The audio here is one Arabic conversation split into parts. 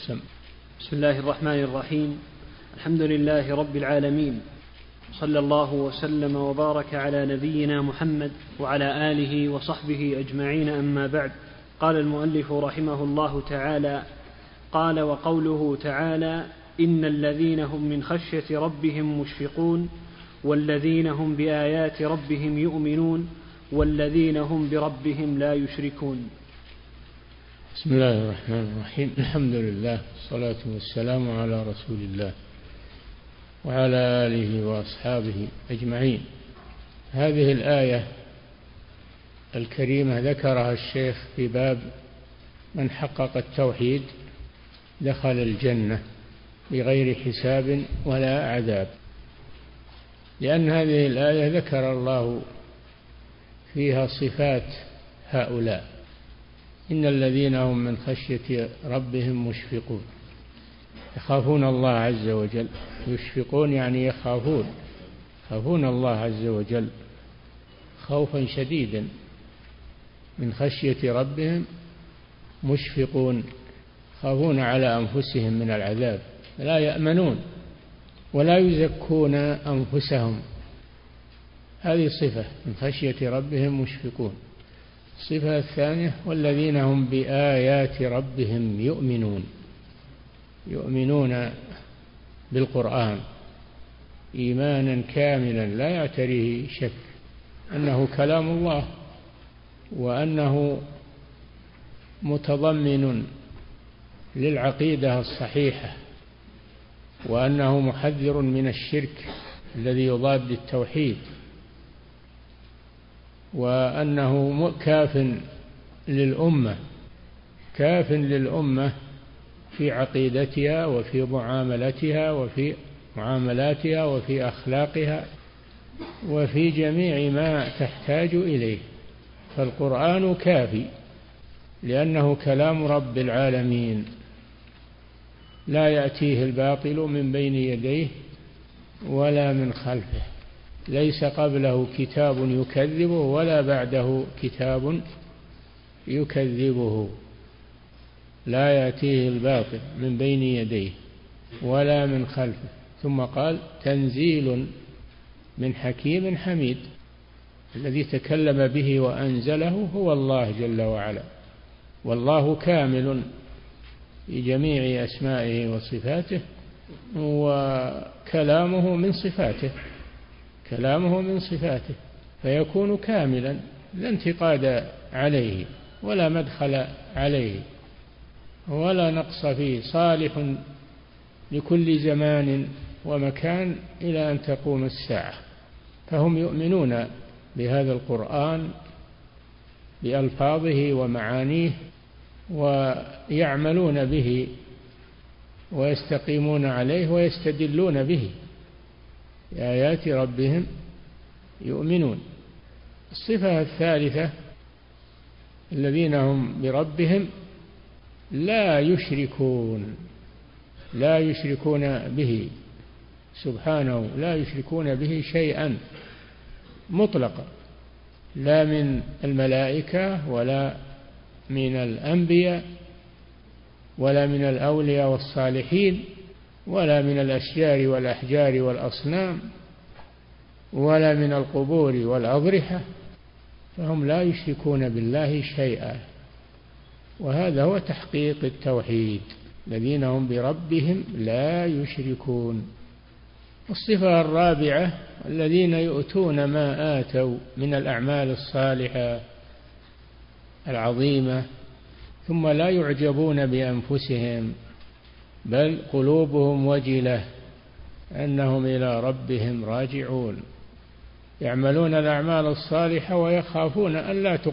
سم. بسم الله الرحمن الرحيم. الحمد لله رب العالمين، صلى الله وسلم وبارك على نبينا محمد وعلى آله وصحبه أجمعين، أما بعد. قال المؤلف رحمه الله تعالى: قال: وقوله تعالى: إن الذين هم من خشية ربهم مشفقون والذين هم بآيات ربهم يؤمنون والذين هم بربهم لا يشركون. بسم الله الرحمن الرحيم. الحمد لله والصلاة والسلام على رسول الله وعلى آله وأصحابه أجمعين. هذه الآية الكريمة ذكرها الشيخ في باب من حقق التوحيد دخل الجنة بغير حساب ولا عذاب، لأن هذه الآية ذكر الله فيها صفات هؤلاء: إن الذين هم من خشية ربهم مشفقون، يخافون الله عز وجل. يشفقون يعني يخافون الله عز وجل خوفا شديدا. من خشية ربهم مشفقون، يخافون على أنفسهم من العذاب، لا يأمنون ولا يزكون أنفسهم. هذه صفة من خشية ربهم مشفقون. الصفة الثانية: والذين هم بآيات ربهم يؤمنون بالقرآن إيمانا كاملا لا يعتريه شك أنه كلام الله، وأنه متضمن للعقيدة الصحيحة، وأنه محذر من الشرك الذي يضاد التوحيد، وأنه كاف للأمة في عقيدتها وفي معاملاتها وفي أخلاقها وفي جميع ما تحتاج إليه. فالقرآن كافي، لأنه كلام رب العالمين، لا يأتيه الباطل من بين يديه ولا من خلفه، ليس قبله كتاب يكذبه ولا بعده كتاب يكذبه. لا يأتيه الباطل من بين يديه ولا من خلفه. ثم قال: تنزيل من حكيم حميد. الذي تكلم به وأنزله هو الله جل وعلا، والله كامل في جميع أسمائه وصفاته، وكلامه من صفاته، فيكون كاملا لا انتقاد عليه ولا مدخل عليه ولا نقص فيه، صالح لكل زمان ومكان إلى أن تقوم الساعة. فهم يؤمنون بهذا القرآن بألفاظه ومعانيه، ويعملون به ويستقيمون عليه ويستدلون به. بآيات ربهم يؤمنون. الصفة الثالثة: الذين هم بربهم لا يشركون به سبحانه، لا يشركون به شيئا مطلقا، لا من الملائكة ولا من الأنبياء ولا من الأولياء والصالحين ولا من الأشجار والأحجار والأصنام ولا من القبور والأضرحة، فهم لا يشركون بالله شيئا. وهذا هو تحقيق التوحيد: الذين هم بربهم لا يشركون. الصفة الرابعة: الذين يؤتون ما آتوا من الأعمال الصالحة العظيمة ثم لا يعجبون بأنفسهم، بل قلوبهم وجلة أنهم إلى ربهم راجعون. يعملون الأعمال الصالحة ويخافون أن لا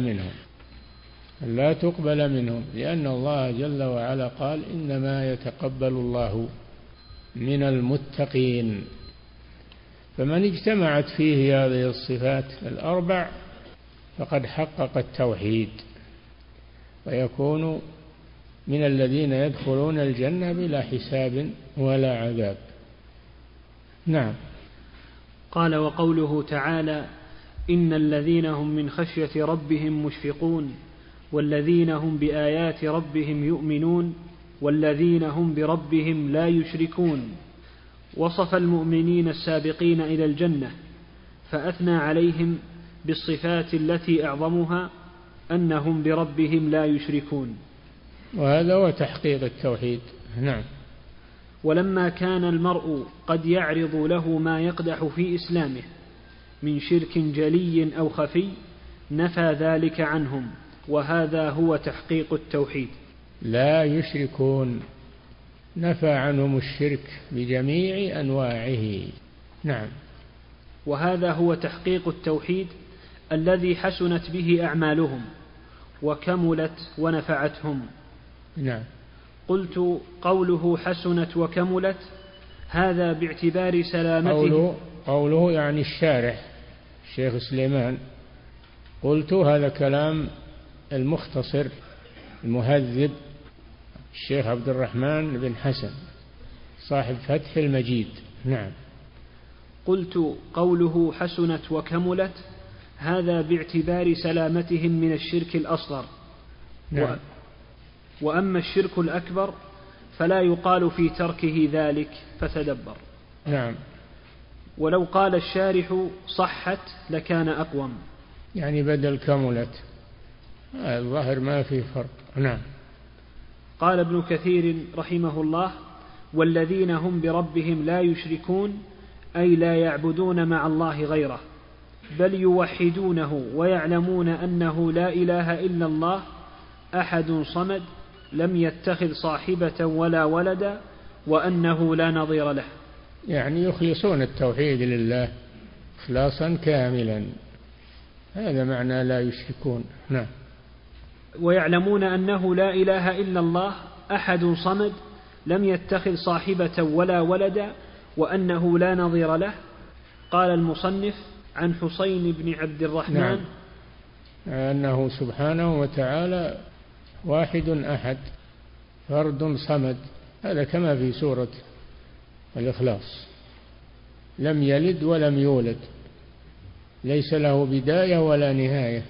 تقبل منهم، لأن الله جل وعلا قال: إنما يتقبل الله من المتقين. فمن اجتمعت فيه هذه الصفات الأربع فقد حقق التوحيد، ويكون من الذين يدخلون الجنة بلا حساب ولا عذاب. نعم. قال: وقوله تعالى: إن الذين هم من خشية ربهم مشفقون والذين هم بآيات ربهم يؤمنون والذين هم بربهم لا يشركون. وصف المؤمنين السابقين إلى الجنة فأثنى عليهم بالصفات التي أعظمها أنهم بربهم لا يشركون. وهذا هو تحقيق التوحيد. نعم. ولما كان المرء قد يعرض له ما يقدح في إسلامه من شرك جلي أو خفي نفى ذلك عنهم، وهذا هو تحقيق التوحيد. لا يشركون، نفى عنهم الشرك بجميع أنواعه. نعم. وهذا هو تحقيق التوحيد الذي حسنت به أعمالهم وكملت ونفعتهم. نعم. قلت قوله حسنت وكملت هذا باعتبار سلامته. قوله يعني الشارح الشيخ سليمان. قلت هذا كلام المختصر المهذب الشيخ عبد الرحمن بن حسن صاحب فتح المجيد. نعم. قلت قوله حسنت وكملت هذا باعتبار سلامتهم من الشرك الأصغر. نعم. وأما الشرك الأكبر فلا يقال في تركه ذلك، فتدبر. نعم. ولو قال الشارح صحت لكان أقوم، يعني بدل كملت، الظاهر ما في فرق. نعم. قال ابن كثير رحمه الله: والذين هم بربهم لا يشركون أي لا يعبدون مع الله غيره، بل يوحدونه ويعلمون أنه لا إله إلا الله أحد صمد لم يتخذ صاحبة ولا ولدا وأنه لا نظير له. يعني يخلصون التوحيد لله إخلاصا كاملا، هذا معنى لا يشركون. نعم. ويعلمون أنه لا إله إلا الله أحد صمد لم يتخذ صاحبة ولا ولدا وأنه لا نظير له. قال المصنف عن حسين بن عبد الرحمن. نعم. أنه سبحانه وتعالى واحد أحد فرد صمد، هذا كما في سورة الإخلاص. لم يلد ولم يولد، ليس له بداية ولا نهاية،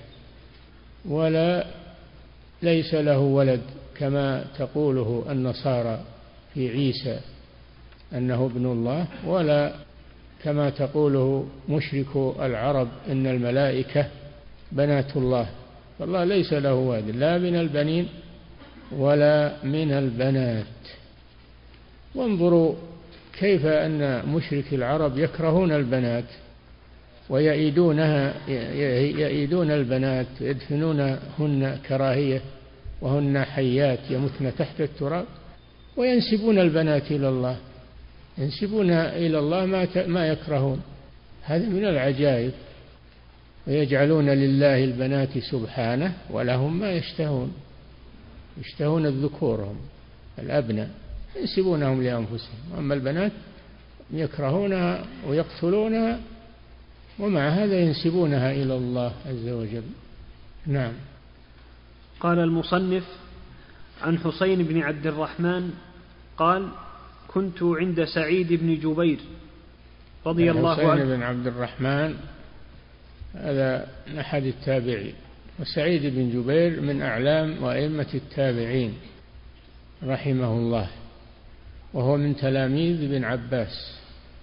ولا ليس له ولد كما تقوله النصارى في عيسى أنه ابن الله، ولا كما تقوله مشرك العرب إن الملائكة بنات الله. فالله ليس له ولد لا من البنين ولا من البنات. وانظروا كيف أن مشرك العرب يكرهون البنات ويئيدون البنات، يدفنونهن كراهية وهن حيات يمتن تحت التراب، وينسبون البنات إلى الله، ينسبون إلى الله ما يكرهون. هذا من العجائب. ويجعلون لله البنات سبحانه ولهم ما يشتهون، يشتهون الذكور هم الأبناء ينسبونهم لأنفسهم، أما البنات يكرهونها ويقتلونها، ومع هذا ينسبونها إلى الله عز وجل. نعم. قال المصنف عن حسين بن عبد الرحمن قال: كنت عند سعيد بن جبير رضي الله عنه. حسين بن عبد الرحمن هذا أحد التابعين، وسعيد بن جبير من أعلام وأئمة التابعين رحمه الله، وهو من تلاميذ ابن عباس.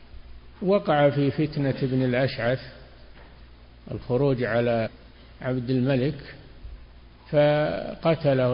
وقع في فتنة ابن الأشعث، الخروج على عبد الملك، فقتله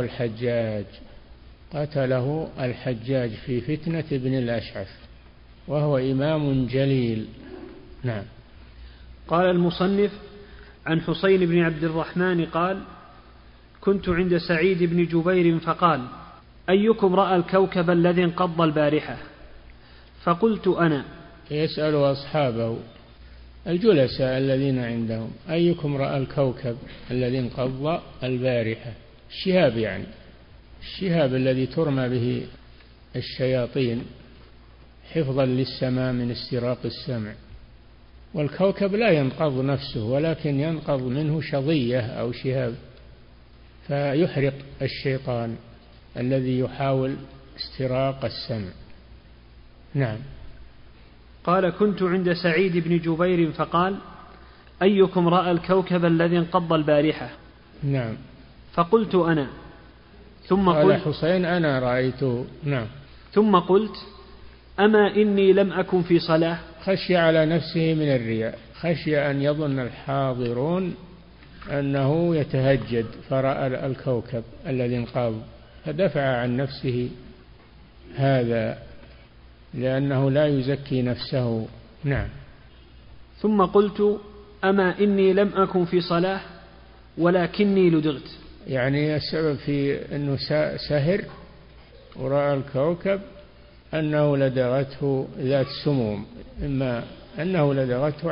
الحجاج في فتنة ابن الأشعث، وهو إمام جليل. نعم. قال المصنف عن حسين بن عبد الرحمن قال: كنت عند سعيد بن جبير فقال: أيكم رأى الكوكب الذي انقض البارحة؟ فقلت أنا. يسأل أصحابه الجلساء الذين عندهم: أيكم رأى الكوكب الذي انقض البارحة؟ الشهاب، يعني الشهاب الذي ترمى به الشياطين حفظا للسماء من استراق السمع. والكوكب لا ينقض نفسه، ولكن ينقض منه شظية أو شهاب فيحرق الشيطان الذي يحاول استراق السمع. نعم. قال: كنت عند سعيد بن جبير فقال: أيكم رأى الكوكب الذي انقض البارحة؟ نعم. فقلت أنا. قال حسين أنا رأيته. نعم. ثم قلت أما إني لم أكن في صلاة. خشي على نفسه من الرياء، خشي أن يظن الحاضرون أنه يتهجد فرأى الكوكب الذي انقاض، فدفع عن نفسه هذا لأنه لا يزكي نفسه. نعم. ثم قلت أما إني لم أكن في صلاة ولكني لدغت. يعني السبب في أنه سهر ورأى الكوكب أنه لدغته ذات سموم، إما أنه لدغته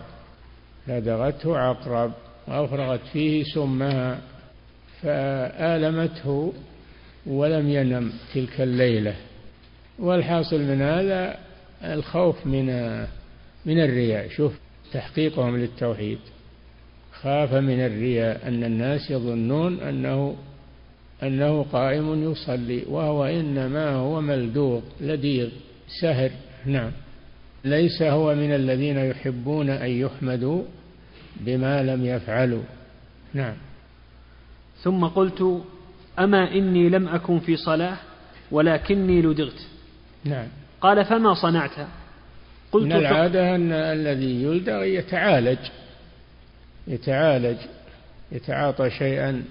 عقرب وأفرغت فيه سمها فآلمته ولم ينم تلك الليلة. والحاصل من هذا الخوف من الرياء. شوف تحقيقهم للتوحيد، خاف من الرياء أن الناس يظنون أنه قائم يصلي وهو إنما هو ملدوغ لديغ سهر. نعم. ليس هو من الذين يحبون أن يحمدوا بما لم يفعلوا. نعم. ثم قلت أما إني لم أكن في صلاة ولكني لدغت. نعم. قال فما صنعت؟ قلت من العادة أن الذي يلدغ يتعالج يتعاطى شيئا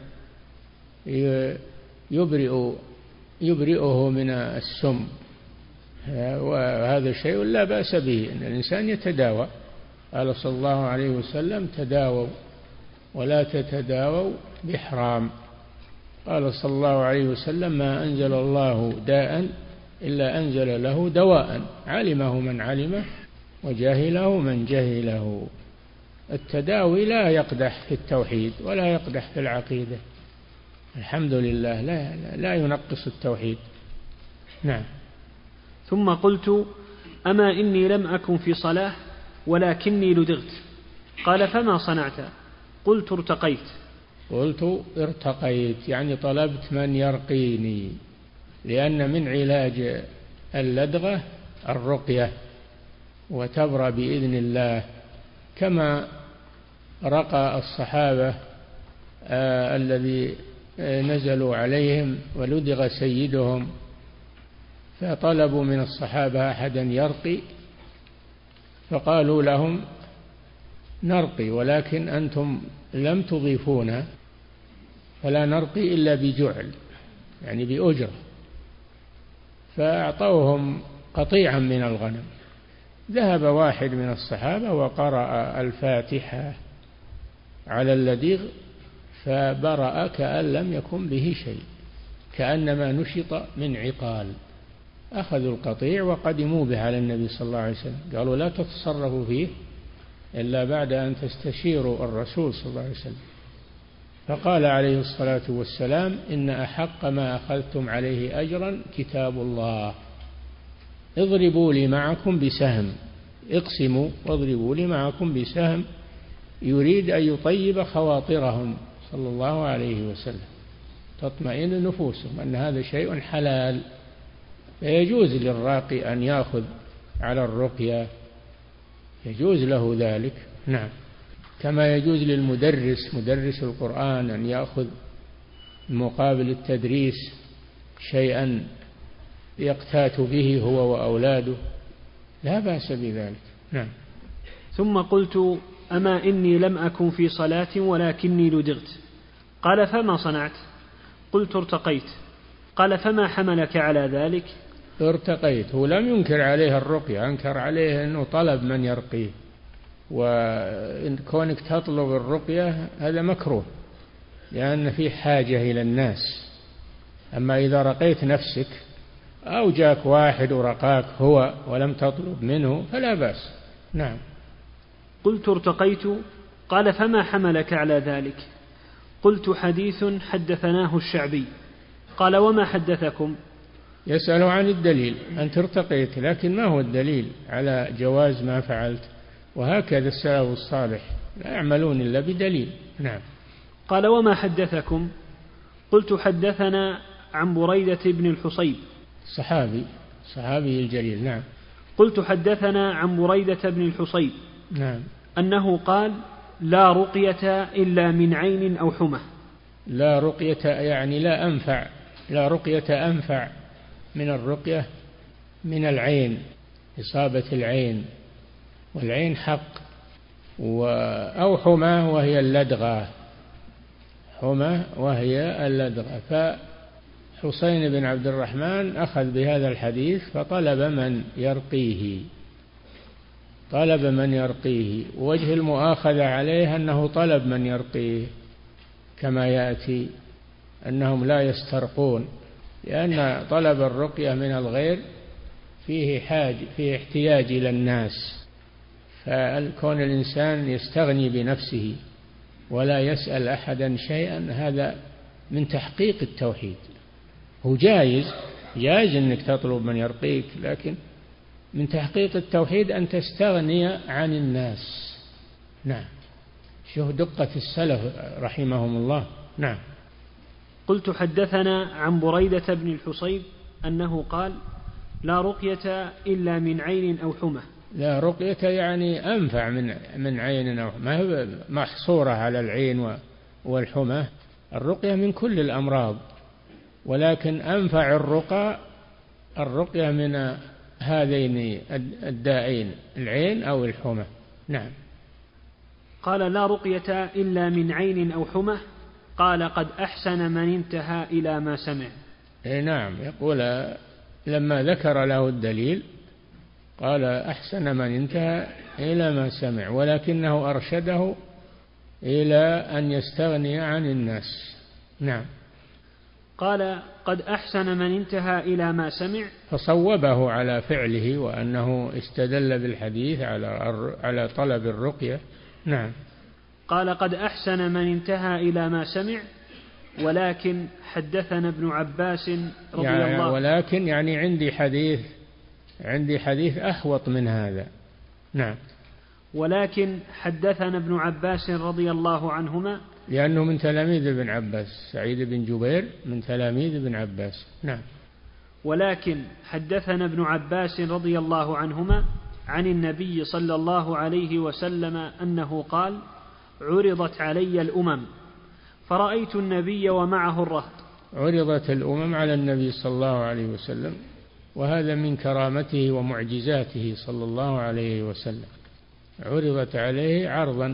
يبرئه من السم، وهذا شيء لا بأس به أن الإنسان يتداوى. قال صلى الله عليه وسلم تداووا ولا تتداووا بحرام. قال صلى الله عليه وسلم ما أنزل الله داء إلا أنزل له دواء علمه من علمه وجهله من جهله. التداوي لا يقدح في التوحيد ولا يقدح في العقيدة، الحمد لله، لا ينقص التوحيد. نعم. ثم قلت أما إني لم أكن في صلاة ولكني لدغت. قال فما صنعت؟ قلت ارتقيت يعني طلبت من يرقيني، لأن من علاج اللدغة الرقية، وتبرأ بإذن الله كما رقى الصحابة الذي نزلوا عليهم ولدغ سيدهم فطلبوا من الصحابة أحدا يرقي، فقالوا لهم نرقي ولكن أنتم لم تضيفونا فلا نرقي إلا بجعل يعني بأجرة، فأعطوهم قطيعا من الغنم. ذهب واحد من الصحابة وقرأ الفاتحة على اللديغ فبرأ كأن لم يكن به شيء، كأنما نشط من عقال. أخذوا القطيع وقدموا به على النبي صلى الله عليه وسلم، قالوا لا تتصرفوا فيه إلا بعد أن تستشيروا الرسول صلى الله عليه وسلم. فقال عليه الصلاة والسلام إن أحق ما أخذتم عليه أجرا كتاب الله، اضربوا لي معكم بسهم، اقسموا واضربوا لي معكم بسهم، يريد أن يطيب خواطرهم صلى الله عليه وسلم، تطمئن نفوسهم أن هذا شيء حلال، فيجوز للراقي أن يأخذ على الرقية، يجوز له ذلك. نعم. كما يجوز مدرس القرآن أن يأخذ مقابل التدريس شيئا يقتات به هو وأولاده، لا بأس بذلك. نعم. ثم قلت أما إني لم أكن في صلاة ولكني لدغت. قال فما صنعت؟ قلت ارتقيت. قال فما حملك على ذلك؟ ارتقيت، هو لم ينكر عليه الرقية، أنكر عليه أنه طلب من يرقيه، وإن كونك تطلب الرقية هذا مكروه لأن في حاجة إلى الناس. أما إذا رقيت نفسك أو جاك واحد ورقاك هو ولم تطلب منه فلا بأس. نعم. قلت ارتقيت. قال فما حملك على ذلك؟ قلت حديث حدثناه الشعبي. قال وما حدثكم؟ يسأل عن الدليل، أنت ارتقيت لكن ما هو الدليل على جواز ما فعلت؟ وهكذا السلف الصالح لا يعملون إلا بدليل. نعم. قال وما حدثكم؟ قلت حدثنا عن بريدة بن الحصيب، صحابي الجليل. نعم. قلت حدثنا عن بريدة بن الحصيب. نعم. أنه قال لا رقية إلا من عين أو حمى. لا رقية يعني لا أنفع لا رقية أنفع من الرقية من العين، إصابة العين، والعين حق. أو حمى وهي اللدغة، حمى وهي اللدغة. فحسين بن عبد الرحمن أخذ بهذا الحديث فطلب من يرقيه، طلب من يرقيه. ووجه المؤاخذة عليه أنه طلب من يرقيه، كما يأتي أنهم لا يسترقون، لأن طلب الرقية من الغير فيه احتياج إلى الناس. فكون الإنسان يستغني بنفسه ولا يسأل أحدا شيئا، هذا من تحقيق التوحيد. هو جائز أنك تطلب من يرقيك، لكن من تحقيق التوحيد أن تستغني عن الناس. نعم. شوف دقة السلف رحمهم الله. نعم. قلت حدثنا عن بريدة بن الحصيب أنه قال: لا رقية إلا من عين أو حمى. لا رقية يعني أنفع من عين أو حمى، ما هي محصورة على العين والحمى. الرقية من كل الأمراض، ولكن أنفع الرقية من هذين الدائين، العين أو الحمى. نعم. قال: لا رقية إلا من عين أو حمى. قال: قد أحسن من انتهى إلى ما سمع. نعم. يقول لما ذكر له الدليل قال: أحسن من انتهى إلى ما سمع، ولكنه أرشده إلى أن يستغني عن الناس. نعم. قال: قد أحسن من انتهى إلى ما سمع، فصوبه على فعله، وأنه استدل بالحديث على طلب الرقية. نعم. قال: قد أحسن من انتهى إلى ما سمع، ولكن حدثنا ابن عباس رضي الله. ولكن يعني عندي حديث أحوط من هذا. نعم. ولكن حدثنا ابن عباس رضي الله عنهما، لأنه من تلاميذ ابن عباس، سعيد بن جبير من تلاميذ ابن عباس. نعم. ولكن حدثنا ابن عباس رضي الله عنهما عن النبي صلى الله عليه وسلم أنه قال: عرضت علي الأمم فرأيت النبي ومعه الرهط. عرضت الأمم على النبي صلى الله عليه وسلم، وهذا من كرامته ومعجزاته صلى الله عليه وسلم. عرضت عليه عرضا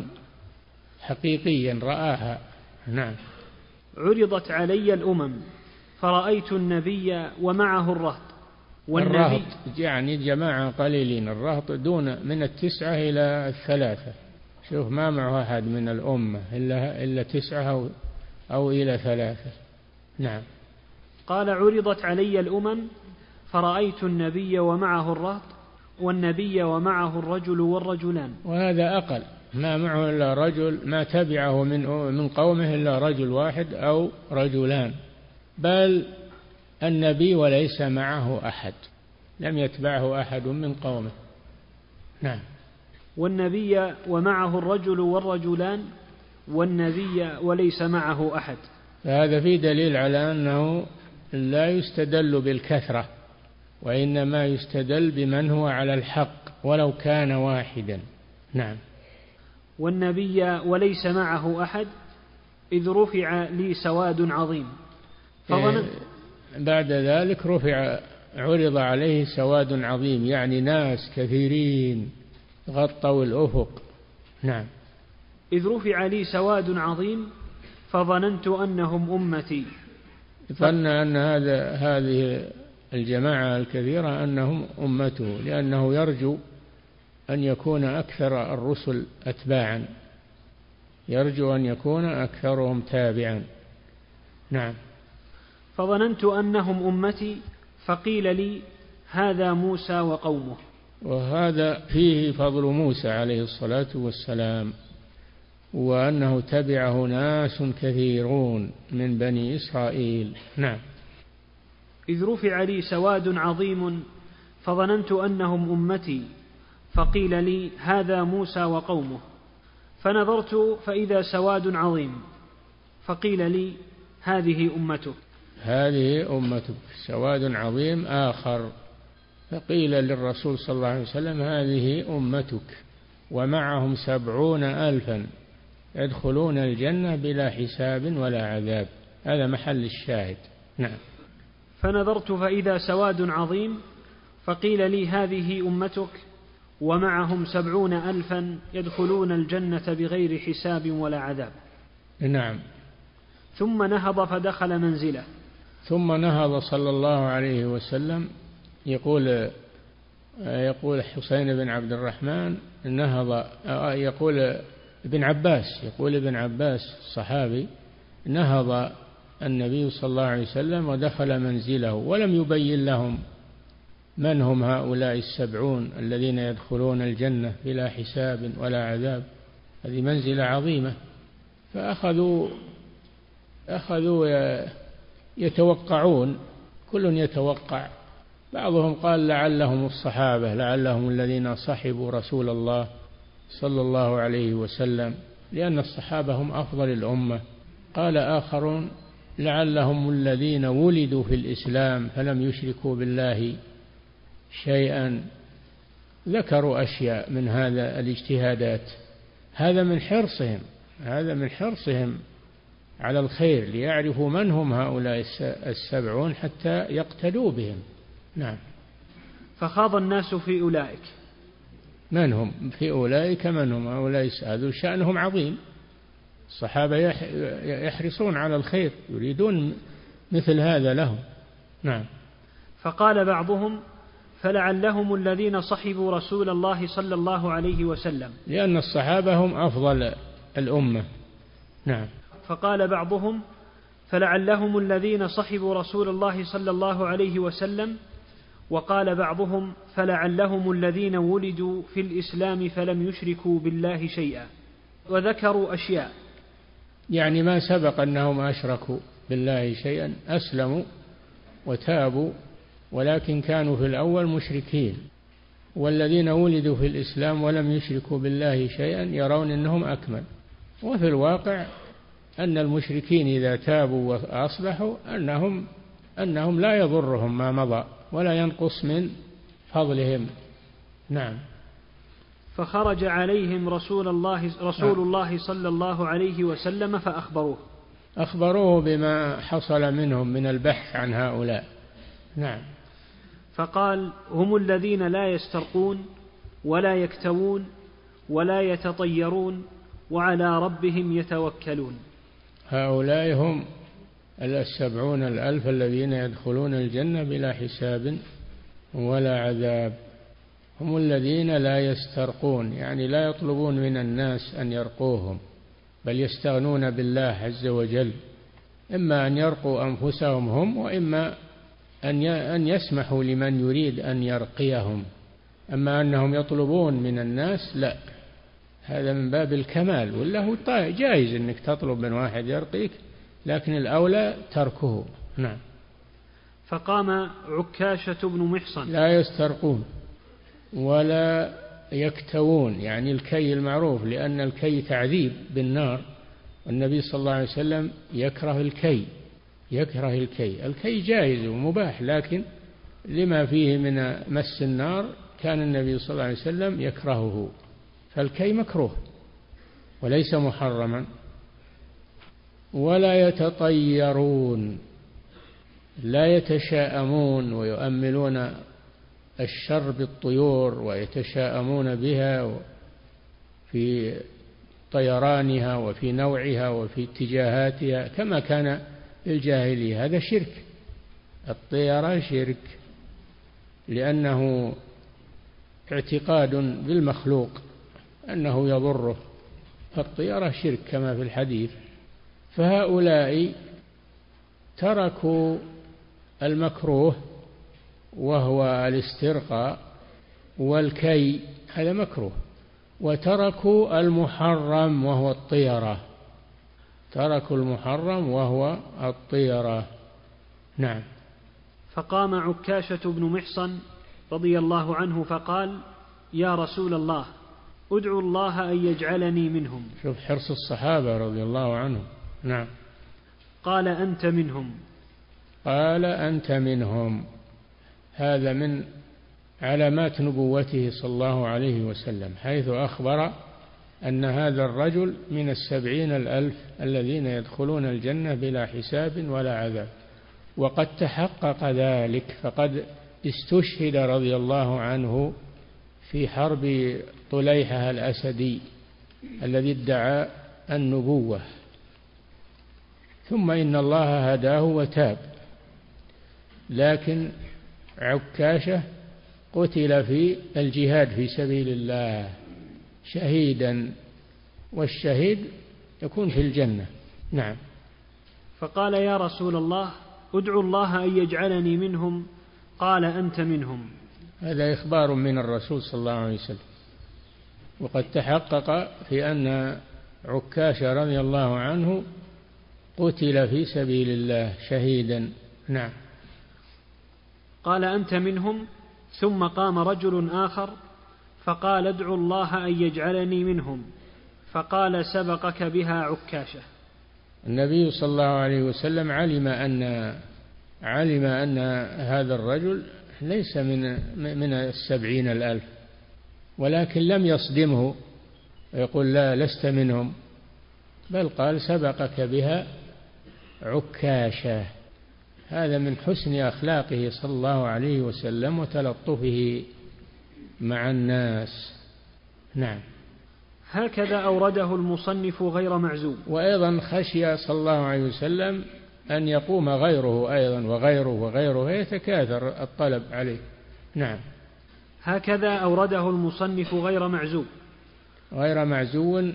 حقيقيا رآها. نعم. عرضت علي الأمم فرأيت النبي ومعه الرهط. الرهط يعني جماعة قليلين، الرهط دون من 9 إلى 3. شوف ما معه أحد من الأمة إلا 9 أو إلى 3. نعم. قال: عرضت علي الأمم فرأيت النبي ومعه الرهط والنبي ومعه الرجل والرجلان. وهذا أقل، ما معه إلا رجل، ما تبعه من قومه إلا رجل واحد أو رجلان، بل النبي وليس معه أحد، لم يتبعه أحد من قومه. نعم. والنبي ومعه الرجل والرجلان والنبي وليس معه أحد. فهذا فيه دليل على أنه لا يستدل بالكثرة، وإنما يستدل بمن هو على الحق ولو كان واحدا. نعم. والنبي وليس معه أحد إذ رفع لي سواد عظيم. بعد ذلك عرض عليه سواد عظيم، يعني ناس كثيرين غطوا الأفق. نعم. إذ رفع لي سواد عظيم فظننت أنهم أمتي. ظن أن هذه الجماعة الكثيرة أنهم أمته، لأنه يرجو أن يكون أكثر الرسل أتباعا، يرجو أن يكون أكثرهم تابعا. نعم. فظننت أنهم أمتي فقيل لي: هذا موسى وقومه. وهذا فيه فضل موسى عليه الصلاة والسلام، وأنه تبعه ناس كثيرون من بني إسرائيل. نعم. إذ رفع لي سواد عظيم فظننت أنهم أمتي فقيل لي: هذا موسى وقومه. فنظرت فإذا سواد عظيم فقيل لي: هذه أمتك. هذه أمتك. سواد عظيم آخر، فقيل للرسول صلى الله عليه وسلم: هذه أمتك ومعهم 70,000 يدخلون الجنة بلا حساب ولا عذاب. هذا محل الشاهد. نعم. فنظرت فإذا سواد عظيم، فقيل لي هذه أمتك ومعهم 70,000 يدخلون الجنة بغير حساب ولا عذاب. نعم. ثم نهض فدخل منزله. ثم نهض صلى الله عليه وسلم، يقول حسين بن عبد الرحمن نهض، يقول ابن عباس الصحابي نهض النبي صلى الله عليه وسلم ودخل منزله ولم يبين لهم من هم هؤلاء 70 الذين يدخلون الجنة بلا حساب ولا عذاب. هذه منزلة عظيمة. فأخذوا يتوقعون، كل يتوقع. بعضهم قال لعلهم الصحابة، لعلهم الذين صحبوا رسول الله صلى الله عليه وسلم، لأن الصحابة هم أفضل الأمة. قال آخرون لعلهم الذين ولدوا في الإسلام فلم يشركوا بالله شيئا. ذكروا أشياء من هذا الاجتهادات. هذا من حرصهم على الخير، ليعرفوا من هم هؤلاء 70 حتى يقتدوا بهم. نعم. فخاض الناس في أولئك. من هم في أولئك؟ من هم هؤلاء؟ هذا شأنهم عظيم. الصحابة يحرصون على الخير، يريدون مثل هذا لهم. نعم. فقال بعضهم فلعلهم الذين صحبوا رسول الله صلى الله عليه وسلم، لأن الصحابة هم أفضل الأمة. نعم. فقال بعضهم فلعلهم الذين صحبوا رسول الله صلى الله عليه وسلم، وقال بعضهم فلعلهم الذين ولدوا في الإسلام فلم يشركوا بالله شيئا. وذكروا أشياء، يعني ما سبق أنهم أشركوا بالله شيئا، أسلموا وتابوا، ولكن كانوا في الأول مشركين. والذين ولدوا في الإسلام ولم يشركوا بالله شيئا يرون أنهم أكمل. وفي الواقع أن المشركين إذا تابوا وأصلحوا أنهم لا يضرهم ما مضى ولا ينقص من فضلهم. نعم. فخرج عليهم رسول الله صلى الله عليه وسلم أخبروه بما حصل منهم من البحث عن هؤلاء. نعم. فقال هم الذين لا يسترقون ولا يكتوون ولا يتطيرون وعلى ربهم يتوكلون. هؤلاء هم 70,000 الذين يدخلون الجنة بلا حساب ولا عذاب. هم الذين لا يسترقون، يعني لا يطلبون من الناس أن يرقوهم، بل يستغنون بالله عز وجل، إما أن يرقوا أنفسهم هم، وإما أن يسمحوا لمن يريد أن يرقيهم. أما أنهم يطلبون من الناس لا، هذا من باب الكمال. ولا هو جائز أنك تطلب من واحد يرقيك، لكن الأولى تركه. نعم. فقام عكاشة بن محصن. لا يسترقون ولا يكتوون، يعني الكي المعروف، لأن الكي تعذيب بالنار، والنبي صلى الله عليه وسلم يكره الكي. الكي جائز ومباح، لكن لما فيه من مس النار كان النبي صلى الله عليه وسلم يكرهه. فالكي مكروه وليس محرما. ولا يتطيرون، لا يتشاءمون ويؤملون الشر بالطيور ويتشاءمون بها في طيرانها وفي نوعها وفي اتجاهاتها كما كان الجاهلية. هذا شرك. الطيرة شرك، لأنه اعتقاد بالمخلوق أنه يضره، فالطيرة شرك كما في الحديث. فهؤلاء تركوا المكروه وهو الاسترقاء والكي، هذا مكروه، وتركوا المحرم وهو الطيرة. نعم. فقام عكاشة بن محصن رضي الله عنه فقال يا رسول الله ادعو الله أن يجعلني منهم. شوف حرص الصحابة رضي الله عنهم. نعم. قال أنت منهم. هذا من علامات نبوته صلى الله عليه وسلم، حيث أخبر أن هذا الرجل من 70,000 الذين يدخلون الجنة بلا حساب ولا عذاب. وقد تحقق ذلك، فقد استشهد رضي الله عنه في حرب طليحة الأسدي الذي ادعى النبوة، ثم إن الله هداه وتاب. لكن عكاشة قتل في الجهاد في سبيل الله شهيدا، والشهيد يكون في الجنة. نعم. فقال: يا رسول الله، ادعو الله أن يجعلني منهم. قال: أنت منهم. هذا إخبار من الرسول صلى الله عليه وسلم، وقد تحقق في أن عكاشة رضي الله عنه قتل في سبيل الله شهيدا. نعم. قال: أنت منهم. ثم قام رجل آخر فقال: ادعو الله أن يجعلني منهم. فقال: سبقك بها عكاشة. النبي صلى الله عليه وسلم علم أن هذا الرجل ليس من 70,000، ولكن لم يصدمه يقول لا لست منهم، بل قال: سبقك بها عكاشة. هذا من حسن أخلاقه صلى الله عليه وسلم وتلطفه مع الناس. نعم. هكذا أورده المصنف غير معزوم. وأيضا خشي صلى الله عليه وسلم أن يقوم غيره أيضا وغيره يتكاثر الطلب عليه. نعم. هكذا أورده المصنف غير معزو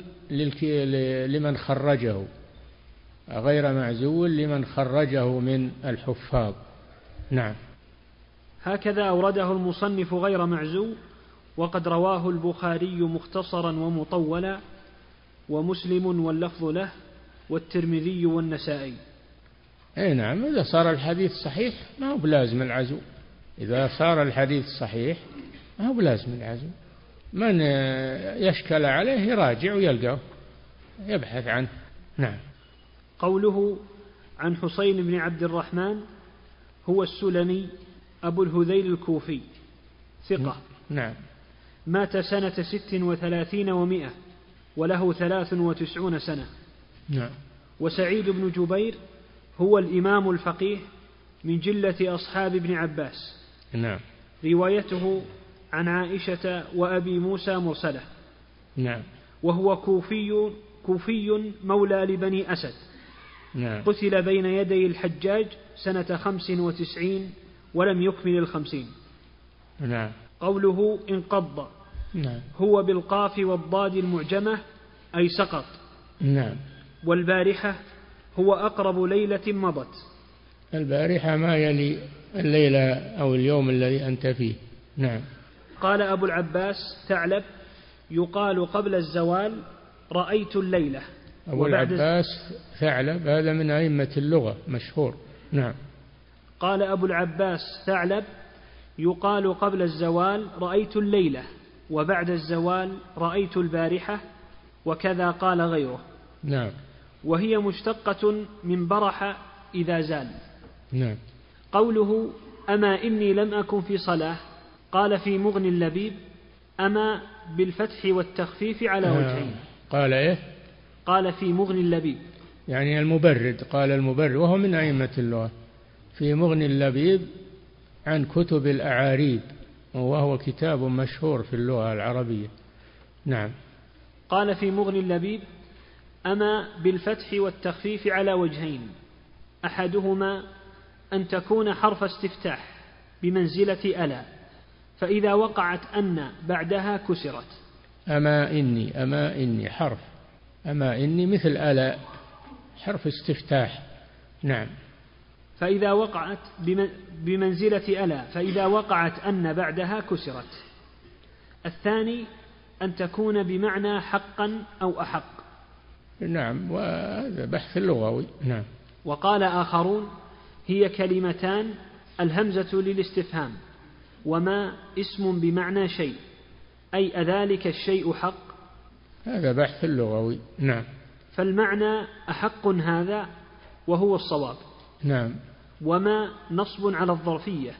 لمن خرجه، غير معزو لمن خرجه من الحفاظ. نعم. هكذا أورده المصنف غير معزو، وقد رواه البخاري مختصرا ومطولا، ومسلم واللفظ له، والترمذي والنسائي. أي نعم. إذا صار الحديث صحيح ما هو بلازم العزو، إذا صار الحديث صحيح ما هو بلازم العزو. من يشكل عليه يراجع ويلقاه يبحث عنه. نعم. قوله: عن حسين بن عبد الرحمن هو السلمي أبو الهذيل الكوفي، ثقة. نعم. مات سنة 36 و100 وله 93 سنة. نعم. وسعيد بن جبير هو الإمام الفقيه من جلة أصحاب ابن عباس. نعم. روايته عن عائشة وأبي موسى مرسلة. نعم. وهو كوفي مولى لبني أسد. نعم. قتل بين يدي الحجاج سنة 95 ولم يكمل 50. نعم. قوله انقض، نعم. هو بالقاف والضاد المعجمة أي سقط. نعم. والبارحة هو أقرب ليلة مضت. البارحة ما يلي الليلة أو اليوم الذي أنت فيه. نعم. قال أبو العباس ثعلب: يقال قبل الزوال رأيت الليلة. أبو العباس ثعلب هذا من أئمة اللغة مشهور. نعم. قال أبو العباس ثعلب: يقال قبل الزوال رأيت الليلة، وبعد الزوال رأيت البارحة، وكذا قال غيره. نعم. وهي مشتقة من برح إذا زال. نعم. قوله: أما إني لم أكن في صلاة، قال في مغني اللبيب: أما بالفتح والتخفيف على وجهين. قال إيه؟ قال في مغني اللبيب، يعني المبرد، قال المبرد وهو من أئمة اللغة، في مغني اللبيب عن كتب الأعاريب، وهو كتاب مشهور في اللغة العربية. نعم. قال في مغني اللبيب: أما بالفتح والتخفيف على وجهين، أحدهما أن تكون حرف استفتاح بمنزلة ألا، فإذا وقعت أن بعدها كسرت. أما إني حرف، أما إني مثل ألا حرف استفتاح. نعم. فإذا وقعت بمنزلة ألا، فإذا وقعت أن بعدها كسرت. الثاني أن تكون بمعنى حقا أو أحق. نعم. وهذا بحث لغوي. نعم. وقال آخرون: هي كلمتان، الهمزة للاستفهام، وما اسم بمعنى شيء، أي أذلك الشيء حق. هذا بحث لغوي. نعم. فالمعنى أحق هذا وهو الصواب. نعم. وما نصب على الظرفية،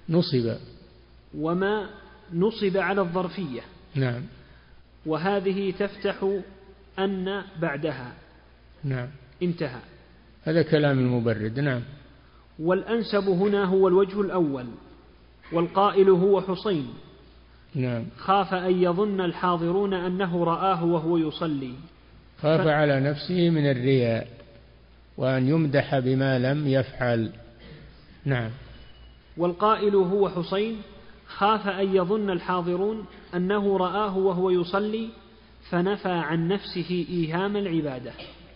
وما نصب على الظرفية. نعم. وهذه تفتح أن بعدها. نعم. انتهى. هذا كلام المبرد. نعم. والأنسب هنا هو الوجه الأول، والقائل هو حسين. نعم. خاف أن يظن الحاضرون أنه رآه وهو يصلي. خاف على نفسه من الرياء وأن يمدح بما لم يفعل. نعم. والقائل هو حسين خاف أن يظن الحاضرون أنه رآه وهو يصلي فنفى عن نفسه إيهام العبادة.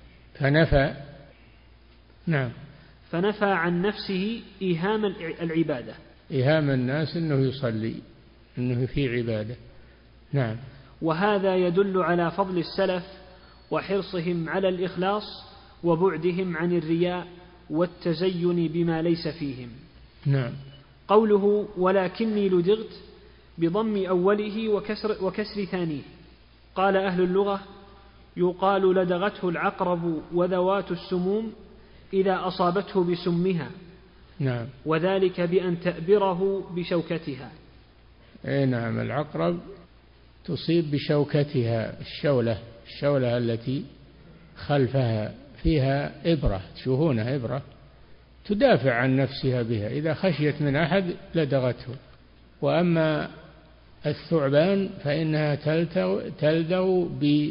فنفى عن نفسه إيهام العبادة، إيهام الناس أنه يصلي، أنه في عبادة. نعم. وهذا يدل على فضل السلف وحرصهم على الإخلاص وبعدهم عن الرياء والتزين بما ليس فيهم. نعم. قوله ولكني لدغت بضم أوله وكسر ثانيه. قال أهل اللغة يقال لدغته العقرب وذوات السموم إذا أصابته بسمها. نعم. وذلك بأن تأبره بشوكتها. نعم. العقرب تصيب بشوكتها، الشولة التي خلفها فيها إبرة، تشوفونها إبرة تدافع عن نفسها بها، إذا خشيت من أحد لدغته. وأما الثعبان فإنها تلدغ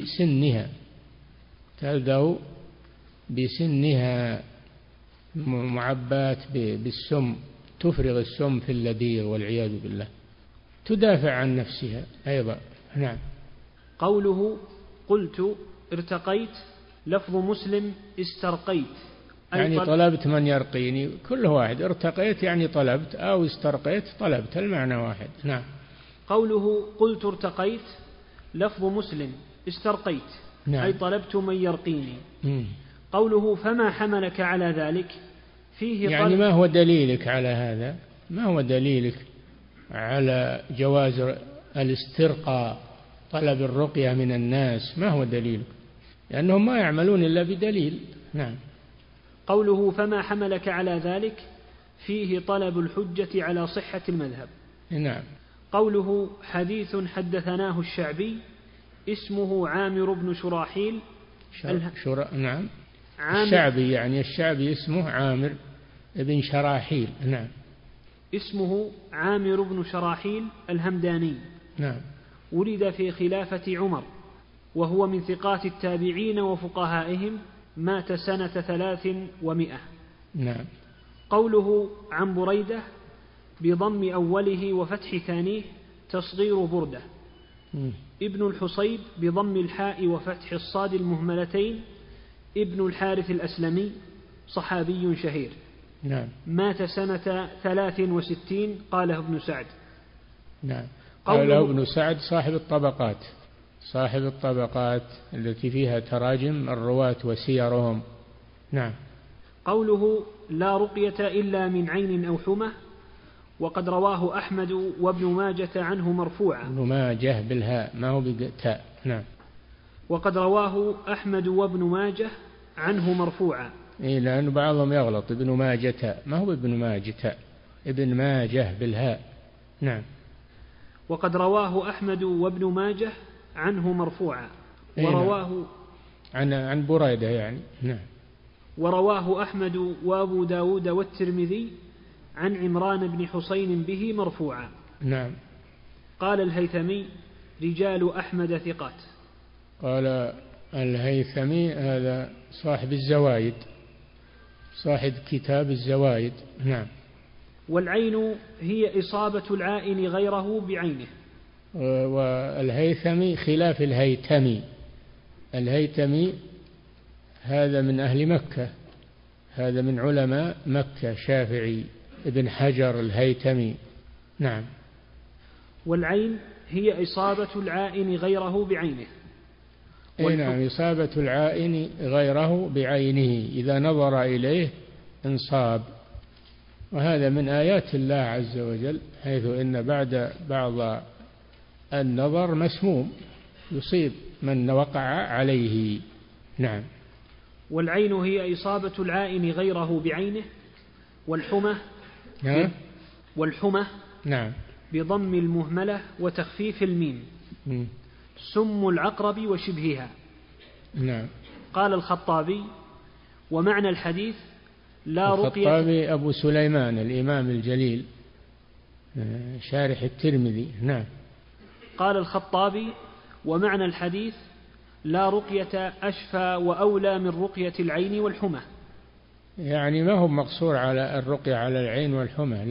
بسنها معبات بالسم، تفرغ السم في اللديغ والعياذ بالله، تدافع عن نفسها أيضا. نعم. قوله قلت ارتقيت لفظ مسلم استرقيت يعني طلبت من يرقيني، كل واحد ارتقيت يعني طلبت، أو استرقيت طلبت، المعنى واحد. نعم. قوله قلت ارتقيت لفظ مسلم استرقيت. نعم. أي طلبت من يرقيني. قوله فما حملك على ذلك فيه يعني ما هو دليلك على هذا؟ ما هو دليلك على جواز الاسترقاء، طلب الرقية من الناس؟ ما هو دليلك؟ لأنهم ما يعملون إلا بدليل. نعم. قوله فما حملك على ذلك فيه طلب الحجة على صحة المذهب. نعم. قوله حديث حدثناه الشعبي اسمه عامر بن شراحيل. نعم. الشعبي يعني الشعبي اسمه عامر بن شراحيل. نعم. اسمه عامر بن شراحيل الهمداني. نعم. ولد في خلافة عمر وهو من ثقات التابعين وفقهائهم، مات سنة 300. نعم. قوله عن بريدة بضم أوله وفتح ثانيه تصغير بردة. ابن الحصيب بضم الحاء وفتح الصاد المهملتين ابن الحارث الأسلمي، صحابي شهير. نعم. مات سنة 63 قاله ابن سعد. نعم. قاله ابن سعد صاحب الطبقات التي فيها تراجم الرواة وسيرهم. نعم. قوله لا رقية إلا من عين أو حمى، وقد رواه أحمد وابن ماجة عنه مرفوعا. ابن ماجه بالهاء ما هو بالتاء. نعم. وقد رواه أحمد وابن ماجه عنه مرفوعا. لأن بعضهم يغلط، ابن ماجة ما هو ابن ماجة، ابن ماجه بالهاء. نعم. وقد رواه أحمد وابن ماجه عنه مرفوعا. ورواه عن بريدة يعني. نعم. ورواه أحمد وأبو داود والترمذي عن عمران بن حسين به مرفوعا. نعم. قال الهيثمي رجال أحمد ثقات. قال الهيثمي هذا صاحب الزوايد، صاحب كتاب الزوايد. نعم. والعين هي إصابة العائن غيره بعينه. والهيثمي خلاف الهيثمي هذا من أهل مكة، هذا من علماء مكة، شافعي ابن حجر الهيثمي. نعم. والعين هي إصابة العائن غيره بعينه. نعم. إصابة العائن غيره بعينه، إذا نظر إليه انصاب. وهذا من آيات الله عز وجل، حيث إن بعض النظر مسموم يصيب من وقع عليه. نعم. والعين هي إصابة العائن غيره بعينه. والحمى نعم. بضم المهملة وتخفيف الميم. سم العقرب وشبهها. نعم. قال الخطابي ومعنى الحديث لا رقية. الخطابي أبو سليمان الإمام الجليل شارح الترمذي. نعم. قال الخطابي: ومعنى الحديث: لا رقية أشفى وأولى من رقية العين والحمى. يعني ما هو مقصور على الرقية على العين والحمى،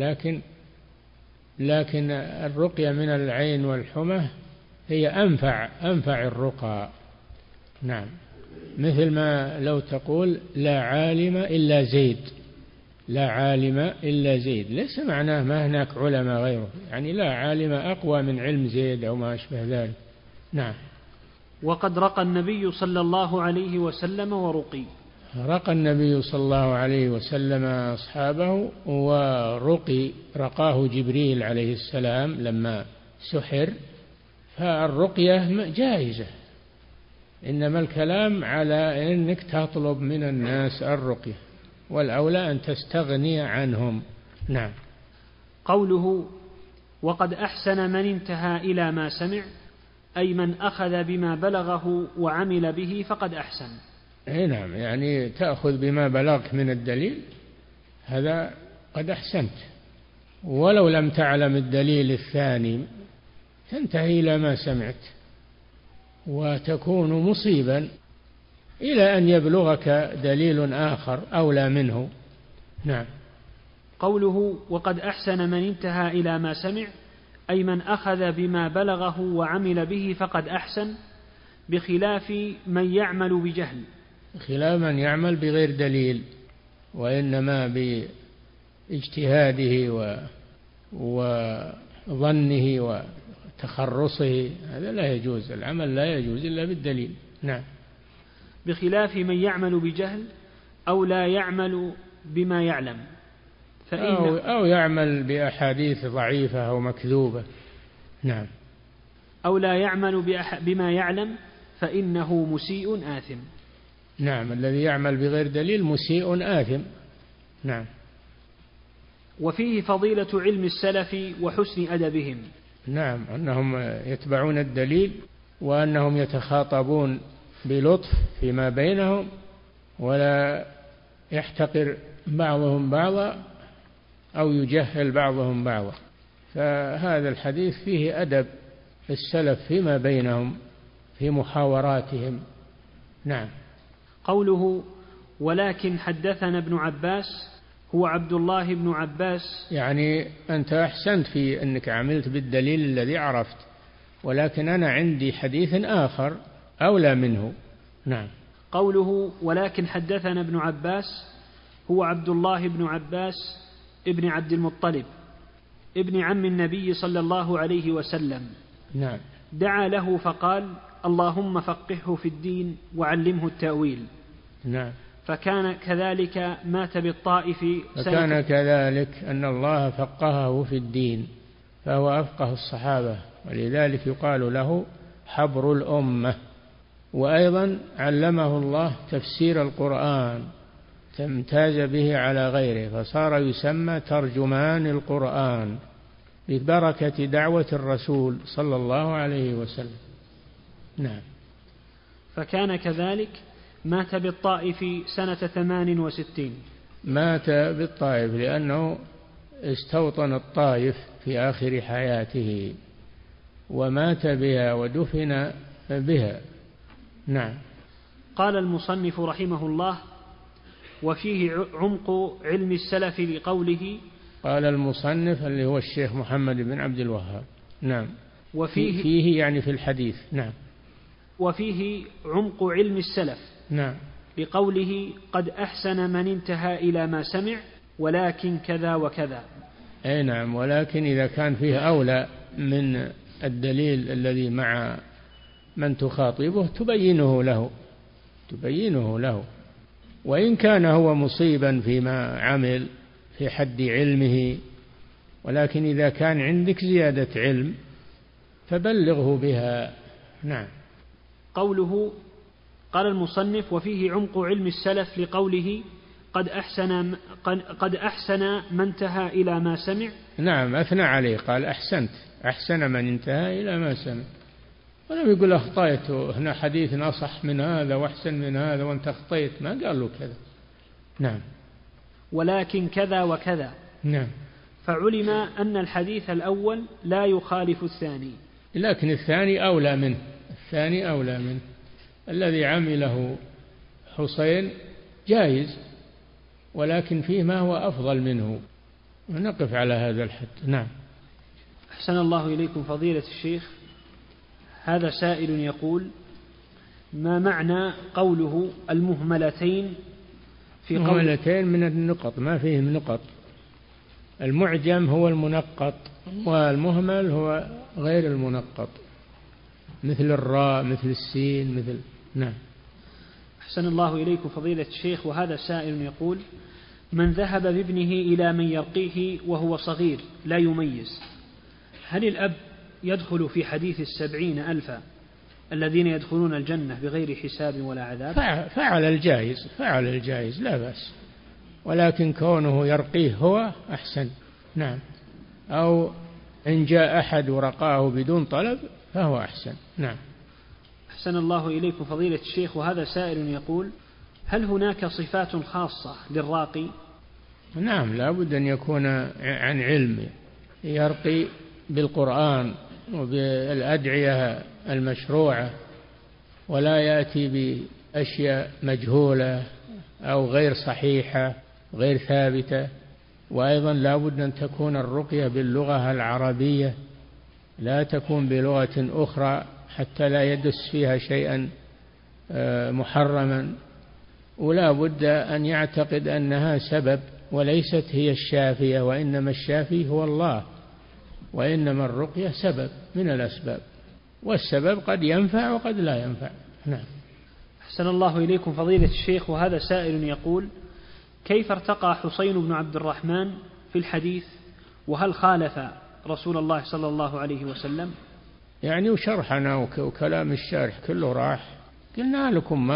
لكن الرقية من العين والحمى هي أنفع الرقى. نعم. مثل ما لو تقول لا عالم إلا زيد، لا عالم إلا زيد، ليس معناه ما هناك علماء غيره، يعني لا عالم أقوى من علم زيد أو ما أشبه ذلك. نعم. وقد رقى النبي صلى الله عليه وسلم ورقي. رقى النبي صلى الله عليه وسلم أصحابه رقاه جبريل عليه السلام لما سحر، فالرقية جائزة، إنما الكلام على أنك تطلب من الناس الرقية، والأولى أن تستغني عنهم. نعم. قوله: وقد أحسن من انتهى إلى ما سمع، أي من أخذ بما بلغه وعمل به فقد أحسن. نعم، يعني تأخذ بما بلغك من الدليل، هذا قد أحسنت، ولو لم تعلم الدليل الثاني تنتهي إلى ما سمعت وتكون مصيبا إلى أن يبلغك دليل آخر أولى منه. نعم. قوله: وقد أحسن من انتهى إلى ما سمع، أي من أخذ بما بلغه وعمل به فقد أحسن، بخلاف من يعمل بجهل. خلاف من يعمل بغير دليل، وإنما باجتهاده وظنه وتخرصه، هذا لا يجوز، العمل لا يجوز إلا بالدليل. نعم. بخلاف من يعمل بجهل أو لا يعمل بما يعلم، أو يعمل بأحاديث ضعيفة أو مكذوبة. نعم. أو لا يعمل بما يعلم فإنه مسيء آثم. نعم، الذي يعمل بغير دليل مسيء آثم. نعم. وفيه فضيلة علم السلف وحسن أدبهم. نعم، أنهم يتبعون الدليل، وأنهم يتخاطبون بلطف فيما بينهم، ولا يحتقر بعضهم بعضا أو يجهل بعضهم بعضا. فهذا الحديث فيه أدب السلف فيما بينهم في محاوراتهم. نعم. قوله: ولكن حدثنا ابن عباس، هو عبد الله بن عباس. يعني أنت أحسنت في أنك عملت بالدليل الذي عرفت، ولكن أنا عندي حديث آخر أولى منه. نعم. قوله: ولكن حدثنا ابن عباس، هو عبد الله بن عباس ابن عبد المطلب ابن عم النبي صلى الله عليه وسلم. نعم. دعا له فقال: اللهم فقهه في الدين وعلمه التأويل. نعم. فكان كذلك مات بالطائف فكان كذلك أن الله فقهه في الدين، فهو أفقه الصحابة، ولذلك يقال له حبر الأمة. وأيضا علمه الله تفسير القرآن، تمتاز به على غيره، فصار يسمى ترجمان القرآن ببركة دعوة الرسول صلى الله عليه وسلم. نعم. فكان كذلك مات بالطائف سنة 68. مات بالطائف لأنه استوطن الطائف في آخر حياته، ومات بها ودفن بها. نعم. قال المصنف رحمه الله: وفيه عمق علم السلف لقوله. قال المصنف اللي هو الشيخ محمد بن عبد الوهاب. نعم. فيه يعني في الحديث. نعم. وفيه عمق علم السلف. نعم. لقوله: قد أحسن من انتهى إلى ما سمع، ولكن كذا وكذا. أي نعم، ولكن إذا كان فيه أولى من الدليل الذي مع من تخاطبه تبينه له، وإن كان هو مصيبا فيما عمل في حد علمه، ولكن إذا كان عندك زيادة علم فبلغه بها. نعم. قوله: قال المصنف: وفيه عمق علم السلف لقوله: قد أحسن من انتهى إلى ما سمع. نعم، أثنى عليه، قال أحسنت، أحسن من انتهى إلى ما سمع، ولم يقول أخطأت، هنا حديث أصح من هذا وأحسن من هذا وأنت أخطأت، ما قال له كذا. نعم. ولكن كذا وكذا. نعم. فعلم أن الحديث الأول لا يخالف الثاني، لكن الثاني أولى منه، الثاني أولى منه. الذي عمله حسين جائز، ولكن فيه ما هو أفضل منه، ونقف على هذا الحد. نعم. أحسن الله إليكم فضيلة الشيخ. هذا سائل يقول: ما معنى قوله المهملتين في قوله؟ مهملتين من النقط، ما فيهم نقط. المعجم هو المنقط، والمهمل هو غير المنقط، مثل الراء، مثل السين، مثل. نعم. أحسن الله إليكم فضيلة الشيخ. وهذا سائل يقول: من ذهب بابنه إلى من يرقيه وهو صغير لا يميز، هل الأب يدخل في حديث 70,000 الذين يدخلون الجنة بغير حساب ولا عذاب؟ فعل الجائز لا بأس، ولكن كونه يرقيه هو أحسن. نعم. أو إن جاء أحد ورقاه بدون طلب فهو أحسن. نعم. أحسن الله إليكم فضيلة الشيخ. وهذا سائل يقول: هل هناك صفات خاصة للراقي؟ نعم، لا بد أن يكون عن علم، يرقي بالقرآن وبالأدعية المشروعة، ولا يأتي بأشياء مجهولة أو غير صحيحة غير ثابتة. وأيضا لا بد أن تكون الرقية باللغة العربية، لا تكون بلغة أخرى حتى لا يدس فيها شيئا محرما. ولا بد أن يعتقد أنها سبب وليست هي الشافية، وإنما الشافي هو الله، وإنما الرقية سبب من الأسباب، والسبب قد ينفع وقد لا ينفع. نعم. أحسن الله إليكم فضيلة الشيخ. وهذا سائل يقول: كيف ارتقى حسين بن عبد الرحمن في الحديث، وهل خالف رسول الله صلى الله عليه وسلم؟ يعني وشرحنا وكلام الشارح كله راح، قلنا لكم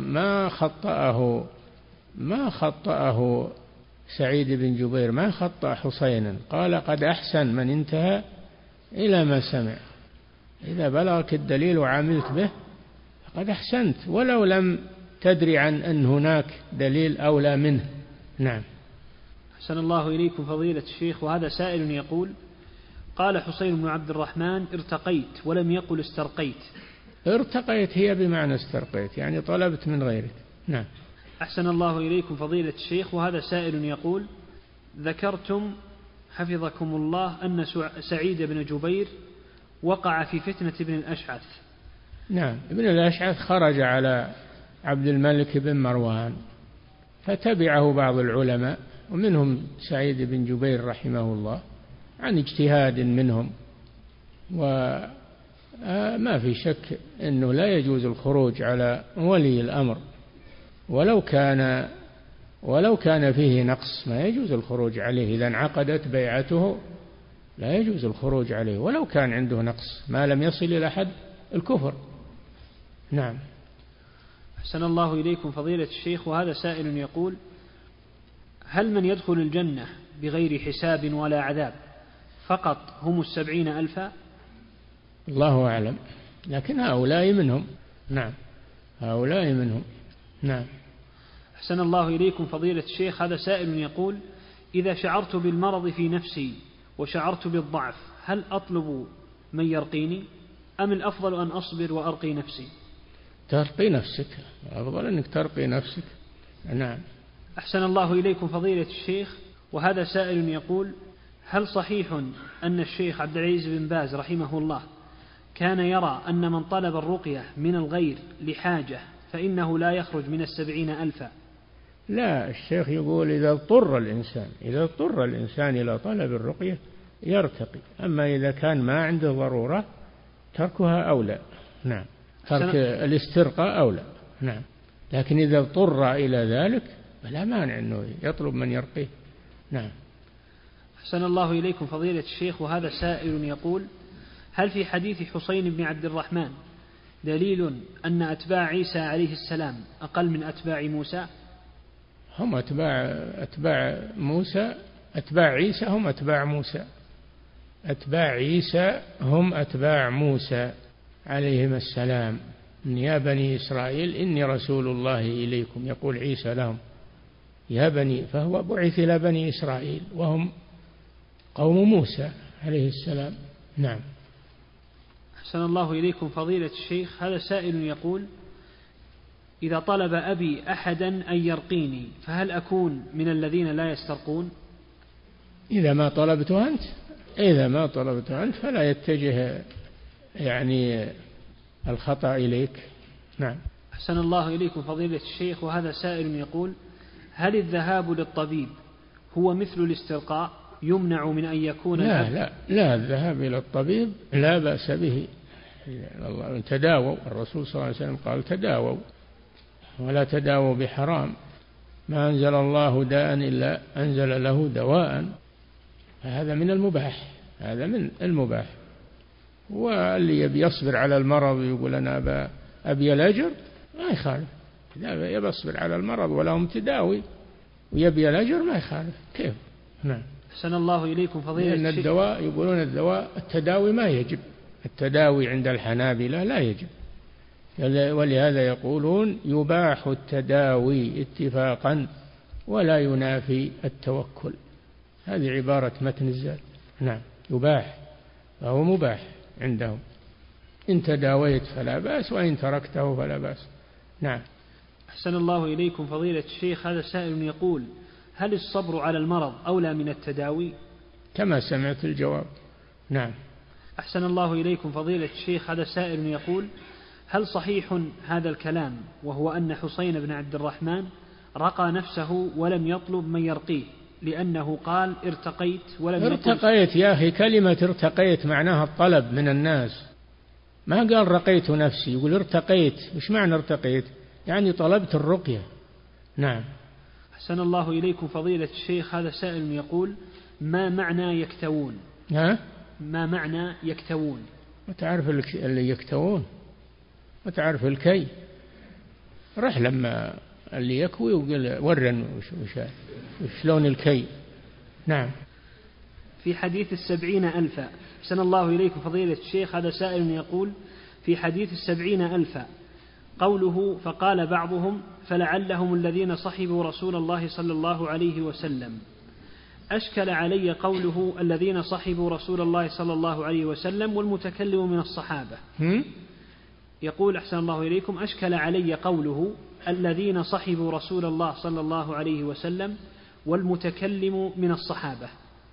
ما خطأه سعيد بن جبير، ما خطأ حسينا، قال: قد أحسن من انتهى إلى ما سمع. إذا بلغك الدليل وعملت به فقد أحسنت، ولو لم تدري عن أن هناك دليل أولى منه. نعم. أحسن الله إليكم فضيلة الشيخ. وهذا سائل يقول: قال حسين بن عبد الرحمن: ارتقيت، ولم يقل استرقيت. ارتقيت هي بمعنى استرقيت، يعني طلبت من غيرك. نعم. أحسن الله إليكم فضيلة الشيخ. وهذا سائل يقول: ذكرتم حفظكم الله أن سعيد بن جبير وقع في فتنة ابن الأشعث. نعم. ابن الأشعث خرج على عبد الملك بن مروان، فتبعه بعض العلماء ومنهم سعيد بن جبير رحمه الله عن اجتهاد منهم. وما في شك أنه لا يجوز الخروج على ولي الأمر، ولو كان فيه نقص ما يجوز الخروج عليه. إذا انعقدت بيعته لا يجوز الخروج عليه ولو كان عنده نقص، ما لم يصل إلى حد الكفر. نعم. أحسن الله إليكم فضيلة الشيخ. وهذا سائل يقول: هل من يدخل الجنة بغير حساب ولا عذاب فقط هم 70,000؟ الله أعلم، لكن هؤلاء منهم. نعم، هؤلاء منهم. نعم. أحسن الله إليكم فضيلة الشيخ. هذا سائل يقول: إذا شعرت بالمرض في نفسي وشعرت بالضعف هل أطلب من يرقيني، أم الأفضل أن أصبر وأرقي نفسي؟ ترقي نفسك، أفضل أنك ترقي نفسك. نعم. أحسن الله إليكم فضيلة الشيخ. وهذا سائل يقول: هل صحيح أن الشيخ عبد العزيز بن باز رحمه الله كان يرى أن من طلب الرقية من الغير لحاجة فإنه لا يخرج من 70,000؟ لا، الشيخ يقول إذا اضطر الإنسان إلى طلب الرقية يرتقي، أما إذا كان ما عنده ضرورة تركها أولى. نعم. ترك الاسترقاء أولى. نعم. لكن إذا اضطر إلى ذلك فلا مانع أنه يطلب من يرقيه. نعم. أحسن الله إليكم فضيلة الشيخ. وهذا سائل يقول: هل في حديث حسين بن عبد الرحمن دليل أن أتباع عيسى عليه السلام أقل من أتباع موسى؟ هم أتباع موسى، أتباع عيسى هم أتباع موسى، أتباع عيسى هم أتباع موسى عليهم السلام. يا بني إسرائيل إني رسول الله إليكم، يقول عيسى لهم. يا بني، فهو بعث إلى بني إسرائيل وهم قوم موسى عليه السلام. نعم. أحسن الله إليكم فضيلة الشيخ، هذا سائل يقول: إذا طلب أبي أحدا أن يرقيني فهل أكون من الذين لا يسترقون؟ إذا ما طلبت أنت فلا يتجه يعني الخطأ إليك. نعم. أحسن الله إليكم فضيلة الشيخ، وهذا سائل يقول: هل الذهاب للطبيب هو مثل الاسترقاء، يمنع من أن يكون لا الذهاب إلى الطبيب لا بأس به. تداووا، الرسول صلى الله عليه وسلم قال: تداووا ولا تداووا بحرام، ما أنزل الله داء إلا أنزل له دواء. هذا من المباح. واللي يبي يصبر على المرض ويقول أنا أبي الأجر ما يخالف. إذا يبي يصبر على المرض ولهم تداوي ويبي الأجر ما يخالف. كيف؟ نعم. أحسن الله إليكم فضيلة لأن الدواء، يقولون التداوي ما يجب، التداوي عند الحنابلة لا يجب، ولهذا يقولون يباح التداوي اتفاقا ولا ينافي التوكل. هذه عبارة متن الزاد. نعم، يباح، فهو مباح عندهم. إن تداويت فلا بأس، وإن تركته فلا بأس. نعم. أحسن الله إليكم فضيلة الشيخ، هذا سائل يقول: هل الصبر على المرض أولى من التداوي؟ كما سمعت الجواب. نعم. أحسن الله إليكم فضيلة الشيخ، هذا سائل يقول: هل صحيح هذا الكلام، وهو أن حسين بن عبد الرحمن رقى نفسه ولم يطلب من يرقيه لأنه قال ارتقيت ولم ارتقيت يا أخي، كلمة ارتقيت معناها الطلب من الناس، ما قال رقيت نفسي، يقول ارتقيت. وش معنى ارتقيت؟ يعني طلبت الرقية. نعم. أحسن الله إليكم فضيلة الشيخ، هذا سائل يقول: ما معنى يكتوون؟ ما معنى يكتوون؟ ما تعرف اللي يكتوون؟ ما تعرف الكي؟ رح لما اللي يكوي وقال ورن شلون الكي. نعم. في حديث 70,000. أحسن الله إليكم فضيلة الشيخ، هذا سائل يقول: في حديث 70,000 قوله فقال بعضهم فلعلهم الذين صحبوا رسول الله صلى الله عليه وسلم، أشكل علي قوله الذين صحبوا رسول الله صلى الله عليه وسلم والمتكلم من الصحابة. يقول: أحسن الله إليكم، أشكل علي قوله الذين صحبوا رسول الله صلى الله عليه وسلم والمتكلم من الصحابة.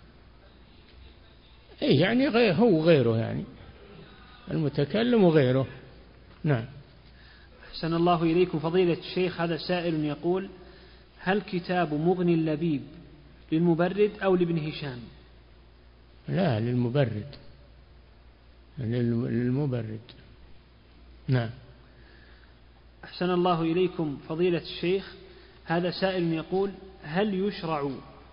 يعني هو غيره، يعني المتكلم وغيره. نعم. أحسن الله إليكم فضيلة الشيخ، هذا سائل يقول: هل كتاب مغني اللبيب للمبرد أو لابن هشام؟ لا، للمبرد. نعم. أحسن الله إليكم فضيلة الشيخ، هذا سائل يقول: هل يشرع؟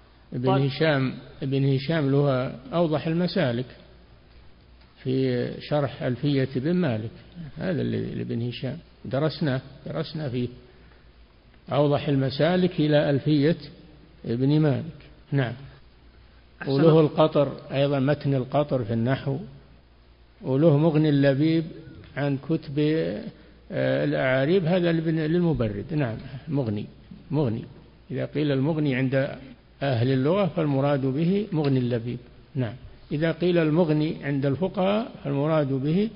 ابن هشام له أوضح المسالك في شرح ألفية بن مالك، هذا اللي ابن هشام درسنا فيه أوضح المسالك إلى ألفية ابن مالك. نعم. وله القطر أيضا، متن القطر في النحو، وله مغني اللبيب عن كتب الأعاريب، هذا للمبرد. نعم، مغني. إذا قيل المغني عند أهل اللغة فالمراد به مغني اللبيب. نعم. إذا قيل المغني عند الفقهاء فالمراد به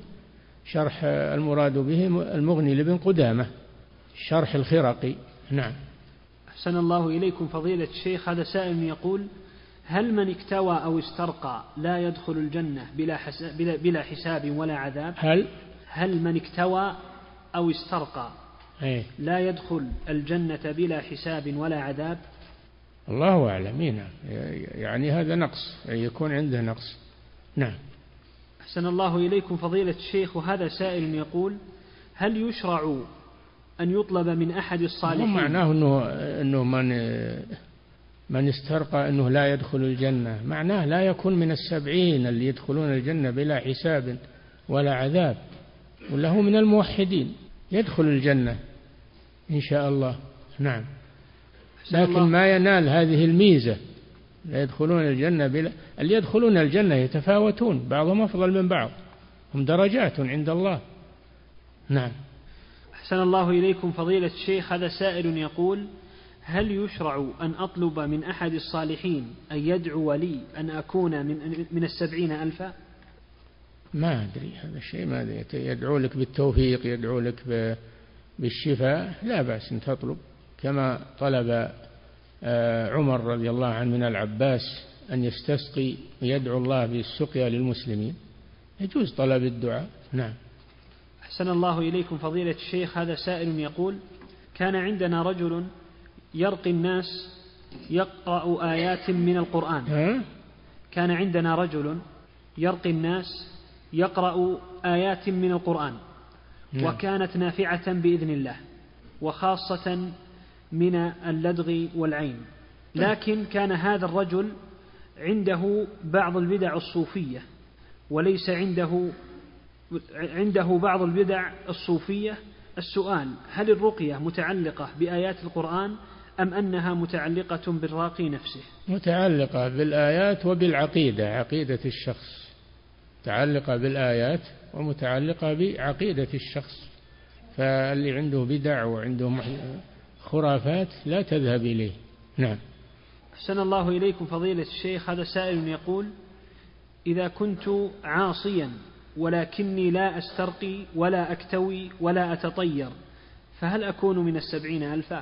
المغني لابن قدامة، شرح الخرقي. نعم. أحسن الله إليكم فضيلة الشيخ، هذا سائل يقول: هل من اكتوى أو استرقى لا يدخل الجنة بلا حساب ولا عذاب؟ هل من اكتوى أو استرقى لا يدخل الجنة بلا حساب ولا عذاب؟ الله أعلم. يعني هذا نقص، يكون عنده نقص. نعم. أحسن الله إليكم فضيلة الشيخ، وهذا سائل يقول: هل يشرع أن يطلب من أحد الصالحين؟ معناه أنه من استرقى أنه لا يدخل الجنة، معناه لا يكون من 70 اللي يدخلون الجنة بلا حساب ولا عذاب، وله من الموحدين يدخل الجنة إن شاء الله. نعم. لكن ما ينال هذه الميزة، لا يدخلون الجنة اللي يدخلون الجنة يتفاوتون، بعضهم أفضل من بعض، هم درجات عند الله. نعم. أحسن الله إليكم فضيلة الشيخ، هذا سائل يقول: هل يشرع أن أطلب من أحد الصالحين أن يدعو لي أن أكون من 70,000؟ ما أدري هذا الشيء، ما أدري. يدعو لك بالتوفيق، يدعو لك بالشفاء، لا بأس أن تطلب، كما طلب عمر رضي الله عنه من العباس أن يستسقي ويدعو الله بالسقيا للمسلمين، يجوز طلب الدعاء. نعم. أحسن الله إليكم فضيلة الشيخ، هذا سائل يقول: كان عندنا رجل يرقي الناس يقرأ آيات من القرآن. كان عندنا رجل يرقي الناس يقرأ آيات من القرآن، وكانت نافعة بإذن الله، وخاصة من اللدغ والعين. لكن كان هذا الرجل عنده بعض البدع الصوفية، وليس عنده بعض البدع الصوفية. السؤال: هل الرقية متعلقة بآيات القرآن أم أنها متعلقة بالراقي نفسه؟ متعلقة بالآيات وبالعقيدة، عقيدة الشخص، متعلقة بالآيات ومتعلقة بعقيدة الشخص. فاللي عنده بدع وعنده خرافات لا تذهب إليه. نعم. أحسن الله إليكم فضيلة الشيخ، هذا سائل يقول: إذا كنت عاصيا ولكني لا أسترقي ولا أكتوي ولا أتطير، فهل أكون من 70,000؟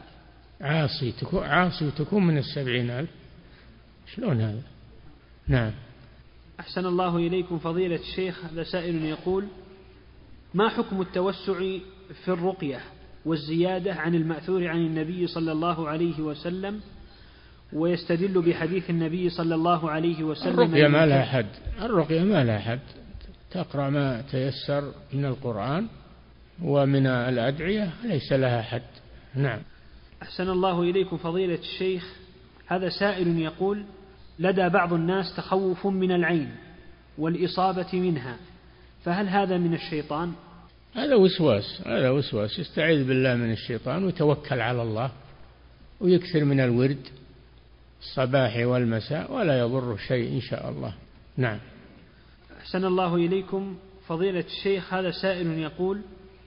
عاصي تكون من 70,000؟ شلون هذا؟ نعم. أحسن الله إليكم فضيلة الشيخ، هذا سائل يقول: ما حكم التوسع في الرقية والزيادة عن المأثور عن النبي صلى الله عليه وسلم، ويستدل بحديث النبي صلى الله عليه وسلم: الرقية ما لها حد، الرقية ما لها حد، تقرأ ما تيسر من القرآن ومن الأدعية، ليس لها حد. نعم. أحسن الله إليكم فضيلة الشيخ، هذا سائل يقول: لدى بعض الناس تخوف من العين والإصابة منها، فهل هذا من الشيطان؟ هذا وسواس، يستعيذ بالله من الشيطان ويتوكل على الله ويكثر من الورد الصباح والمساء ولا يضر شيء إن شاء الله. نعم. أحسن الله إليكم فضيلة الشيخ، هذا سائل يقول: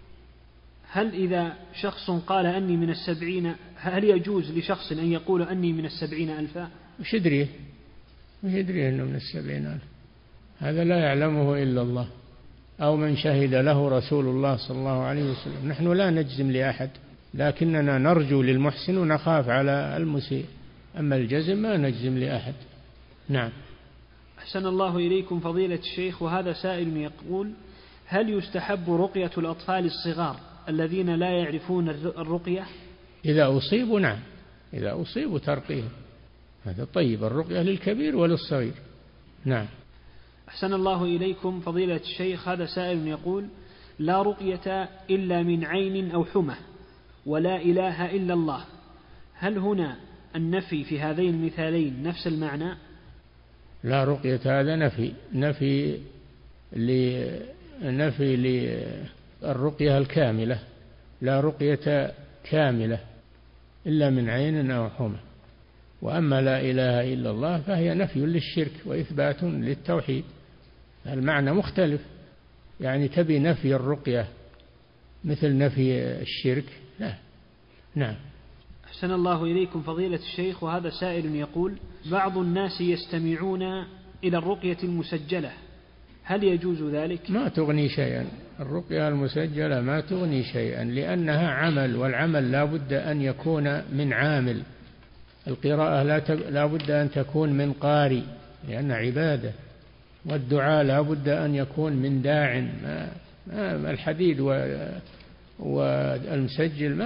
هل إذا شخص قال أني من 70، هل يجوز لشخص أن يقول أني من 70,000؟ وش يدريه أنه من 70,000؟ هذا لا يعلمه إلا الله، أو من شهد له رسول الله صلى الله عليه وسلم. نحن لا نجزم لأحد، لكننا نرجو للمحسن ونخاف على المسيء، أما الجزم ما نجزم لأحد. نعم. أحسن الله إليكم فضيلة الشيخ، وهذا سائل يقول: هل يستحب رقية الأطفال الصغار الذين لا يعرفون الرقية؟ إذا أصيبوا، نعم، إذا أصيبوا ترقيهم، هذا طيب، الرقية للكبير وللصغير. نعم. أحسن الله إليكم فضيلة الشيخ، هذا سائل يقول: لا رقية إلا من عين أو حمى، ولا إله إلا الله، هل هنا النفي في هذين المثالين نفس المعنى؟ لا رقية، هذا نفي للرقية الكاملة، لا رقية كاملة إلا من عين أو حمى. وأما لا إله إلا الله فهي نفي للشرك وإثبات للتوحيد، المعنى مختلف، يعني تبي نفي الرقية مثل نفي الشرك؟ لا. نعم. أحسن الله إليكم فضيلة الشيخ، وهذا سائل يقول: بعض الناس يستمعون إلى الرقية المسجلة، هل يجوز ذلك؟ ما تغني شيئا، الرقية المسجلة ما تغني شيئا، لأنها عمل، والعمل لا بد أن يكون من عامل، القراءة لا بد أن تكون من قارئ لأن عبادة، والدعاء لا بد أن يكون من داع. الحديد والمسجل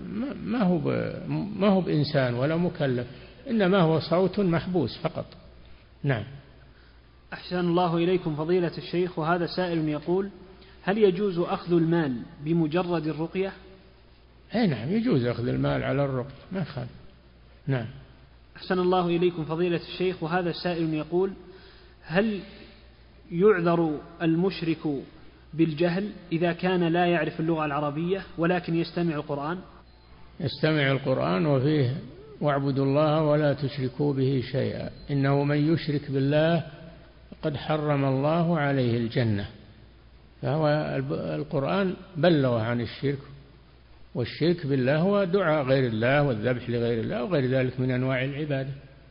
ما هو بإنسان ولا مكلف، إنما هو صوت محبوس فقط. نعم. أحسن الله إليكم فضيلة الشيخ، وهذا سائل يقول: هل يجوز أخذ المال بمجرد الرقية؟ أي نعم، يجوز أخذ المال على الرقية، ما خالف. نعم. أحسن الله إليكم فضيلة الشيخ، وهذا سائل يقول: هل يعذر المشرك بالجهل إذا كان لا يعرف اللغة العربية ولكن يستمع القرآن؟ يستمع القرآن وفيه: واعبدوا الله ولا تشركوا به شيئا، إنه من يشرك بالله قد حرم الله عليه الجنة. فهو القرآن بلغ عن الشرك والشرك بالله هو دعاء غير الله والذبح لغير الله وغير ذلك من أنواع العبادة،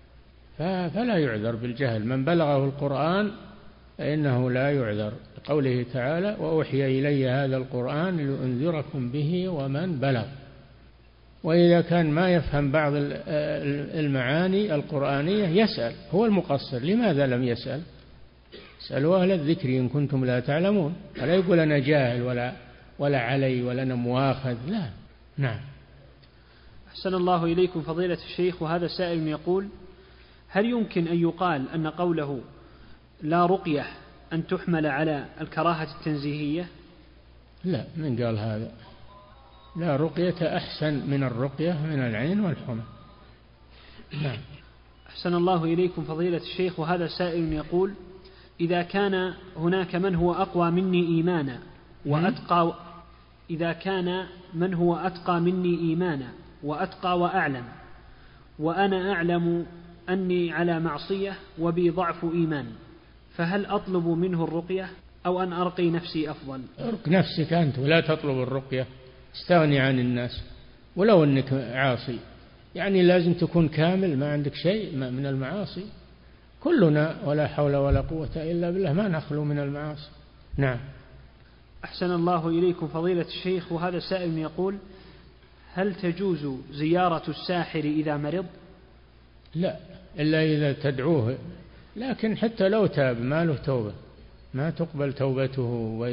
فلا يعذر بالجهل. من بلغه القرآن فإنه لا يعذر، قوله تعالى: وأوحي إلي هذا القرآن لأنذركم به ومن بلغ. وإذا كان ما يفهم بعض المعاني القرآنية يسأل، هو المقصر، لماذا لم يسأل؟ اسألوا أهل الذكر إن كنتم لا تعلمون، ولا يقول أنا جاهل ولا علي ولا أنا مواخذ، لا. نعم. أحسن الله إليكم فضيلة الشيخ، وهذا سائل يقول: هل يمكن أن يقال أن قوله لا رقية أن تحمل على الكراهة التنزيهية؟ لا، من قال هذا؟ لا رقية أحسن من الرقية من العين والحمى. نعم. أحسن الله إليكم فضيلة الشيخ، وهذا سائل يقول: إذا كان هناك من هو أقوى مني إيمانا وأتقى، إذا كان من هو أتقى مني إيمانا وأتقى وأعلم، وأنا أعلم أني على معصية وبي ضعف إيمان، فهل أطلب منه الرقية أو أن أرقي نفسي أفضل؟ ارق نفسك أنت ولا تطلب الرقية، استغني عن الناس ولو أنك عاصي، يعني لازم تكون كامل، ما عندك شيء من المعاصي. كلنا ولا حول ولا قوة إلا بالله ما نخلو من المعاصي. نعم. أحسن الله إليكم فضيلة الشيخ، وهذا سائل يقول: هل تجوز زيارة الساحر إذا مرض؟ لا، إلا إذا تدعوه، لكن حتى لو تاب ما له توبة، ما تقبل توبته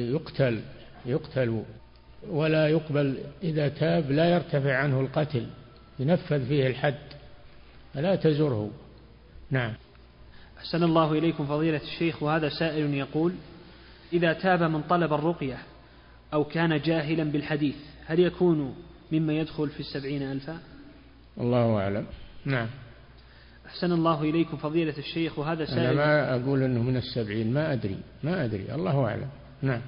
ويقتل ولا يقبل. إذا تاب لا يرتفع عنه القتل، ينفذ فيه الحد، فلا تزره. نعم. أحسن الله إليكم فضيلة الشيخ، وهذا سائل يقول: إذا تاب من طلب الرقية أو كان جاهلا بالحديث هل يكون مما يدخل في 70,000؟ الله أعلم. نعم. أحسن الله إليكم فضيلة الشيخ، وهذا سائل. أنا ما أقول أنه من 70، ما أدري، الله أعلم. نعم.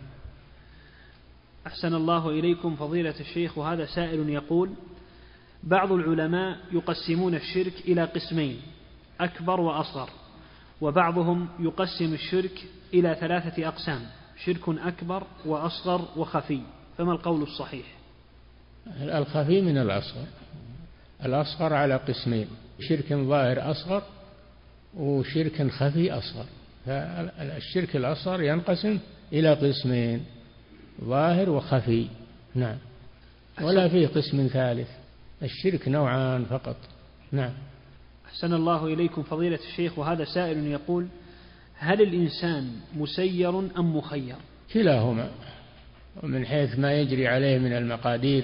أحسن الله إليكم فضيلة الشيخ، وهذا سائل يقول: بعض العلماء يقسمون الشرك إلى قسمين: أكبر وأصغر، وبعضهم يقسم الشرك إلى 3 أقسام: شرك أكبر وأصغر وخفي، فما القول الصحيح؟ الخفي من الأصغر. الأصغر على قسمين: شرك ظاهر أصغر وشرك خفي أصغر. فالشرك الأصغر ينقسم إلى قسمين: ظاهر وخفي. نعم. ولا فيه قسم ثالث، الشرك نوعان فقط. نعم. أحسن الله إليكم فضيلة الشيخ، وهذا سائل يقول: هل الإنسان مسير أم مخير؟ كلاهما، من حيث ما يجري عليه من المقادير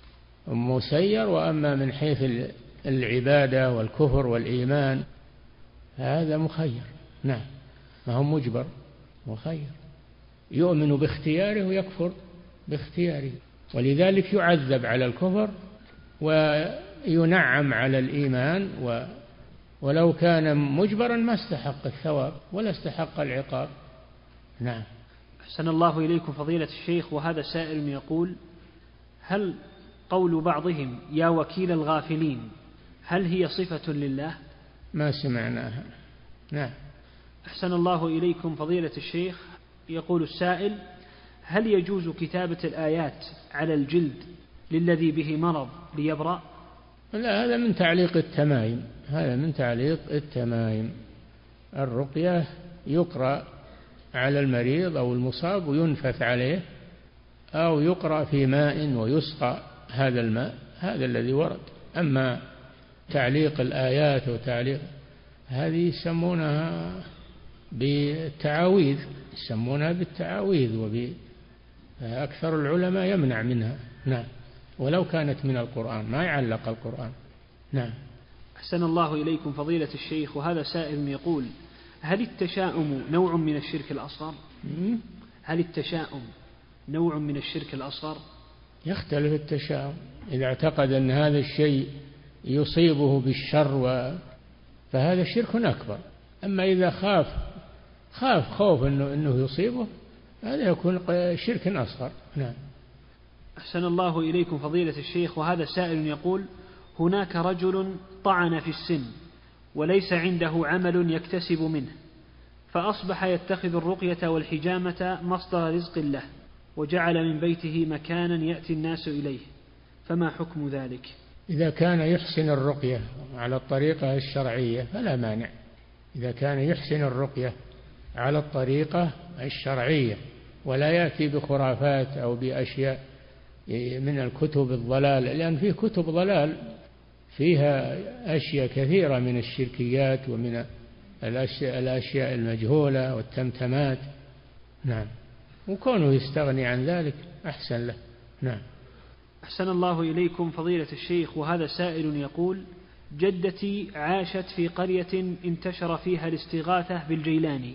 مسير، وأما من حيث العبادة والكفر والإيمان هذا مخير. نعم، ما هو مجبر، مخير، يؤمن باختياره ويكفر باختياره، ولذلك يعذب على الكفر وينعم على الإيمان، ولو كان مجبرا ما استحق الثواب ولا استحق العقاب. نعم. أحسن الله إليكم فضيلة الشيخ، وهذا سائل يقول: هل قول بعضهم يا وكيل الغافلين هل هي صفة لله؟ ما سمعناها. نعم. أحسن الله إليكم فضيلة الشيخ، يقول السائل: هل يجوز كتابة الآيات على الجلد للذي به مرض ليبرأ؟ لا، هذا من تعليق التمائم، هذا من تعليق التمائم. الرقية يقرأ على المريض أو المصاب وينفث عليه، أو يقرأ في ماء ويسقى هذا الماء، هذا الذي ورد. أما تعليق الآيات وتعليق هذه يسمونها بالتعاويذ، أكثر العلماء يمنع منها. نعم. ولو كانت من القرآن ما يعلق القرآن. نعم. أحسن الله إليكم فضيلة الشيخ، وهذا سائل يقول: هل التشاؤم نوع من الشرك الأصغر؟ هل التشاؤم نوع من الشرك الأصغر؟ يختلف التشاؤم، إذا اعتقد أن هذا الشيء يصيبه بالشر فهذا شرك أكبر. أما إذا خاف خوف أنه يصيبه هذا يكون شرك أصغر. نعم. أحسن الله إليكم فضيلة الشيخ، وهذا سائل يقول: هناك رجل طعن في السن وليس عنده عمل يكتسب منه، فأصبح يتخذ الرقية والحجامة مصدر رزق له، وجعل من بيته مكانا يأتي الناس إليه، فما حكم ذلك؟ إذا كان يحسن الرقية على الطريقة الشرعية فلا مانع، إذا كان يحسن الرقية على الطريقة الشرعية ولا يأتي بخرافات أو بأشياء من الكتب الضلال، لأن فيه كتب ضلال فيها أشياء كثيرة من الشركيات ومن الأشياء المجهولة والتمتمات. نعم، وكونه يستغني عن ذلك أحسن له. نعم. أحسن الله إليكم فضيلة الشيخ، وهذا سائل يقول: جدتي عاشت في قرية انتشر فيها الاستغاثة بالجيلاني.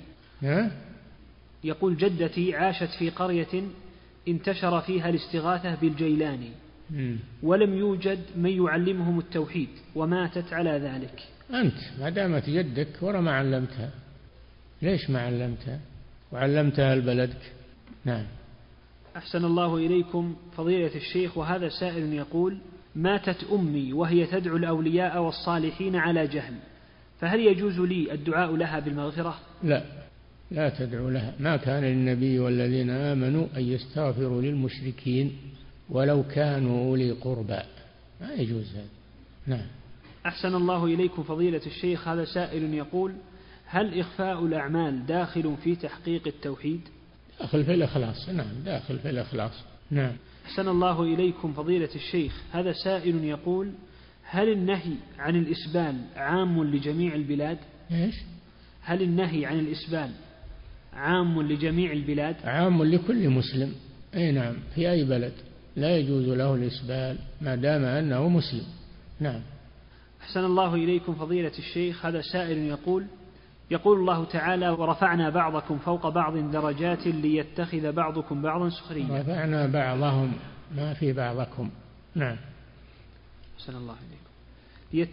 يقول: جدتي عاشت في قرية انتشر فيها الاستغاثة بالجيلاني ولم يوجد من يعلمهم التوحيد وماتت على ذلك. أنت ما دامت جدك ورا ما علمتها، ليش ما علمتها وعلمتها لبلدك؟ نعم. أحسن الله إليكم فضيلة الشيخ، وهذا سائل يقول: ماتت أمي وهي تدعو الأولياء والصالحين على جهل، فهل يجوز لي الدعاء لها بالمغفرة؟ لا تدعو لها، ما كان للنبي والذين آمنوا أن يستغفروا للمشركين ولو كانوا أولي قربى، ما يجوز هذا. نعم. أحسن الله إليكم فضيلة الشيخ، هذا سائل يقول: هل إخفاء الأعمال داخل في تحقيق التوحيد؟ داخل في الإخلاص. نعم، داخل في الإخلاص. نعم. أحسن الله إليكم فضيلة الشيخ، هذا سائل يقول: هل النهي عن الإسبال عام لجميع البلاد؟ إيش؟ هل النهي عن الإسبال عام لجميع البلاد؟ عام لكل مسلم. أي نعم، في أي بلد لا يجوز له الإسبال ما دام أنه مسلم. نعم. أحسن الله إليكم فضيلة الشيخ، هذا سائل يقول الله تعالى: ورفعنا بعضكم فوق بعض درجات ليتخذ بعضكم بعضا سخريا. رفعنا بعضهم، ما في بعضكم. نعم. أحسن الله إليكم.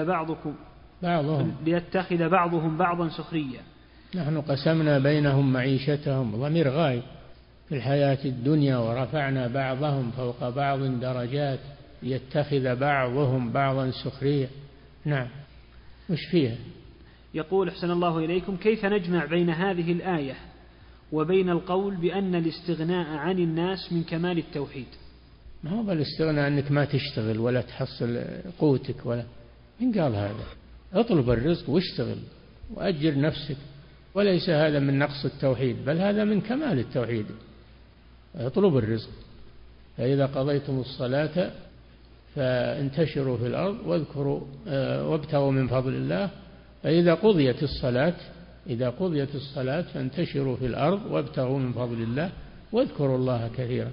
ليتخذ بعضهم بعضا سخريا. نحن قسمنا بينهم معيشتهم، ضمير غايب، في الحياة الدنيا، ورفعنا بعضهم فوق بعض درجات ليتخذ بعضهم بعضا سخريا. نعم. وش فيها؟ يقول: أحسن الله إليكم، كيف نجمع بين هذه الآية وبين القول بأن الاستغناء عن الناس من كمال التوحيد؟ ما هو بالاستغناء أنك ما تشتغل ولا تحصل قوتك، ولا من قال هذا؟ اطلب الرزق واشتغل وأجر نفسك، وليس هذا من نقص التوحيد، بل هذا من كمال التوحيد. اطلب الرزق. فإذا قضيتم الصلاة فانتشروا في الأرض وابتغوا من فضل الله. فإذا قضيت الصلاة فانتشروا في الأرض وابتغوا من فضل الله واذكروا الله كثيرا.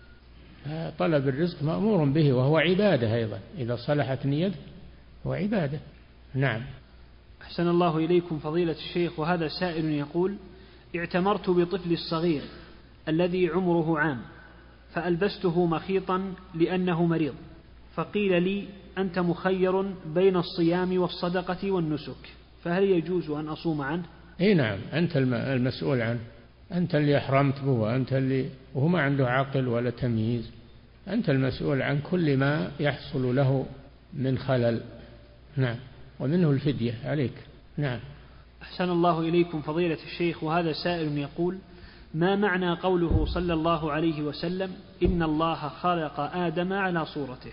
طلب الرزق مأمور به، وهو عبادة أيضا، إذا صلحت نيته هو عبادة. نعم. أحسن الله إليكم فضيلة الشيخ، وهذا سائل يقول: اعتمرت بطفلي الصغير الذي عمره عام، فألبسته مخيطا لأنه مريض، فقيل لي: أنت مخير بين الصيام والصدقة والنسك، فهل يجوز أن أصوم عنه؟ اي نعم، أنت المسؤول عنه، أنت اللي أحرمت به، وهو ما عنده عقل ولا تمييز. أنت المسؤول عن كل ما يحصل له من خلل. نعم. ومنه الفدية عليك. نعم. أحسن الله إليكم فضيلة الشيخ، وهذا سائل يقول: ما معنى قوله صلى الله عليه وسلم: إن الله خلق آدم على صورته؟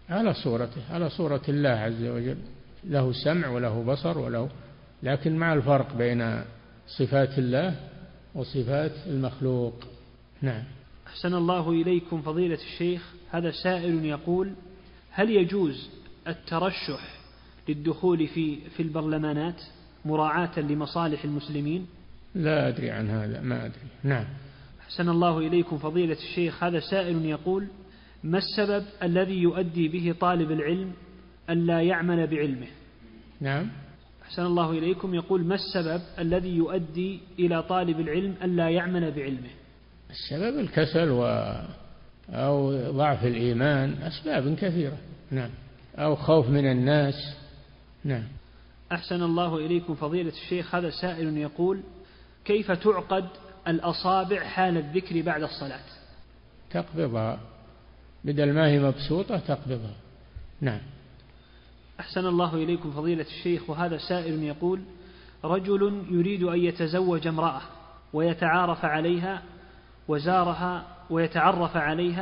على صورة الله عز وجل، له سمع وله بصر لكن مع الفرق بين صفات الله وصفات المخلوق. نعم. أحسن الله إليكم فضيلة الشيخ، هذا سائل يقول: هل يجوز الترشح للدخول في البرلمانات مراعاة لمصالح المسلمين؟ لا أدري عن هذا، ما أدري. نعم. أحسن الله إليكم فضيلة الشيخ، هذا سائل يقول: ما السبب الذي يؤدي به طالب العلم ألا يعمل بعلمه؟ نعم. أحسن الله إليكم، يقول: ما السبب الذي يؤدي إلى طالب العلم ألا يعمل بعلمه؟ السبب الكسل أو ضعف الإيمان، أسباب كثيرة. نعم. أو خوف من الناس. نعم. أحسن الله إليكم فضيلة الشيخ، هذا سائل يقول: كيف تعقد الأصابع حال الذكر بعد الصلاة؟ تقبضها، بدل ما هي مبسوطة تقبضها. نعم. أحسن الله إليكم فضيلة الشيخ، وهذا سائل يقول: رجل يريد أن يتزوج امرأة ويتعارف عليها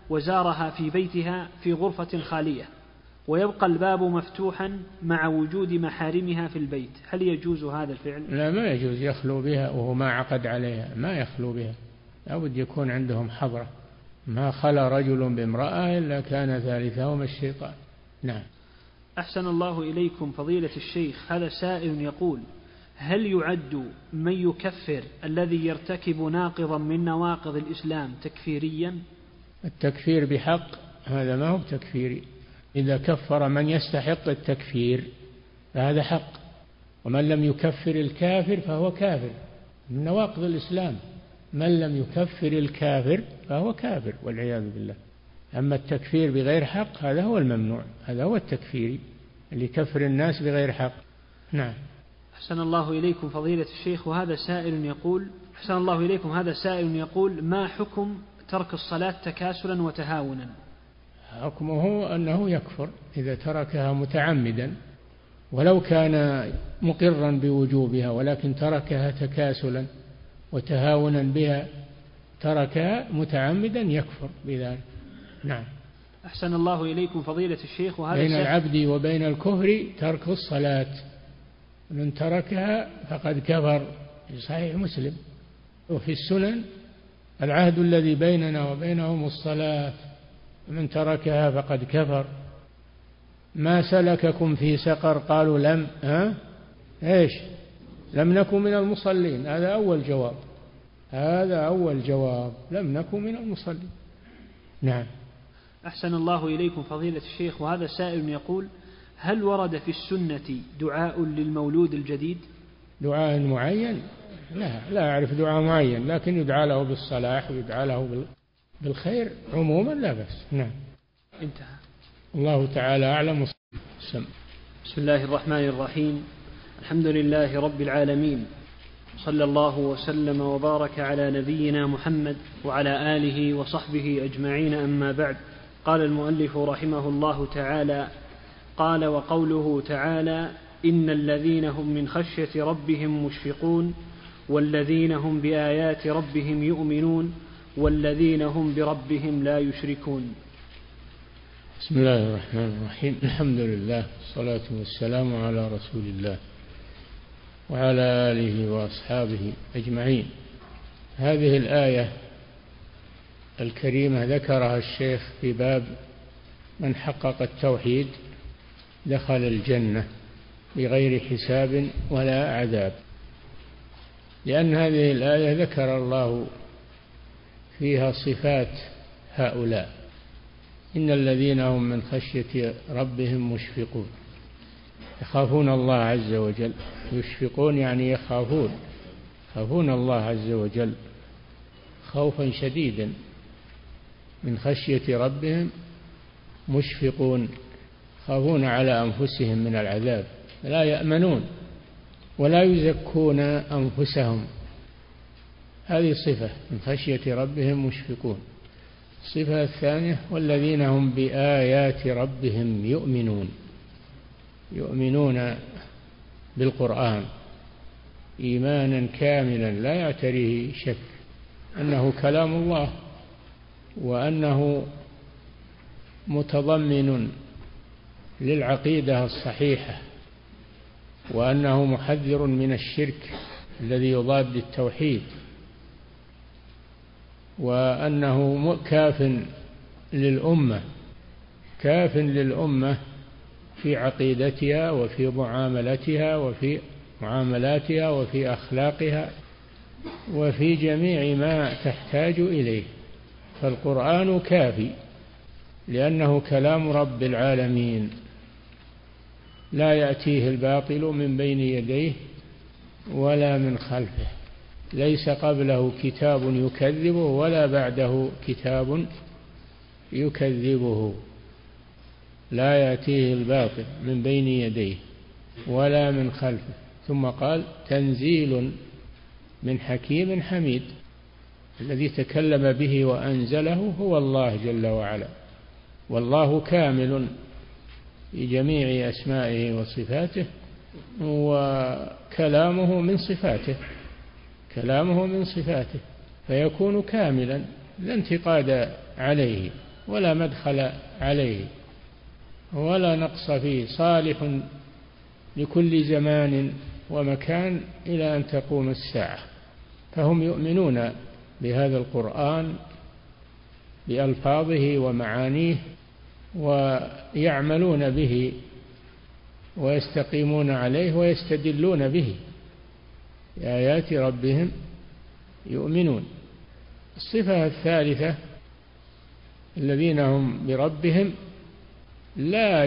وزارها في بيتها في غرفة خالية ويبقى الباب مفتوحا مع وجود محارمها في البيت، هل يجوز هذا الفعل؟ لا، ما يجوز يخلو بها وهو ما عقد عليها، ما يخلو بها، لابد يكون عندهم حضرة. ما خلا رجل بامرأة إلا كان ثالثهما الشيطان. نعم. أحسن الله إليكم فضيلة الشيخ، هذا سائل يقول: هل يعد من يكفر الذي يرتكب ناقضا من نواقض الإسلام تكفيريا؟ التكفير بحق هذا ما هو تكفيري. إذا كفر من يستحق التكفير فهذا حق، ومن لم يكفر الكافر فهو كافر. من نواقض الإسلام من لم يكفر الكافر فهو كافر والعياذ بالله. أما التكفير بغير حق هذا هو الممنوع، هذا هو التكفيري اللي يكفر الناس بغير حق. نعم. أحسن الله إليكم فضيلة الشيخ، وهذا سائل يقول: أحسن الله إليكم، هذا سائل يقول: ما حكم ترك الصلاة تكاسلا وتهاونا؟ حكمه أنه يكفر إذا تركها متعمدا، ولو كان مقرا بوجوبها، ولكن تركها تكاسلا وتهاونا بها، تركها متعمدا يكفر بذلك. نعم. أحسن الله إليكم فضيلة الشيخ، وهذا بين العبد وبين الكفر ترك الصلاة، من تركها فقد كفر، في صحيح مسلم وفي السنن: العهد الذي بيننا وبينهم الصلاة، من تركها فقد كفر. ما سلككم في سقر؟ قالوا لم إيش؟ لم نكن من المصلين. هذا أول جواب، هذا أول جواب، لم نكن من المصلين. نعم. أحسن الله إليكم فضيلة الشيخ، وهذا سائل يقول: هل ورد في السنة دعاء للمولود الجديد؟ دعاء معين؟ لا أعرف دعاء معين، لكن يدعى له بالصلاح ويدعى له بالخير عموما، لا بأس. نعم. انتهى. الله تعالى أعلم. بسم الله الرحمن الرحيم، الحمد لله رب العالمين، صلى الله وسلم وبارك على نبينا محمد وعلى آله وصحبه أجمعين، أما بعد. قال المؤلف رحمه الله تعالى: قال: وقوله تعالى: إن الذين هم من خشية ربهم مشفقون والذين هم بآيات ربهم يؤمنون والذين هم بربهم لا يشركون. بسم الله الرحمن الرحيم، الحمد لله والصلاة والسلام على رسول الله وعلى آله وأصحابه أجمعين. هذه الآية الكريمة ذكرها الشيخ في باب من حقق التوحيد دخل الجنة بغير حساب ولا عذاب، لأن هذه الآية ذكر الله فيها صفات هؤلاء: إن الذين هم من خشية ربهم مشفقون، يخافون الله عز وجل. يشفقون يعني يخافون الله عز وجل خوفا شديدا. من خشية ربهم مشفقون، يخافون على أنفسهم من العذاب، لا يأمنون ولا يزكون أنفسهم. هذه صفة من خشية ربهم مشفقون. الصفة الثانية: والذين هم بآيات ربهم يؤمنون بالقرآن إيمانا كاملا لا يعتريه شك أنه كلام الله، وأنه متضمن للعقيدة الصحيحة، وأنه محذر من الشرك الذي يضاد التوحيد، وأنه كاف للأمة في عقيدتها وفي معاملاتها وفي أخلاقها وفي جميع ما تحتاج إليه. فالقرآن كافي لأنه كلام رب العالمين، لا يأتيه الباطل من بين يديه ولا من خلفه، ليس قبله كتاب يكذبه ولا بعده كتاب يكذبه. لا يأتيه الباطل من بين يديه ولا من خلفه. ثم قال: تنزيل من حكيم حميد. الذي تكلم به وأنزله هو الله جل وعلا، والله كامل في جميع أسمائه وصفاته، وكلامه من صفاته فيكون كاملا لا انتقاد عليه. ولا مدخل عليه ولا نقص فيه، صالح لكل زمان ومكان إلى أن تقوم الساعة. فهم يؤمنون بهذا القرآن بألفاظه ومعانيه ويعملون به ويستقيمون عليه ويستدلون به، بآيات ربهم يؤمنون. الصفة الثالثة الذين هم بربهم لا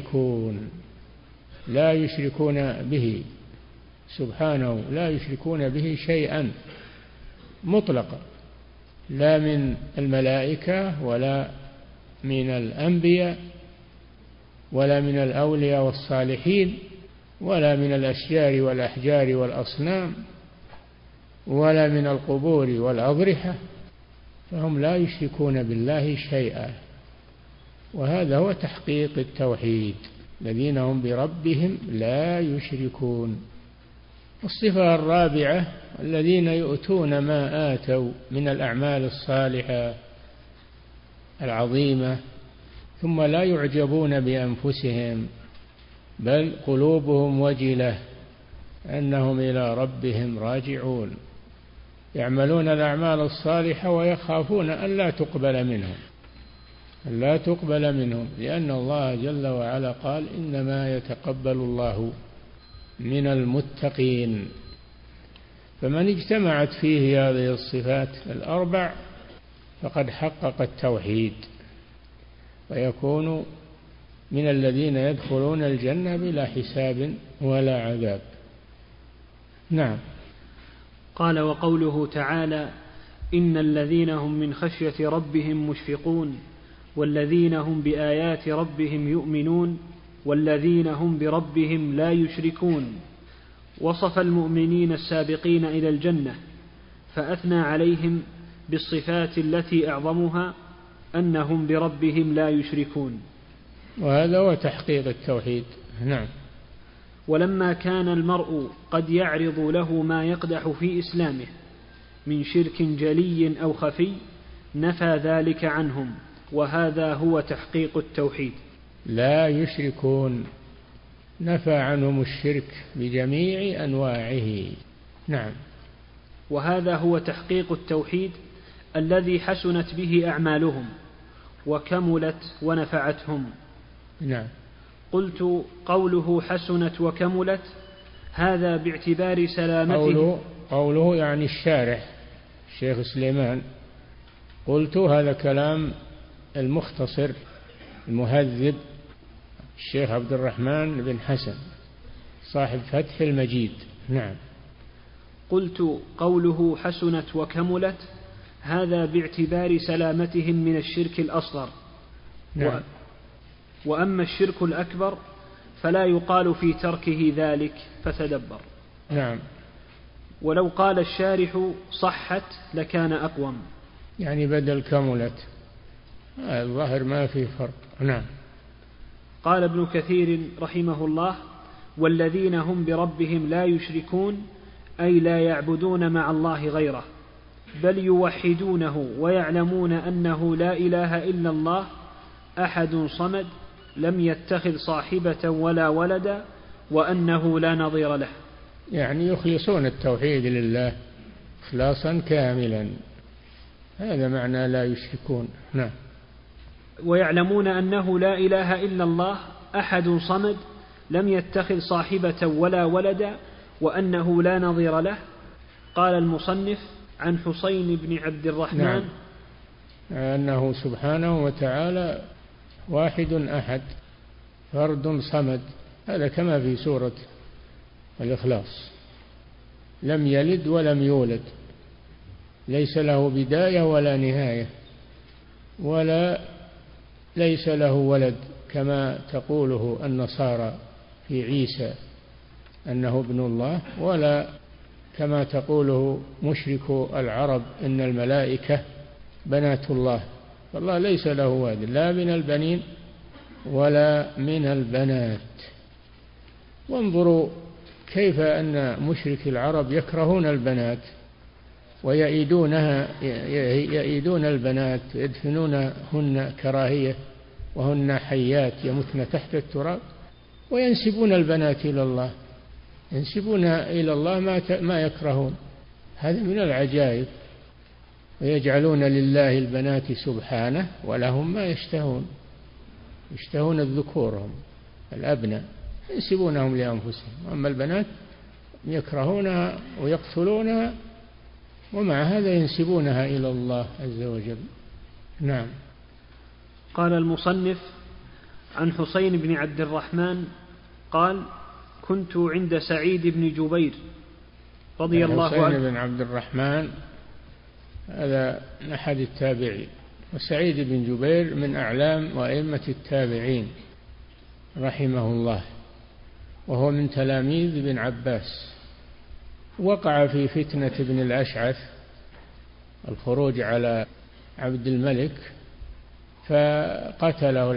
يشركون به سبحانه، لا يشركون به شيئا مطلقا، لا من الملائكة ولا من الأنبياء ولا من الأولياء والصالحين ولا من الأشجار والأحجار والأصنام ولا من القبور والأضرحة، فهم لا يشركون بالله شيئا. وهذا هو تحقيق التوحيد، الذين هم بربهم لا يشركون. الصفة الرابعة الذين يؤتون ما آتوا من الأعمال الصالحة العظيمة ثم لا يعجبون بأنفسهم، بل قلوبهم وجلة أنهم إلى ربهم راجعون، يعملون الأعمال الصالحة ويخافون أن لا تقبل منهم، لأن الله جل وعلا قال إنما يتقبل الله من المتقين. فمن اجتمعت فيه هذه الصفات الأربع فقد حقق التوحيد ويكون من الذين يدخلون الجنة بلا حساب ولا عذاب. نعم. قال: وقوله تعالى: إن الذين هم من خشية ربهم مشفقون والذين هم بآيات ربهم يؤمنون والذين هم بربهم لا يشركون. وصف المؤمنين السابقين إلى الجنة فأثنى عليهم بالصفات التي أعظمها أنهم بربهم لا يشركون. وهذا هو تحقيق التوحيد. نعم. ولما كان المرء قد يعرض له ما يقدح في إسلامه من شرك جلي أو خفي نفى ذلك عنهم، وهذا هو تحقيق التوحيد. لا يشركون، نفى عنهم الشرك بجميع أنواعه. نعم. وهذا هو تحقيق التوحيد الذي حسنت به أعمالهم وكملت ونفعتهم. نعم. قلت: قوله حسنت وكملت هذا باعتبار سلامته. قوله يعني الشارح الشيخ سليمان. قلت هذا كلام المختصر المهذب الشيخ عبد الرحمن بن حسن صاحب فتح المجيد. نعم. قلت: قوله حسنت وكملت هذا باعتبار سلامتهم من الشرك الأصغر. نعم. وأما الشرك الأكبر فلا يقال في تركه ذلك، فتدبر. نعم. ولو قال الشارح صحت لكان أقوم، يعني بدل كملت، الظاهر ما في فرق. نعم. قال ابن كثير رحمه الله: والذين هم بربهم لا يشركون أي لا يعبدون مع الله غيره، بل يوحدونه ويعلمون أنه لا إله إلا الله أحد صمد لم يتخذ صاحبة ولا ولدا وأنه لا نظير له. يعني يخلصون التوحيد لله إخلاصا كاملا، هذا معنى لا يشركون. نعم. ويعلمون أنه لا إله إلا الله أحد صمد لم يتخذ صاحبة ولا ولدا وأنه لا نظير له. قال المصنف عن حسين بن عبد الرحمن: نعم. أنه سبحانه وتعالى واحد أحد فرد صمد، هذا كما في سورة الإخلاص، لم يلد ولم يولد، ليس له بداية ولا نهاية، ولا ليس له ولد كما تقوله النصارى في عيسى أنه ابن الله، ولا كما تقوله مشرك العرب إن الملائكة بنات الله، فالله ليس له ولد لا من البنين ولا من البنات. وانظروا كيف أن مشرك العرب يكرهون البنات يئيدون البنات، يدفنونهن كراهية وهن حيات يمتن تحت التراب، وينسبون البنات إلى الله، ينسبون إلى الله ما يكرهون. هذا من العجائب. ويجعلون لله البنات سبحانه ولهم ما يشتهون، يشتهون الذكور الأبناء ينسبونهم لأنفسهم، أما البنات يكرهونها ويقتلونها، ومع هذا ينسبونها إلى الله عز وجل. نعم. قال المصنف: عن حسين بن عبد الرحمن قال: كنت عند سعيد بن جبير رضي الله عنه. حسين بن عبد الرحمن هذا أحد التابعين، وسعيد بن جبير من أعلام وأئمة التابعين رحمه الله، وهو من تلاميذ ابن عباس. وقع في فتنة ابن الأشعث، الخروج على عبد الملك، فقتله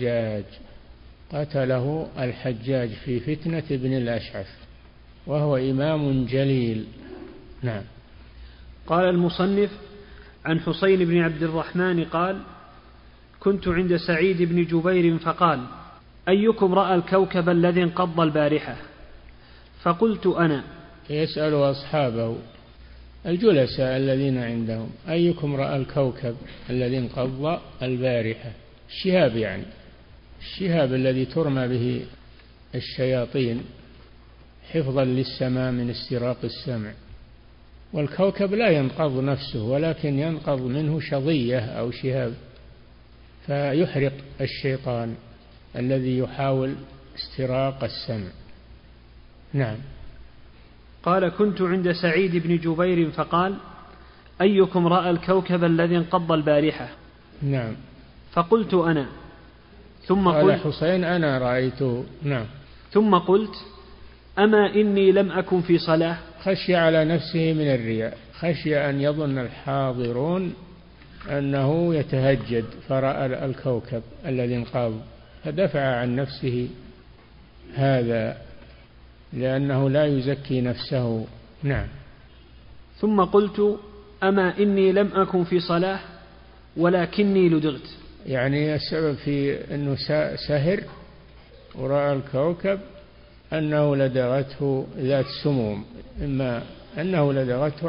الحجاج في فتنة ابن الأشعث، وهو إمام جليل. نعم. قال المصنف: عن حسين بن عبد الرحمن قال: كنت عند سعيد بن جبير فقال: أيكم رأى الكوكب الذي انقض البارحة؟ فقلت: أنا. يسأل أصحابه الجلساء الذين عندهم: أيكم رأى الكوكب الذي انقض البارحة؟ الشهاب، يعني الشهاب الذي ترمى به الشياطين حفظا للسماء من استراق السمع. والكوكب لا ينقض نفسه، ولكن ينقض منه شظية أو شهاب فيحرق الشيطان الذي يحاول استراق السمع. نعم. قال: كنت عند سعيد بن جبير فقال: أيكم رأى الكوكب الذي انقض البارحة؟ نعم. فقلت: أنا. ثم قال حسين: أنا رأيته. نعم. ثم قلت: أما إني لم أكن في صلاة. خشي على نفسه من الرياء، خشي أن يظن الحاضرون أنه يتهجد فرأى الكوكب الذي انقض، فدفع عن نفسه هذا لأنه لا يزكي نفسه. نعم. ثم قلت: أما إني لم أكن في صلاة ولكني لدغت. يعني السبب في أنه سهر ورأى الكوكب أنه لدغته ذات سموم، إما أنه لدغته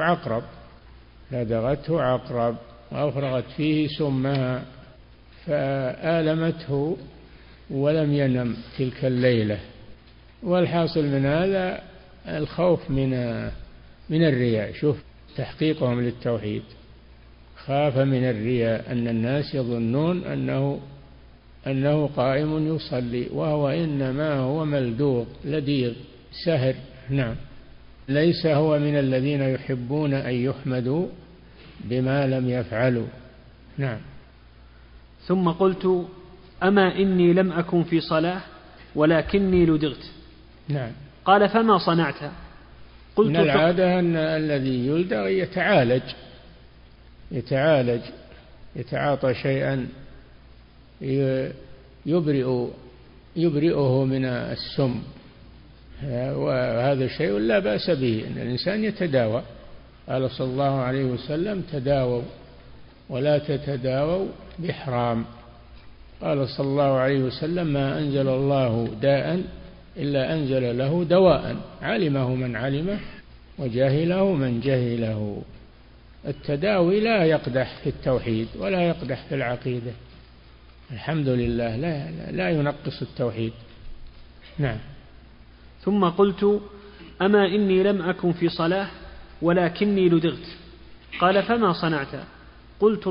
عقرب وأفرغت فيه سمها فآلمته ولم ينم تلك الليلة. والحاصل من هذا الخوف من الرياء. شوف تحقيقهم للتوحيد، خاف من الرياء، أن الناس يظنون أنه قائم يصلي وهو إنما هو ملدوغ لديغ سهر. نعم. ليس هو من الذين يحبون أن يحمدوا بما لم يفعلوا. نعم. ثم قلت: أما إني لم أكن في صلاة ولكني لدغت. نعم. قال: فما صنعت؟ قلت: من العادة أن الذي يلدغ يتعالج، يتعاطى شيئا يبرئه من السم، وهذا شيء لا بأس به أن الإنسان يتداوى. قال صلى الله عليه وسلم: تداووا ولا تتداووا بحرام. قال صلى الله عليه وسلم: ما أنزل الله داء إلا أنزل له دواء، علمه من علمه وجهله من جهله. التداوي لا يقدح في التوحيد ولا يقدح في العقيدة، الحمد لله، لا ينقص التوحيد. نعم. ثم قلت: أما إني لم أكن في صلاة ولكني لدغت. قال: فما صنعت؟ قلت: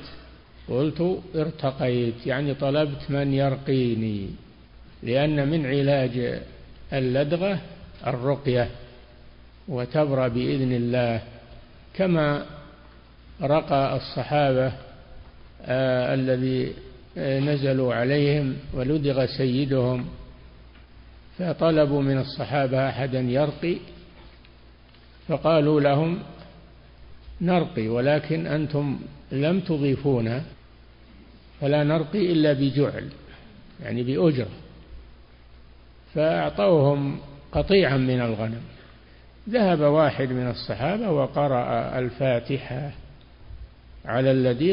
ارتقيت، يعني طلبت من يرقيني، لأن من علاج اللدغة الرقية، وتبرأ بإذن الله، كما رقى الصحابة الذي نزلوا عليهم ولدغ سيدهم، فطلبوا من الصحابة أحدا يرقي، فقالوا لهم: نرقي ولكن أنتم لم تضيفونا، فلا نرقي إلا بجعل، يعني بأجرة. فأعطوهم قطيعا من الغنم ذهب واحد من الصحابة وقرأ الفاتحة على اللديغ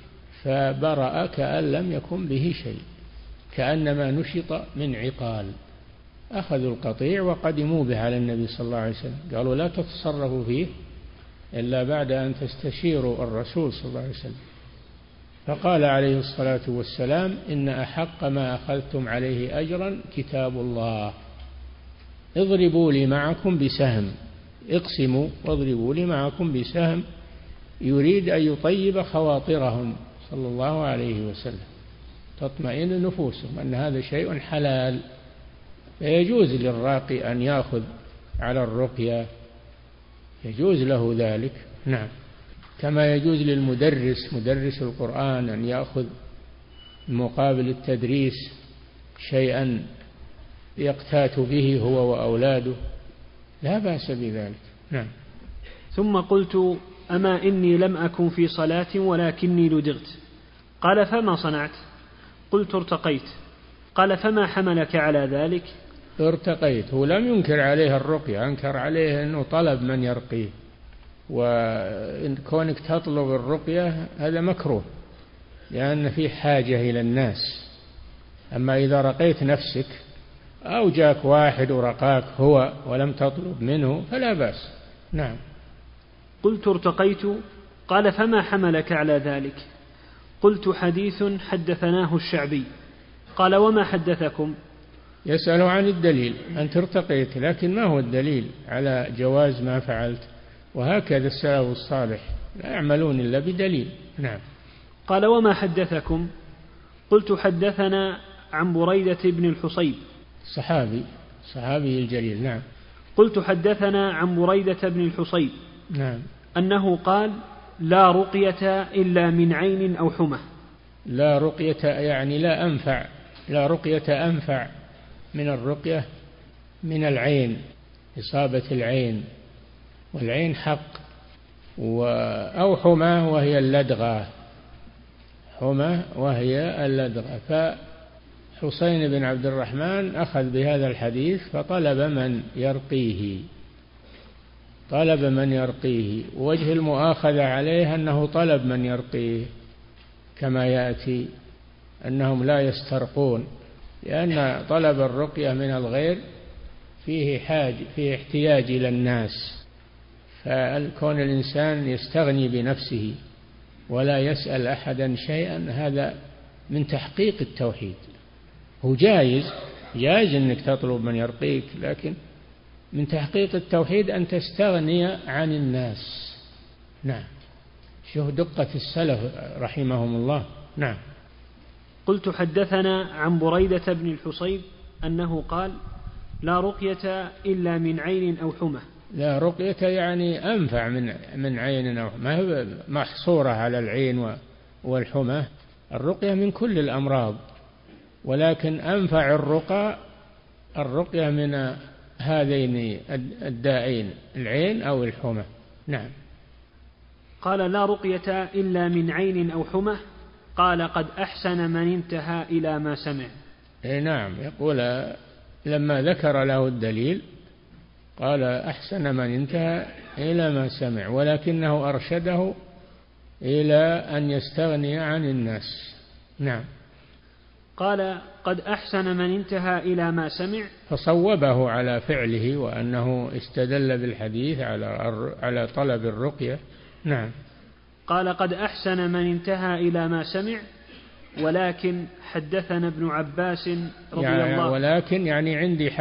فبرأ كأن لم يكن به شيء، كأنما نشط من عقال. أخذوا القطيع وقدموا به على النبي صلى الله عليه وسلم، قالوا لا تتصرفوا فيه إلا بعد أن تستشيروا الرسول صلى الله عليه وسلم. فقال عليه الصلاة والسلام: إن أحق ما أخذتم عليه أجرا كتاب الله، اضربوا لي معكم بسهم، اقسموا واضربوا لي معكم بسهم، يريد أن يطيب خواطرهم صلى الله عليه وسلم، تطمئن نفوسهم أن هذا شيء حلال. فيجوز للراقي أن يأخذ على الرقية، يجوز له ذلك، نعم، كما يجوز للمدرس مدرس القرآن أن يأخذ مقابل التدريس شيئا يقتات به هو وأولاده، لا بأس بذلك، نعم. ثم قلت: أما إني لم أكن في صلاة ولكني لدغت. قال: فما صنعت؟ قلت: ارتقيت. قال: فما حملك على ذلك؟ ارتقيت. هو لم ينكر عليه الرقية، أنكر عليه أنه طلب من يرقيه، وإن كونك تطلب الرقية هذا مكروه لأن في حاجة إلى الناس. أما إذا رقيت نفسك أو جاك واحد ورقاك هو ولم تطلب منه فلا بأس، نعم. قلت: ارتقيت. قال: فما حملك على ذلك؟ قلت: حديث حدثناه الشعبي. قال: وما حدثكم؟ يسأل عن الدليل. أنت ارتقيت، لكن ما هو الدليل على جواز ما فعلت؟ وهكذا السلف الصالح لا يعملون إلا بدليل، نعم. قال: وما حدثكم؟ قلت: حدثنا عن بريدة بن الحصيب، صحابي الجليل، نعم. قلت: حدثنا عن بريدة بن الحصيب، نعم، أنه قال: لا رقية إلا من عين أو حمى. لا رقية يعني لا أنفع، لا رقية أنفع من الرقية من العين، إصابة العين، والعين حق، أو حمى وهي اللدغة، حمى وهي اللدغة. فحسين بن عبد الرحمن أخذ بهذا الحديث فطلب من يرقيه، ووجه المؤاخذة عليه أنه طلب من يرقيه، كما يأتي أنهم لا يسترقون، لأن طلب الرقية من الغير فيه احتياج إلى الناس، فكون الإنسان يستغني بنفسه ولا يسأل أحدا شيئا هذا من تحقيق التوحيد. هو جائز أنك تطلب من يرقيك، لكن من تحقيق التوحيد أن تستغني عن الناس، نعم. شوف دقة السلف رحمهم الله، نعم. قلت: حدثنا عن بريدة بن الحصيب أنه قال: لا رقية إلا من عين أو حمى. لا رقية يعني أنفع من عين أو حمى، ما هي محصورة على العين والحمى، الرقية من كل الأمراض، ولكن أنفع الرقية من هذين الدائين، العين أو الحمى، نعم. قال: لا رقية إلا من عين أو حمى. قال: قد أحسن من انتهى إلى ما سمع. نعم، يقول لما ذكر له الدليل قال: أحسن من انتهى إلى ما سمع، ولكنه أرشده إلى أن يستغني عن الناس، نعم. قال: قد أحسن من انتهى إلى ما سمع، فصوبه على فعله، وأنه استدل بالحديث على طلب الرقية، نعم. قال: قد أحسن من انتهى إلى ما سمع، ولكن حدثنا ابن عباس رضي الله. ولكن يعني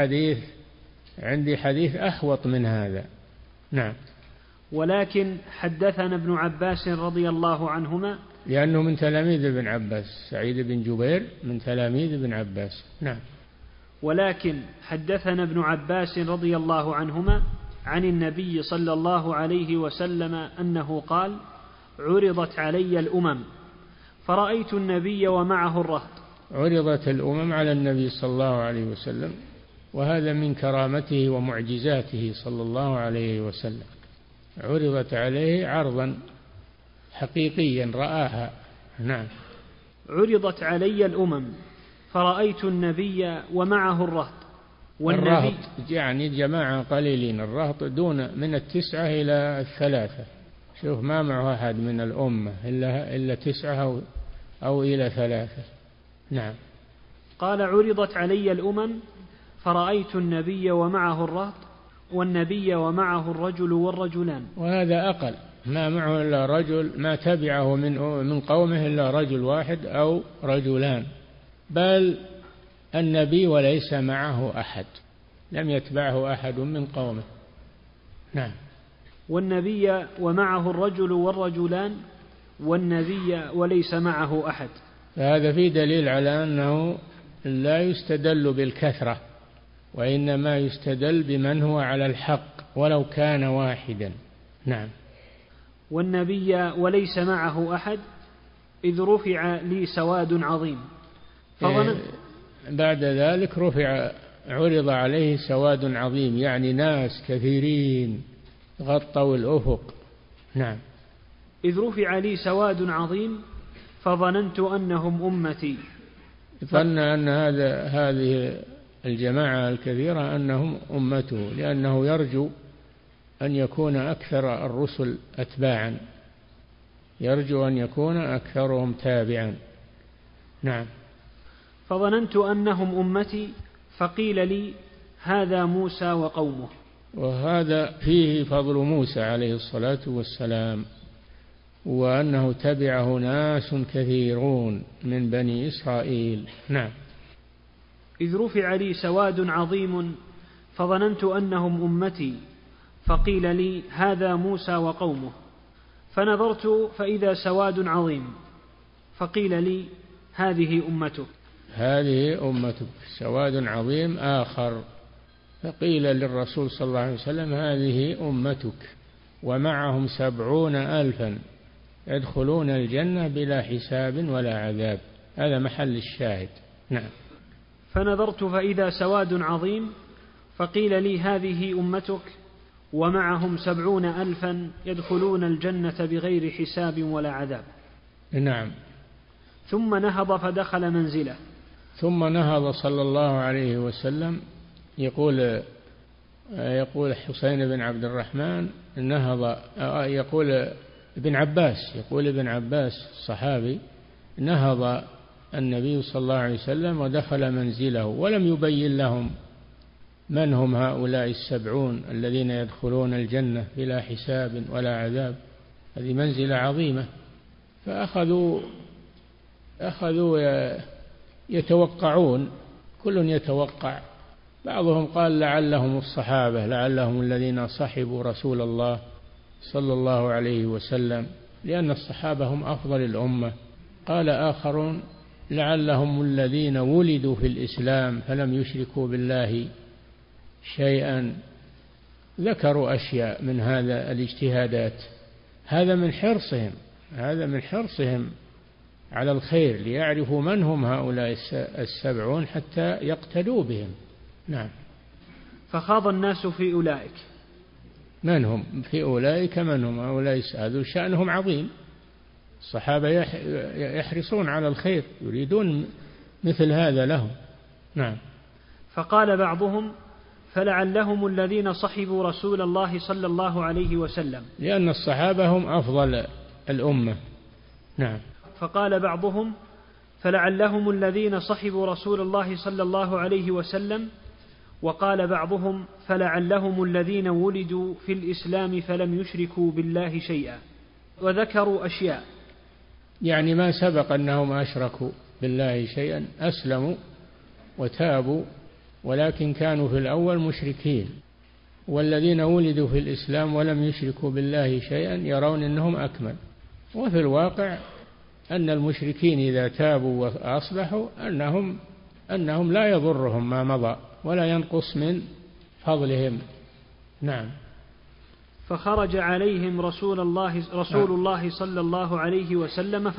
عندي حديث أحوط من هذا، نعم. ولكن حدثنا ابن عباس رضي الله عنهما، لأنه من تلاميذ ابن عباس، سعيد بن جبير من تلاميذ ابن عباس، نعم. ولكن حدثنا ابن عباس رضي الله عنهما عن النبي صلى الله عليه وسلم أنه قال: عرضت علي الأمم فرأيت النبي ومعه الرهط. عرضت الأمم على النبي صلى الله عليه وسلم، وهذا من كرامته ومعجزاته صلى الله عليه وسلم، عرضت عليه عرضا حقيقيا رآها، نعم. عرضت علي الأمم فرأيت النبي ومعه الرهط الرهط يعني جماعة قليلين، الرهط دون من 9 إلى 3. شوف ما معه أحد من الأمة إلا 9 أو إلى 3. نعم. قال عرضت علي الأمم فرأيت النبي ومعه الرهط والنبي ومعه الرجل والرجلان. وهذا أقل، ما معه إلا رجل، ما تبعه من قومه إلا رجل واحد أو رجلان، بل النبي وليس معه أحد، لم يتبعه أحد من قومه. نعم. والنبي ومعه الرجل والرجلان والنبي وليس معه أحد. فهذا فيه دليل على أنه لا يستدل بالكثرة، وإنما يستدل بمن هو على الحق ولو كان واحدا. نعم. والنبي وليس معه أحد إذ رفع لي سواد عظيم. بعد ذلك عرض عليه سواد عظيم، يعني ناس كثيرين غطوا الأفق. نعم. إذ رفع لي سواد عظيم فظننت أنهم أمتي. ظن أن هذه الجماعة الكثيرة أنهم أمته، لأنه يرجو أن يكون أكثر الرسل أتباعا، يرجو أن يكون أكثرهم تابعا. نعم. فظننت أنهم أمتي فقيل لي هذا موسى وقومه. وهذا فيه فضل موسى عليه الصلاة والسلام، وأنه تبعه ناس كثيرون من بني إسرائيل. نعم. إذ رفع لي سواد عظيم فظننت أنهم أمتي فقيل لي هذا موسى وقومه، فنظرت فإذا سواد عظيم فقيل لي هذه أمتك. هذه أمتك، سواد عظيم آخر، فقيل للرسول صلى الله عليه وسلم هذه أمتك ومعهم 70,000 يدخلون الجنة بلا حساب ولا عذاب. هذا محل الشاهد. نعم. فنظرت فإذا سواد عظيم فقيل لي هذه أمتك ومعهم 70,000 يدخلون الجنة بغير حساب ولا عذاب. نعم. ثم نهض فدخل منزله. ثم نهض صلى الله عليه وسلم، يقول حسين بن عبد الرحمن نهض، يقول ابن عباس الصحابي نهض النبي صلى الله عليه وسلم ودخل منزله ولم يبين لهم من هم هؤلاء 70 الذين يدخلون الجنة بلا حساب ولا عذاب. هذه منزلة عظيمة. فأخذوا يتوقعون، كل يتوقع. بعضهم قال لعلهم الصحابة، لعلهم الذين صحبوا رسول الله صلى الله عليه وسلم، لأن الصحابة هم أفضل الأمة. قال آخرون لعلهم الذين ولدوا في الإسلام فلم يشركوا بالله شيئا. ذكروا أشياء من هذا الاجتهادات. هذا من حرصهم على الخير، ليعرفوا من هم هؤلاء 70 حتى يقتدوا بهم. نعم. فخاض الناس في أولئك. من هم في أولئك؟ من هم هؤلاء؟ هذا شأنهم عظيم. الصحابة يحرصون على الخير، يريدون مثل هذا لهم. نعم. فقال بعضهم فلعلهم الذين صحبوا رسول الله صلى الله عليه وسلم، لأن الصحابة هم أفضل الأمة. نعم. فقال بعضهم فلعلهم الذين صحبوا رسول الله صلى الله عليه وسلم، وقال بعضهم فلعلهم الذين ولدوا في الإسلام فلم يشركوا بالله شيئا. وذكروا أشياء، يعني ما سبق أنهم أشركوا بالله شيئا، أسلموا وتابوا، ولكن كانوا في الأول مشركين. والذين ولدوا في الإسلام ولم يشركوا بالله شيئا يرون أنهم أكمل. وفي الواقع أن المشركين إذا تابوا وأصلحوا أنهم لا يضرهم ما مضى ولا ينقص من فضلهم. نعم. فخرج عليهم رسول الله صلى الله عليه وسلم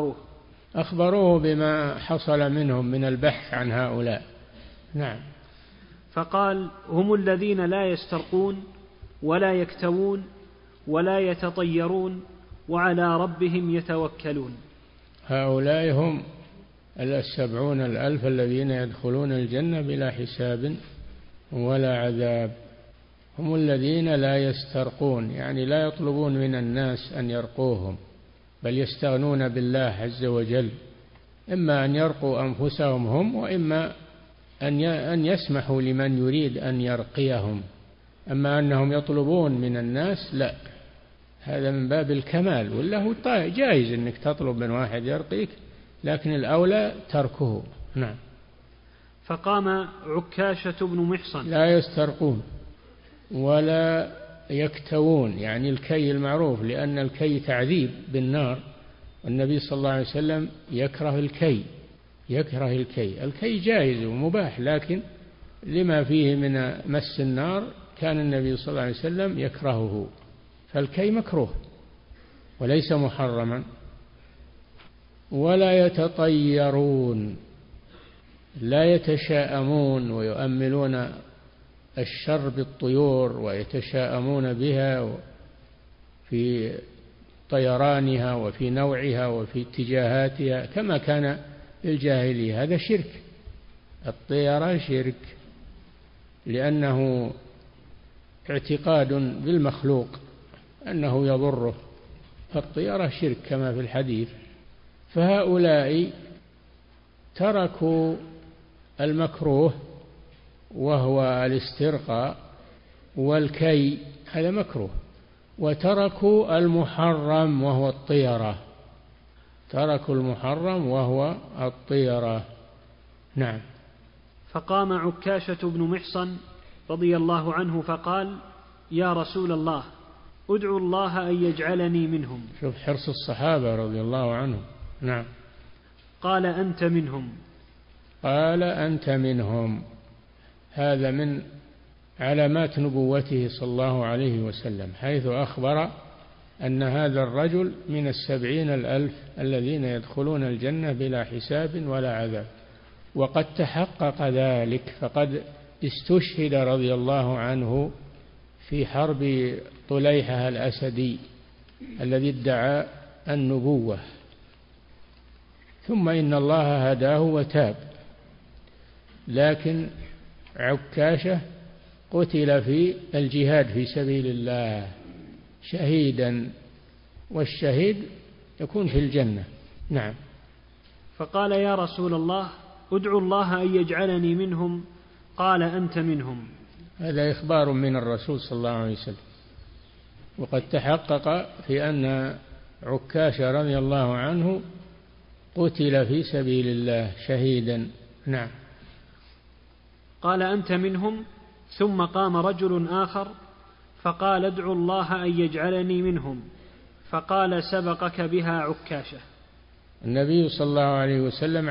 أخبروه بما حصل منهم من البحث عن هؤلاء. نعم. فقال هم الذين لا يسترقون ولا يكتوون ولا يتطيرون وعلى ربهم يتوكلون. هؤلاء هم 70,000 الذين يدخلون الجنة بلا حساب ولا عذاب. هم الذين لا يسترقون، يعني لا يطلبون من الناس أن يرقوهم، بل يستغنون بالله عز وجل، إما أن يرقوا أنفسهم هم، وإما أن يسمحوا لمن يريد أن يرقيهم. أما أنهم يطلبون من الناس لا، هذا من باب الكمال، ولا هو جائز أنك تطلب من واحد يرقيك، لكن الأولى تركه. نعم. فقام عكاشة بن محصن. لا يسترقون ولا يكتوون، يعني الكي المعروف، لأن الكي تعذيب بالنار، والنبي صلى الله عليه وسلم يكره الكي. الكي جائز ومباح، لكن لما فيه من مس النار كان النبي صلى الله عليه وسلم يكرهه، فالكي مكروه وليس محرما. ولا يتطيرون، لا يتشاءمون ويؤملون الشر بالطيور ويتشاءمون بها في طيرانها وفي نوعها وفي اتجاهاتها كما كان الجاهلية. هذا شرك، الطيرة شرك، لأنه اعتقاد بالمخلوق أنه يضره، فالطيرة شرك كما في الحديث. فهؤلاء تركوا المكروه وهو الاسترقاء والكي، هذا مكروه، وتركوا المحرم وهو الطيرة، تركوا المحرم وهو الطيرة. نعم. فقام عكاشة بن محصن رضي الله عنه فقال: يا رسول الله، ادعو الله أن يجعلني منهم. شوف حرص الصحابة رضي الله عنهم. نعم. قال: أنت منهم. قال: أنت منهم. هذا من علامات نبوته صلى الله عليه وسلم، حيث أخبر أن هذا الرجل من 70,000 الذين يدخلون الجنة بلا حساب ولا عذاب، وقد تحقق ذلك، فقد استشهد رضي الله عنه في حرب طليحة الأسدي الذي ادعى النبوة، ثم إن الله هداه وتاب. لكن عكاشة قتل في الجهاد في سبيل الله شهيدا، والشهيد يكون في الجنة. نعم. فقال: يا رسول الله، ادعو الله أن يجعلني منهم. قال: أنت منهم. هذا إخبار من الرسول صلى الله عليه وسلم، وقد تحقق في أن عكاشة رضي الله عنه قتل في سبيل الله شهيدا. نعم. قال: أنت منهم. ثم قام رجل آخر فقال: ادعو الله أن يجعلني منهم. فقال: سبقك بها عكاشة. النبي صلى الله عليه وسلم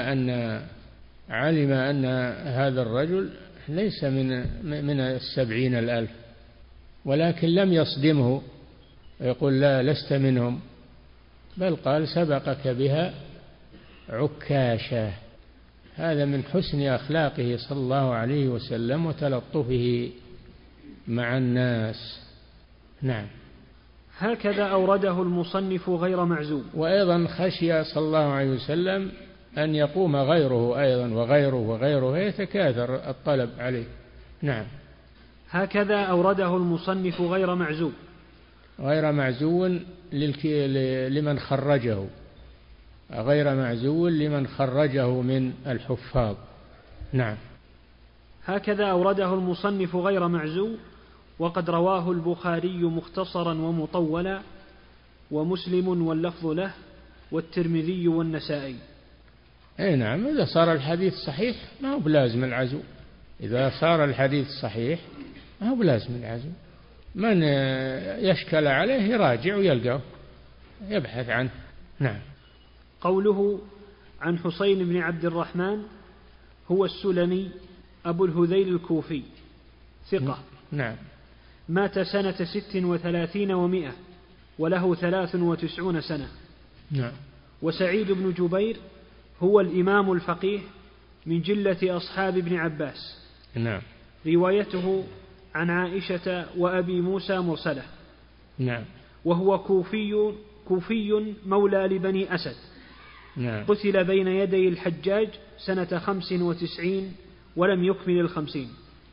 علم أن هذا الرجل ليس من 70,000، ولكن لم يصدمه ويقول لا لست منهم، بل قال: سبقك بها عكاشة. هذا من حسن أخلاقه صلى الله عليه وسلم وتلطفه مع الناس. نعم. هكذا أورده المصنف غير معزوم. وأيضا خشي صلى الله عليه وسلم أن يقوم غيره أيضا وغيره يتكاثر الطلب عليه. نعم. هكذا أورده المصنف غير معزوم. غير معزو لمن خرجه، غير معزو لمن خرجه من الحفاظ. نعم. هكذا أورده المصنف غير معزو، وقد رواه البخاري مختصرا ومطولا، ومسلم واللفظ له، والترمذي والنسائي. أي نعم. إذا صار الحديث صحيح ما هو بلازم العزو، إذا صار الحديث صحيح ما هو بلازم العزو. من يشكل عليه يراجع ويلقاه يبحث عنه. نعم. قوله: عن حسين بن عبد الرحمن هو السلمي أبو الهذيل الكوفي، ثقة. نعم. مات سنة 36 و100 وله 93 سنة. نعم. وسعيد بن جبير هو الإمام الفقيه من جلة أصحاب ابن عباس. نعم. روايته عن عائشة وأبي موسى مرسلة. نعم. وهو كوفي مولى لبني أسد. نعم. قتل بين يدي الحجاج سنة 95 ولم يكمل 50.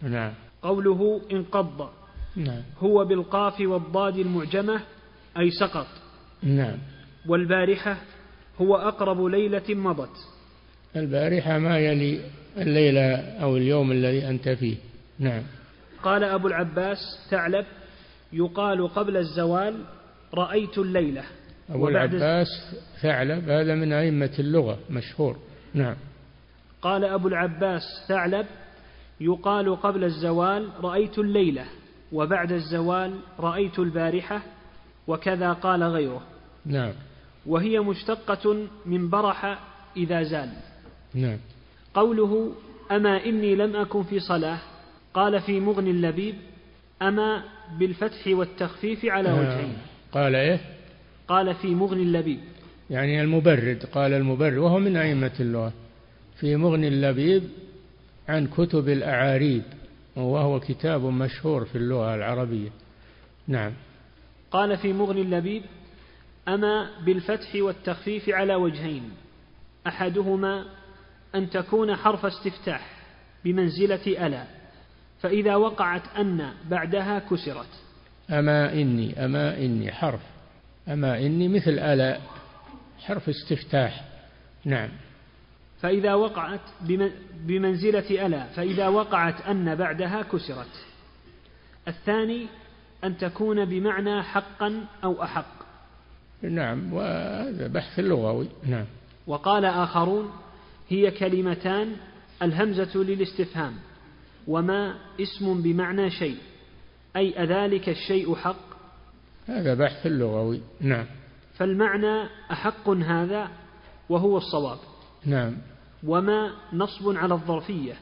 نعم. قوله انقض نعم. هو بالقاف والضاد المعجمة أي سقط. نعم. والبارحة هو أقرب ليلة مضت. البارحة ما يلي الليلة أو اليوم الذي أنت فيه. نعم. قال أبو العباس ثعلب يقال قبل الزوال رأيت الليلة. أبو العباس ثعلب هذا من أئمة اللغة مشهور. نعم. قال أبو العباس ثعلب يقال قبل الزوال رأيت الليلة وبعد الزوال رأيت البارحة، وكذا قال غيره. نعم. وهي مشتقة من برح إذا زال. نعم. قوله أما إني لم أكن في صلاة، قال في مغني اللبيب أما بالفتح والتخفيف على وجهين. قال إيه؟ قال في مغني اللبيب يعني المبرد، قال المبرد وهو من أئمة اللغة، في مغني اللبيب عن كتب الأعاريب، وهو كتاب مشهور في اللغة العربية. نعم. قال في مغني اللبيب أما بالفتح والتخفيف على وجهين، أحدهما أن تكون حرف استفتاح بمنزلة ألا، فإذا وقعت أن بعدها كسرت. أما إني حرف، أما إني مثل ألا حرف استفتاح. نعم. فإذا وقعت بمنزلة ألا، فإذا وقعت أن بعدها كسرت. الثاني أن تكون بمعنى حقا أو أحق. نعم، وهذا بحث لغوي. نعم. وقال آخرون هي كلمتان الهمزة للاستفهام، وما اسم بمعنى شيء، أي أذلك الشيء حق. هذا بحث لغوي. نعم. فالمعنى أحق هذا وهو الصواب. نعم. وما نصب على الظرفية،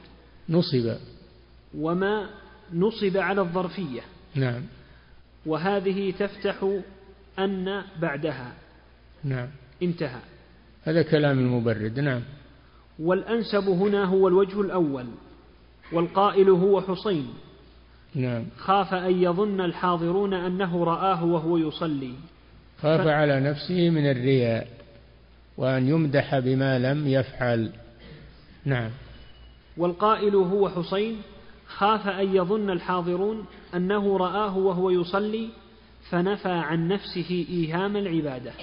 وما نصب على الظرفية. نعم. وهذه تفتح أن بعدها. نعم. انتهى. هذا كلام المبرد. نعم. والأنسب هنا هو الوجه الأول، والقائل هو حسين. نعم. خاف أن يظن الحاضرون أنه رآه وهو يصلي. خاف على نفسه من الرياء وأن يمدح بما لم يفعل. نعم. والقائل هو حسين خاف أن يظن الحاضرون أنه رآه وهو يصلي، فنفى عن نفسه إيهام العبادة.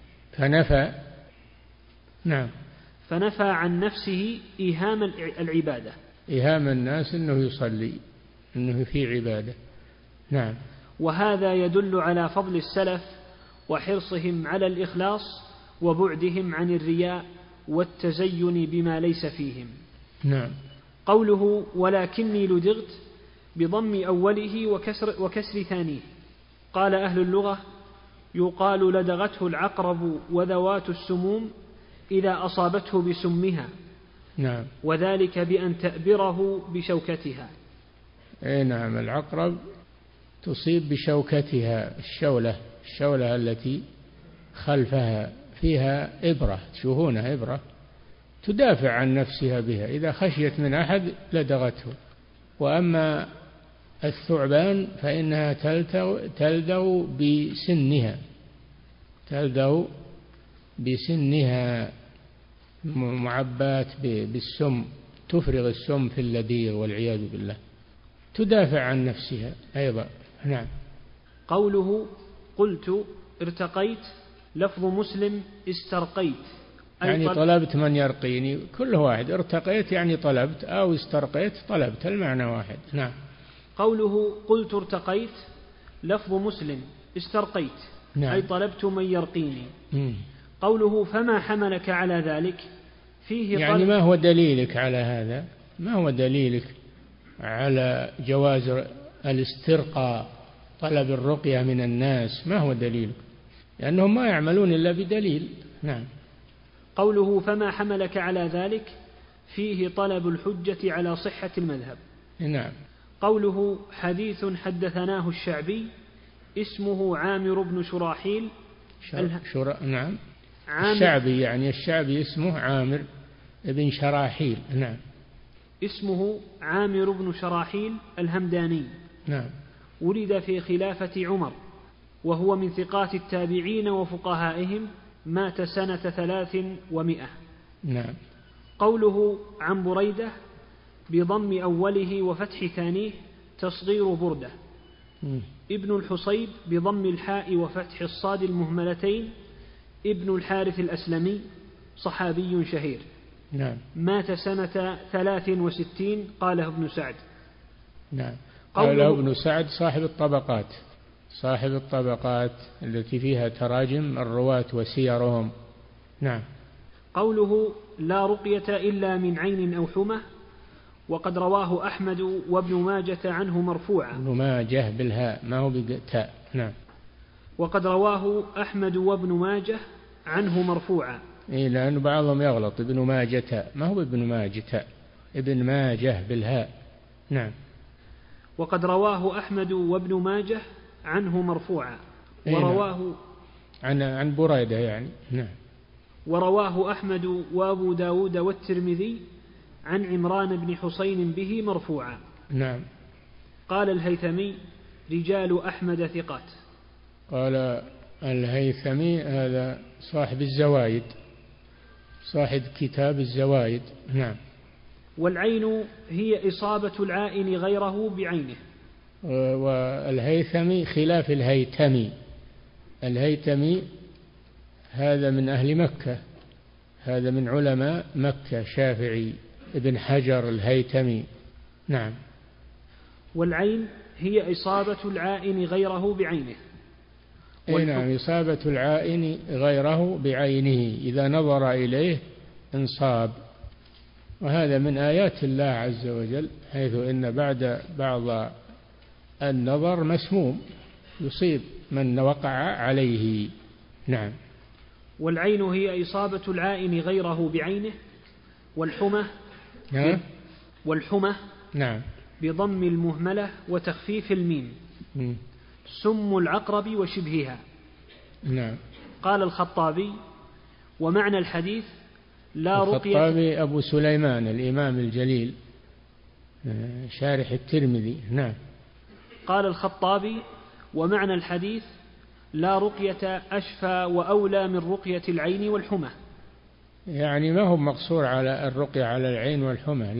نعم. فنفى عن نفسه إيهام العبادة، إيهام الناس أنه يصلي، أنه في عبادة. نعم. وهذا يدل على فضل السلف وحرصهم على الإخلاص وبعدهم عن الرياء والتزين بما ليس فيهم. نعم. قوله ولكني لدغت بضم أوله وكسر ثانيه. قال أهل اللغة يقال لدغته العقرب وذوات السموم إذا أصابته بسمها. نعم. وذلك بأن تأبره بشوكتها. نعم. العقرب تصيب بشوكتها، الشولة التي خلفها فيها إبرة، تشوفونها إبرة تدافع عن نفسها بها، إذا خشيت من أحد لدغته. وأما الثعبان فإنها تلدغ بسنها معبات بالسم، تفرغ السم في اللديغ والعياذ بالله، تدافع عن نفسها أيضا. نعم. قوله قلت ارتقيت لفظ مسلم استرقيت، يعني طلبت من يرقيني، كل واحد ارتقيت يعني طلبت، أو استرقيت طلبت، المعنى واحد. نعم. قوله قلت ارتقيت لفظ مسلم استرقيت. نعم. أي طلبت من يرقيني. قوله فما حملك على ذلك، فيه يعني ما هو دليلك على هذا؟ ما هو دليلك على جواز الاسترقاء، طلب الرقية من الناس؟ ما هو دليلك؟ لأنهم ما يعملون إلا بدليل. نعم. قوله فما حملك على ذلك، فيه طلب الحجة على صحة المذهب. نعم. قوله حديث حدثناه الشعبي اسمه عامر بن شراحيل. نعم. الشعبي يعني الشعبي اسمه عامر بن شراحيل. نعم. اسمه عامر بن شراحيل الهمداني. نعم. ولد في خلافة عمر، وهو من ثقات التابعين وفقهائهم، مات سنة 300. نعم. قوله عن بريدة بضم أوله وفتح ثانيه تصغير بردة. ابن الحصيب بضم الحاء وفتح الصاد المهملتين ابن الحارث الأسلمي صحابي شهير. نعم. مات سنة 63 قاله ابن سعد. نعم. قاله ابن سعد صاحب الطبقات التي فيها تراجم الرواة وسيرهم. نعم. قوله لا رقية إلا من عين أو حمى، وقد رواه أحمد وابن ماجة عنه مرفوعا. ابن ماجه بالهاء ما هو بالتاء. نعم. وقد رواه أحمد وابن ماجه عنه مرفوعا. إيه، لأن بعضهم يغلط، ابن ماجة ما هو ابن ماجة، ابن ماجه بالهاء. نعم. وقد رواه أحمد وابن ماجه عنه مرفوعا. ورواه عن بريدة يعني. نعم. ورواه أحمد وأبو داود والترمذي عن عمران بن حسين به مرفوعا. نعم. قال الهيثمي رجال أحمد ثقات. قال الهيثمي هذا صاحب الزوايد، صاحب كتاب الزوايد. نعم. والعين هي إصابة العائن غيره بعينه. والهيثمي خلاف الهيتمي. الهيتمي هذا من أهل مكة، هذا من علماء مكة، شافعي ابن حجر الهيتمي. نعم. والعين هي إصابة العائن غيره بعينه. نعم، إصابة العائن غيره بعينه، إذا نظر إليه انصاب. وهذا من آيات الله عز وجل، حيث إن بعض النظر مسموم يصيب من وقع عليه. نعم. والعين هي إصابة العائن غيره بعينه. والحمى نعم بضم المهملة وتخفيف الميم سم العقرب وشبهها. نعم. قال الخطابي ومعنى الحديث لا رقية. الخطابي أبو سليمان الإمام الجليل شارح الترمذي. نعم. قال الخطابي ومعنى الحديث لا رقية أشفى وأولى من رقية العين والحمى. يعني ما هو مقصور على الرقية على العين والحمى،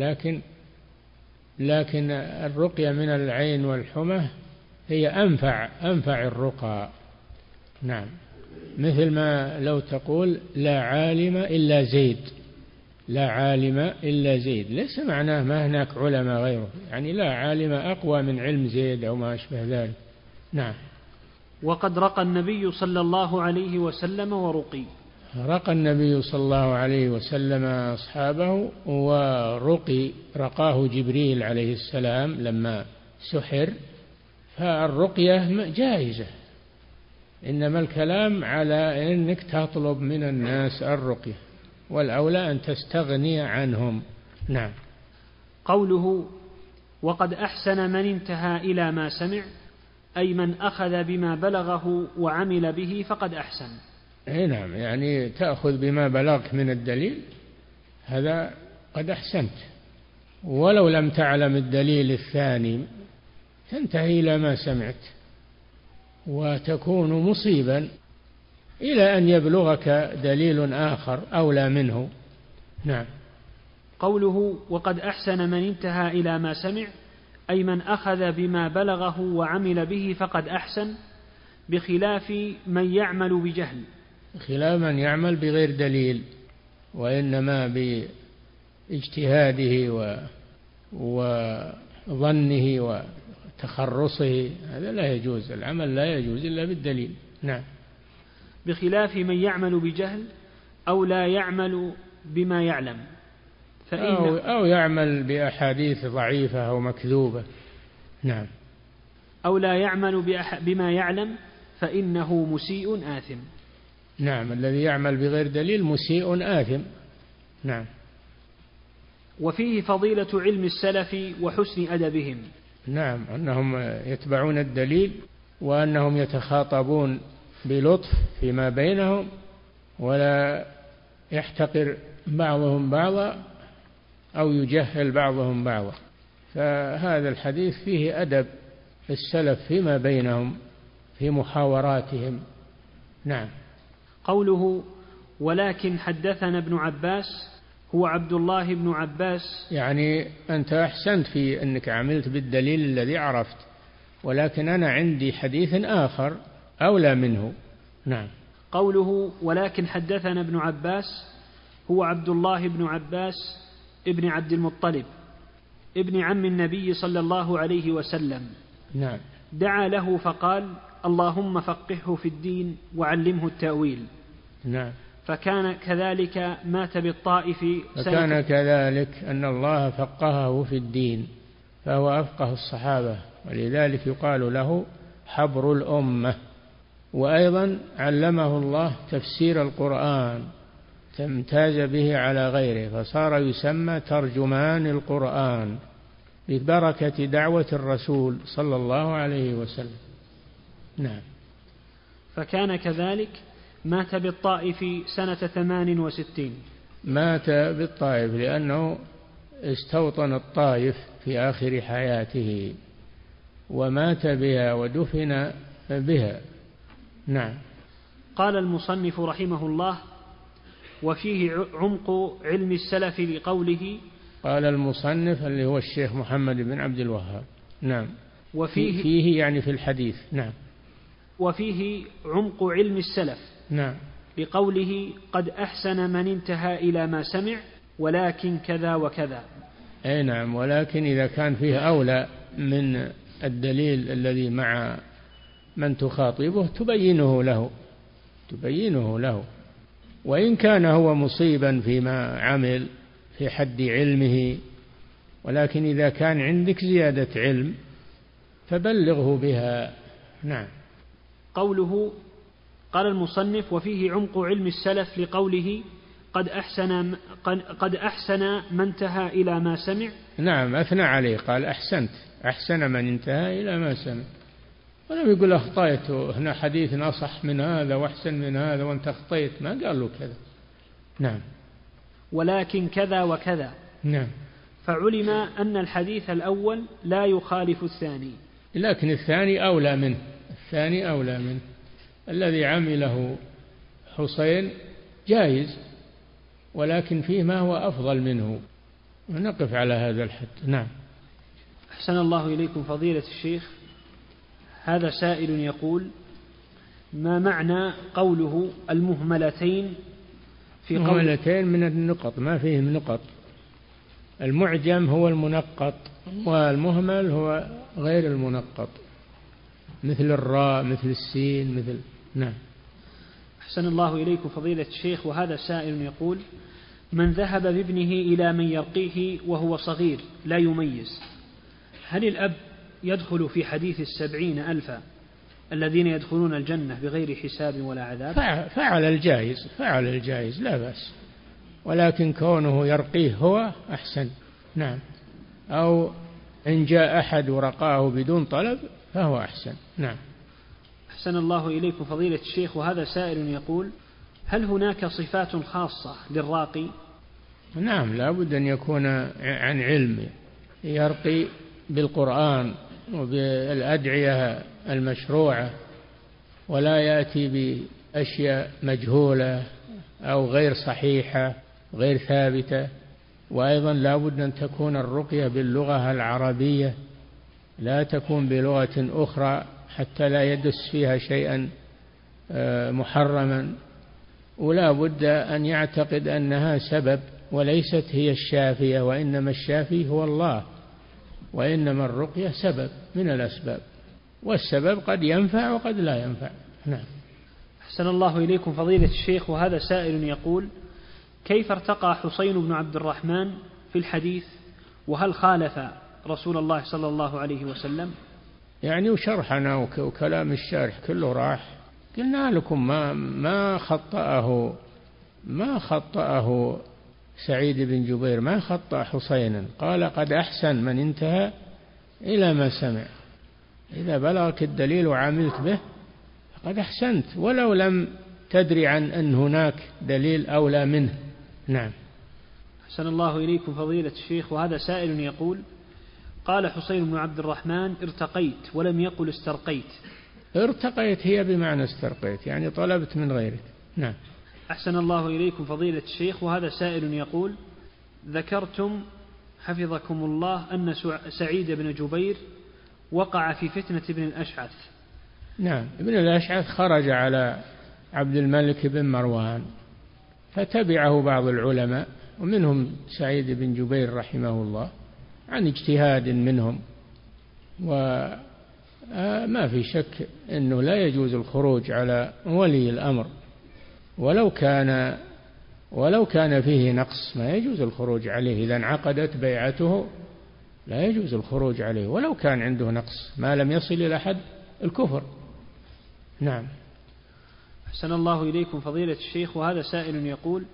لكن الرقية من العين والحمى هي أنفع الرقى. نعم. مثل ما لو تقول لا عالم إلا زيد، لا عالم إلا زيد، ليس معناه ما هناك علماء غيره، يعني لا عالم أقوى من علم زيد أو ما أشبه ذلك. نعم. وقد رقى النبي صلى الله عليه وسلم ورقي. رقى النبي صلى الله عليه وسلم أصحابه رقاه جبريل عليه السلام لما سحر. فالرقية جائزة، إنما الكلام على أنك تطلب من الناس الرقية، والأولى أن تستغني عنهم. نعم. قوله وقد أحسن من انتهى إلى ما سمع، أي من أخذ بما بلغه وعمل به فقد أحسن. نعم، يعني تأخذ بما بلغك من الدليل، هذا قد أحسنت، ولو لم تعلم الدليل الثاني تنتهي إلى ما سمعت وتكون مصيبا إلى أن يبلغك دليل آخر أولى منه. نعم. قوله وقد أحسن من انتهى إلى ما سمع، أي من أخذ بما بلغه وعمل به فقد أحسن، بخلاف من يعمل بجهل. خلاف من يعمل بغير دليل، وإنما باجتهاده وظنه وتخرصه، هذا لا يجوز، العمل لا يجوز إلا بالدليل. نعم. بخلاف من يعمل بجهل أو لا يعمل بما يعلم، أو يعمل بأحاديث ضعيفة أو مكذوبة. نعم. أو لا يعمل بما يعلم فإنه مسيء آثم. نعم. الذي يعمل بغير دليل مسيء آثم. نعم. وفيه فضيلة علم السلف وحسن أدبهم. نعم، أنهم يتبعون الدليل، وأنهم يتخاطبون بلطف فيما بينهم، ولا يحتقر بعضهم بعضا أو يجهل بعضهم بعضا. فهذا الحديث فيه أدب السلف فيما بينهم في محاوراتهم. نعم. قوله ولكن حدثنا ابن عباس هو عبد الله بن عباس. يعني أنت أحسنت في أنك عملت بالدليل الذي عرفت، ولكن أنا عندي حديث آخر أولى منه. نعم. قوله ولكن حدثنا ابن عباس هو عبد الله بن عباس ابن عبد المطلب ابن عم النبي صلى الله عليه وسلم. نعم. دعا له فقال اللهم فقهه في الدين وعلمه التأويل. نعم. فكان كذلك مات بالطائف فكان كذلك أن الله فقهه في الدين، فهو أفقه الصحابة، ولذلك يقال له حبر الأمة. وأيضا علمه الله تفسير القرآن، تمتاز به على غيره، فصار يسمى ترجمان القرآن ببركة دعوة الرسول صلى الله عليه وسلم. نعم. فكان كذلك مات بالطائف سنة 68. مات بالطائف لأنه استوطن الطائف في آخر حياته ومات بها ودفن بها. نعم. قال المصنف رحمه الله وفيه عمق علم السلف لقوله. قال المصنف اللي هو الشيخ محمد بن عبد الوهاب. نعم. فيه يعني في الحديث. نعم. وفيه عمق علم السلف. نعم. لقوله قد أحسن من انتهى إلى ما سمع ولكن كذا وكذا. أي نعم. ولكن إذا كان فيه أولى من الدليل الذي مع من تخاطبه تبينه له وإن كان هو مصيبا فيما عمل في حد علمه، ولكن إذا كان عندك زيادة علم فبلغه بها. نعم. قوله قال المصنف وفيه عمق علم السلف لقوله قد أحسن من انتهى إلى ما سمع. نعم. أثنى عليه، قال أحسنت، أحسن من انتهى إلى ما سمع، ولم يقول أخطأت هنا حديث أصح من هذا وأحسن من هذا وأنت أخطأت، ما قال له كذا. نعم. ولكن كذا وكذا. نعم. فعلم أن الحديث الأول لا يخالف الثاني، لكن الثاني أولى منه. الذي عمله حسين جائز، ولكن فيه ما هو أفضل منه، ونقف على هذا الحد. نعم. أحسن الله إليكم فضيلة الشيخ. هذا سائل يقول ما معنى قوله المهملتين في قوله؟ مهملتين من النقط، ما فيهم نقط. المعجم هو المنقط والمهمل هو غير المنقط، مثل الراء مثل السين مثل. نعم. أحسن الله إليكم فضيلة الشيخ. وهذا سائل يقول من ذهب بابنه إلى من يرقيه وهو صغير لا يميز، هل الأب يدخل في حديث 70,000 الذين يدخلون الجنة بغير حساب ولا عذاب؟ فعل الجائز لا بأس، ولكن كونه يرقيه هو أحسن. نعم. أو إن جاء أحد ورقاه بدون طلب فهو أحسن. نعم. أحسن الله إليكم فضيلة الشيخ. وهذا سائل يقول هل هناك صفات خاصة للراقي؟ نعم. لا بد أن يكون عن علم، يرقي بالقرآن وبالأدعية المشروعة، ولا يأتي بأشياء مجهولة أو غير صحيحة غير ثابتة. وأيضا لا بد أن تكون الرقية باللغة العربية، لا تكون بلغة أخرى حتى لا يدس فيها شيئا محرما. ولا بد أن يعتقد أنها سبب وليست هي الشافية، وإنما الشافي هو الله، وإنما الرقية سبب من الأسباب، والسبب قد ينفع وقد لا ينفع. نعم. أحسن الله إليكم فضيلة الشيخ. وهذا سائل يقول كيف ارتقى حسين بن عبد الرحمن في الحديث، وهل خالف رسول الله صلى الله عليه وسلم؟ يعني وشرحنا وكلام الشارح كله راح، قلنا لكم ما خطأه سعيد بن جبير، ما خطأ حسينا، قال قد أحسن من انتهى إلى ما سمع. إذا بلغك الدليل وعملت به فقد أحسنت، ولو لم تدري عن أن هناك دليل أولى منه. نعم. أحسن الله إليكم فضيلة الشيخ. وهذا سائل يقول قال حسين بن عبد الرحمن ارتقيت ولم يقل استرقيت. ارتقيت هي بمعنى استرقيت، يعني طلبت من غيرك. نعم. أحسن الله إليكم فضيلة الشيخ. وهذا سائل يقول ذكرتم حفظكم الله أن سعيد بن جبير وقع في فتنة ابن الأشعث. نعم، ابن الأشعث خرج على عبد الملك بن مروان فتبعه بعض العلماء ومنهم سعيد بن جبير رحمه الله عن اجتهاد منهم، وما في شك أنه لا يجوز الخروج على ولي الأمر ولو كان فيه نقص، ما يجوز الخروج عليه إذا انعقدت بيعته، لا يجوز الخروج عليه ولو كان عنده نقص ما لم يصل إلى حد الكفر. نعم. أحسن الله إليكم فضيلة الشيخ، وهذا سائل يقول: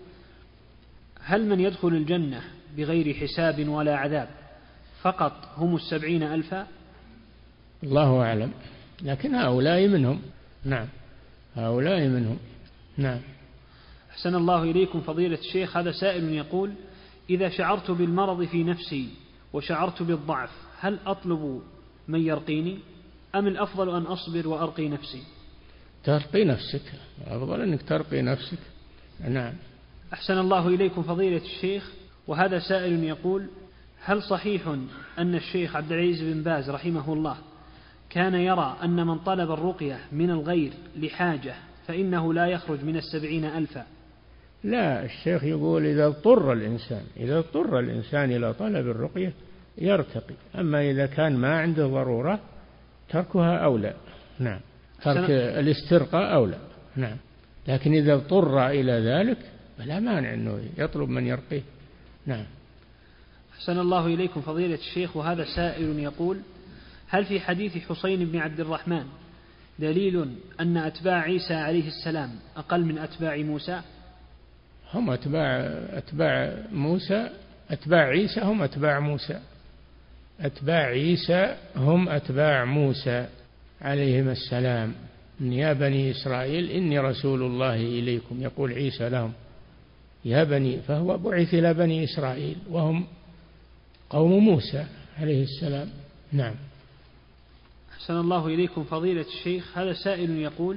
هل من يدخل الجنة بغير حساب ولا عذاب فقط هم 70,000؟ الله أعلم، لكن هؤلاء منهم. نعم، هؤلاء منهم. نعم. أحسن الله إليكم فضيلة الشيخ، هذا سائل يقول: إذا شعرت بالمرض في نفسي وشعرت بالضعف هل أطلب من يرقيني أم الأفضل أن أصبر وأرقي نفسي؟ ترقي نفسك، أفضل أنك ترقي نفسك. نعم. أحسن الله إليكم فضيلة الشيخ، وهذا سائل يقول: هل صحيح أن الشيخ عبد العزيز بن باز رحمه الله كان يرى أن من طلب الرقية من الغير لحاجة فإنه لا يخرج من 70,000؟ لا، الشيخ يقول إذا اضطر الإنسان إلى طلب الرقية يرتقي، أما إذا كان ما عنده ضرورة تركها أولى. نعم، ترك الاسترقاء أولى. نعم، لكن إذا اضطر إلى ذلك فلا مانع أنه يطلب من يرقيه. نعم. أحسن الله إليكم فضيلة الشيخ، وهذا سائل يقول: هل في حديث حسين بن عبد الرحمن دليل أن أتباع عيسى عليه السلام أقل من أتباع موسى؟ هم أتباع موسى، أتباع عيسى هم أتباع موسى، أتباع عيسى هم أتباع موسى عليهم السلام. يا بني إسرائيل إني رسول الله إليكم، يقول عيسى لهم يا بني، فهو بعث إلى بني إسرائيل وهم قوم موسى عليه السلام. نعم. أحسن الله إليكم فضيلة الشيخ، هذا سائل يقول: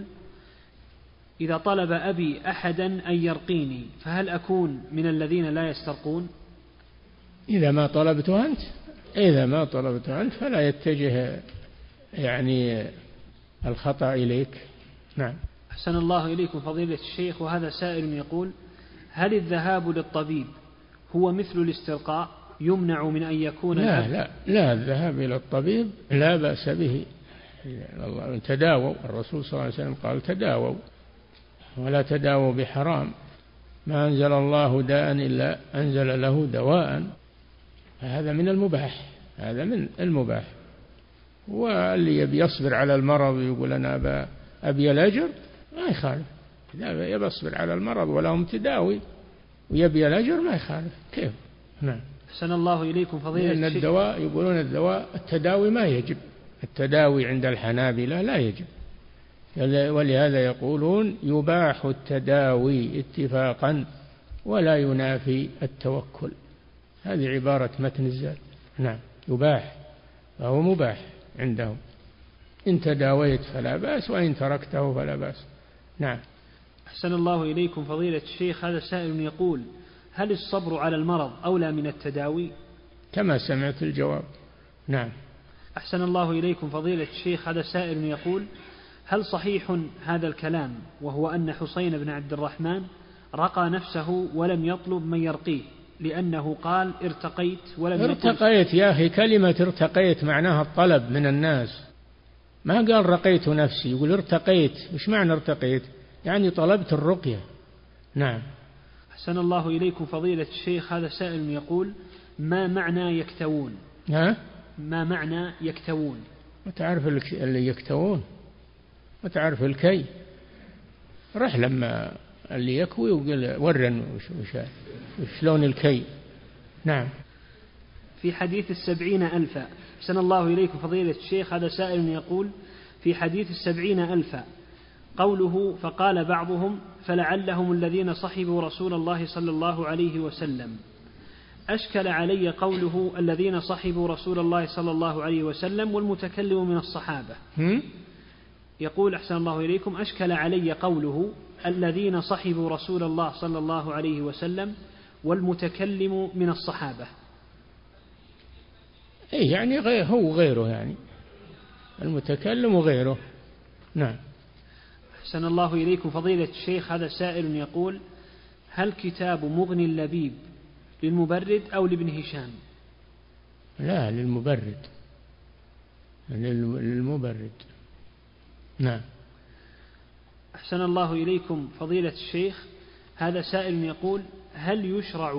إذا طلب أبي أحدا أن يرقيني فهل أكون من الذين لا يسترقون؟ إذا ما طلبت أنت فلا يتجه يعني الخطأ إليك. نعم. أحسن الله إليكم فضيلة الشيخ، وهذا سائل يقول: هل الذهاب للطبيب هو مثل الاسترقاء يمنع من أن يكون لا الذهاب إلى الطبيب لا بأس به، تداووا، الرسول صلى الله عليه وسلم قال تداووا ولا تداووا بحرام، ما أنزل الله داء إلا أنزل له دواء، هذا من المباح، واللي يبي يصبر على المرض ويقول أنا أبي الأجر ما يخالف، إذا يبي يصبر على المرض ولهم تداوي ويبي الأجر ما يخالف. كيف؟ نعم. أحسن الله إليكم فضيلة لأن الدواء يقولون التداوي ما يجب، التداوي عند الحنابلة لا يجب، ولهذا يقولون يباح التداوي اتفاقا ولا ينافي التوكل، هذه عبارة متن الزاد. نعم، يباح، فهو مباح عندهم، إن تداويت فلا بأس وإن تركته فلا بأس. نعم. أحسن الله إليكم فضيلة الشيخ، هذا سائل يقول: هل الصبر على المرض أولى من التداوي؟ كما سمعت الجواب. نعم. أحسن الله إليكم فضيلة الشيخ، هذا سائل يقول: هل صحيح هذا الكلام وهو أن حسين بن عبد الرحمن رقى نفسه ولم يطلب من يرقيه لأنه قال ارتقيت ولم ارتقيت يا أخي، كلمة ارتقيت معناها الطلب من الناس، ما قال رقيت نفسي، يقول ارتقيت. وش معنى ارتقيت؟ يعني طلبت الرقية. نعم. أحسن الله إليكم فضيلة الشيخ، هذا سائل يقول: ما معنى يكتوون؟ ما معنى يكتوون؟ ما تعرف اللي يكتوون، ما تعرف الكي، رح لما اللي يكوي وقال ورن شلون الكي. نعم. في حديث 70,000، أحسن الله إليكم فضيلة الشيخ، هذا سائل يقول: في حديث 70,000 قوله فقال بعضهم فلعلهم الذين صحبوا رسول الله صلى الله عليه وسلم، أشكل علي قوله الذين صحبوا رسول الله صلى الله عليه وسلم والمتكلم من الصحابة. يقول أحسن الله إليكم: أشكل علي قوله الذين صحبوا رسول الله صلى الله عليه وسلم والمتكلم من الصحابة. إيه يعني هو غيره، يعني المتكلم وغيره. نعم. أحسن الله إليكم فضيلة الشيخ، هذا سائل يقول: هل كتاب مغني اللبيب للمبرد أو لابن هشام؟ لا، للمبرد. للمبرد. نعم. أحسن الله إليكم فضيلة الشيخ، هذا سائل يقول: هل يشرع